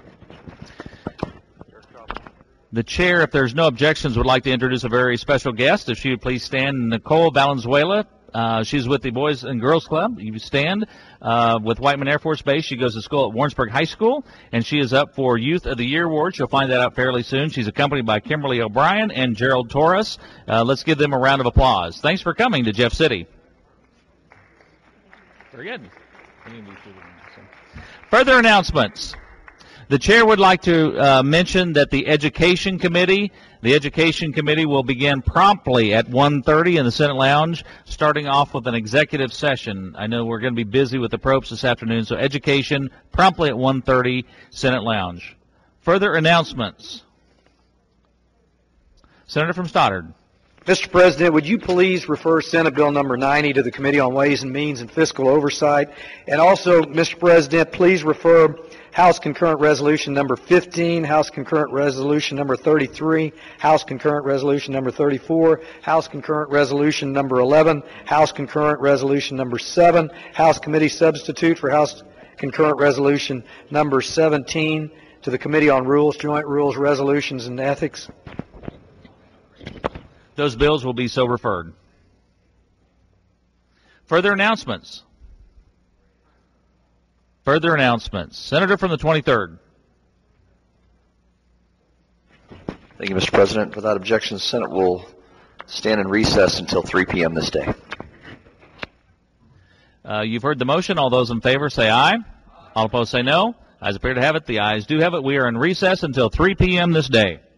The chair, if there's no objections, would like to introduce a very special guest. If she would please stand, Nicole Valenzuela. Uh, she's with the Boys and Girls Club. You stand uh, with Whiteman Air Force Base. She goes to school at Warrensburg High School, and she is up for Youth of the Year award. She'll find that out fairly soon. She's accompanied by Kimberly O'Brien and Gerald Torres. Uh, let's give them a round of applause. Thanks for coming to Jeff City. Very good. Further announcements. The chair would like to uh, mention that the Education Committee, the Education Committee will begin promptly at one thirty in the Senate Lounge, starting off with an executive session. I know we're going to be busy with the probes this afternoon, so Education promptly at one thirty, Senate Lounge. Further announcements. Senator from Stoddard. Mister President, would you please refer Senate Bill number ninety to the Committee on Ways and Means and Fiscal Oversight? And also, Mister President, please refer House Concurrent Resolution number fifteen, House Concurrent Resolution number thirty-three, House Concurrent Resolution number thirty-four, House Concurrent Resolution number eleven, House Concurrent Resolution number seven, House Committee Substitute for House Concurrent Resolution number seventeen to the Committee on Rules, Joint Rules, Resolutions, and Ethics. Those bills will be so referred. Further announcements. Further announcements. Senator from the twenty-third. Thank you, Mister President. Without objection, the Senate will stand in recess until three p m this day. Uh, you've heard the motion. All those in favor say aye. All opposed say no. Ayes appear to have it. The ayes do have it. We are in recess until three p m this day.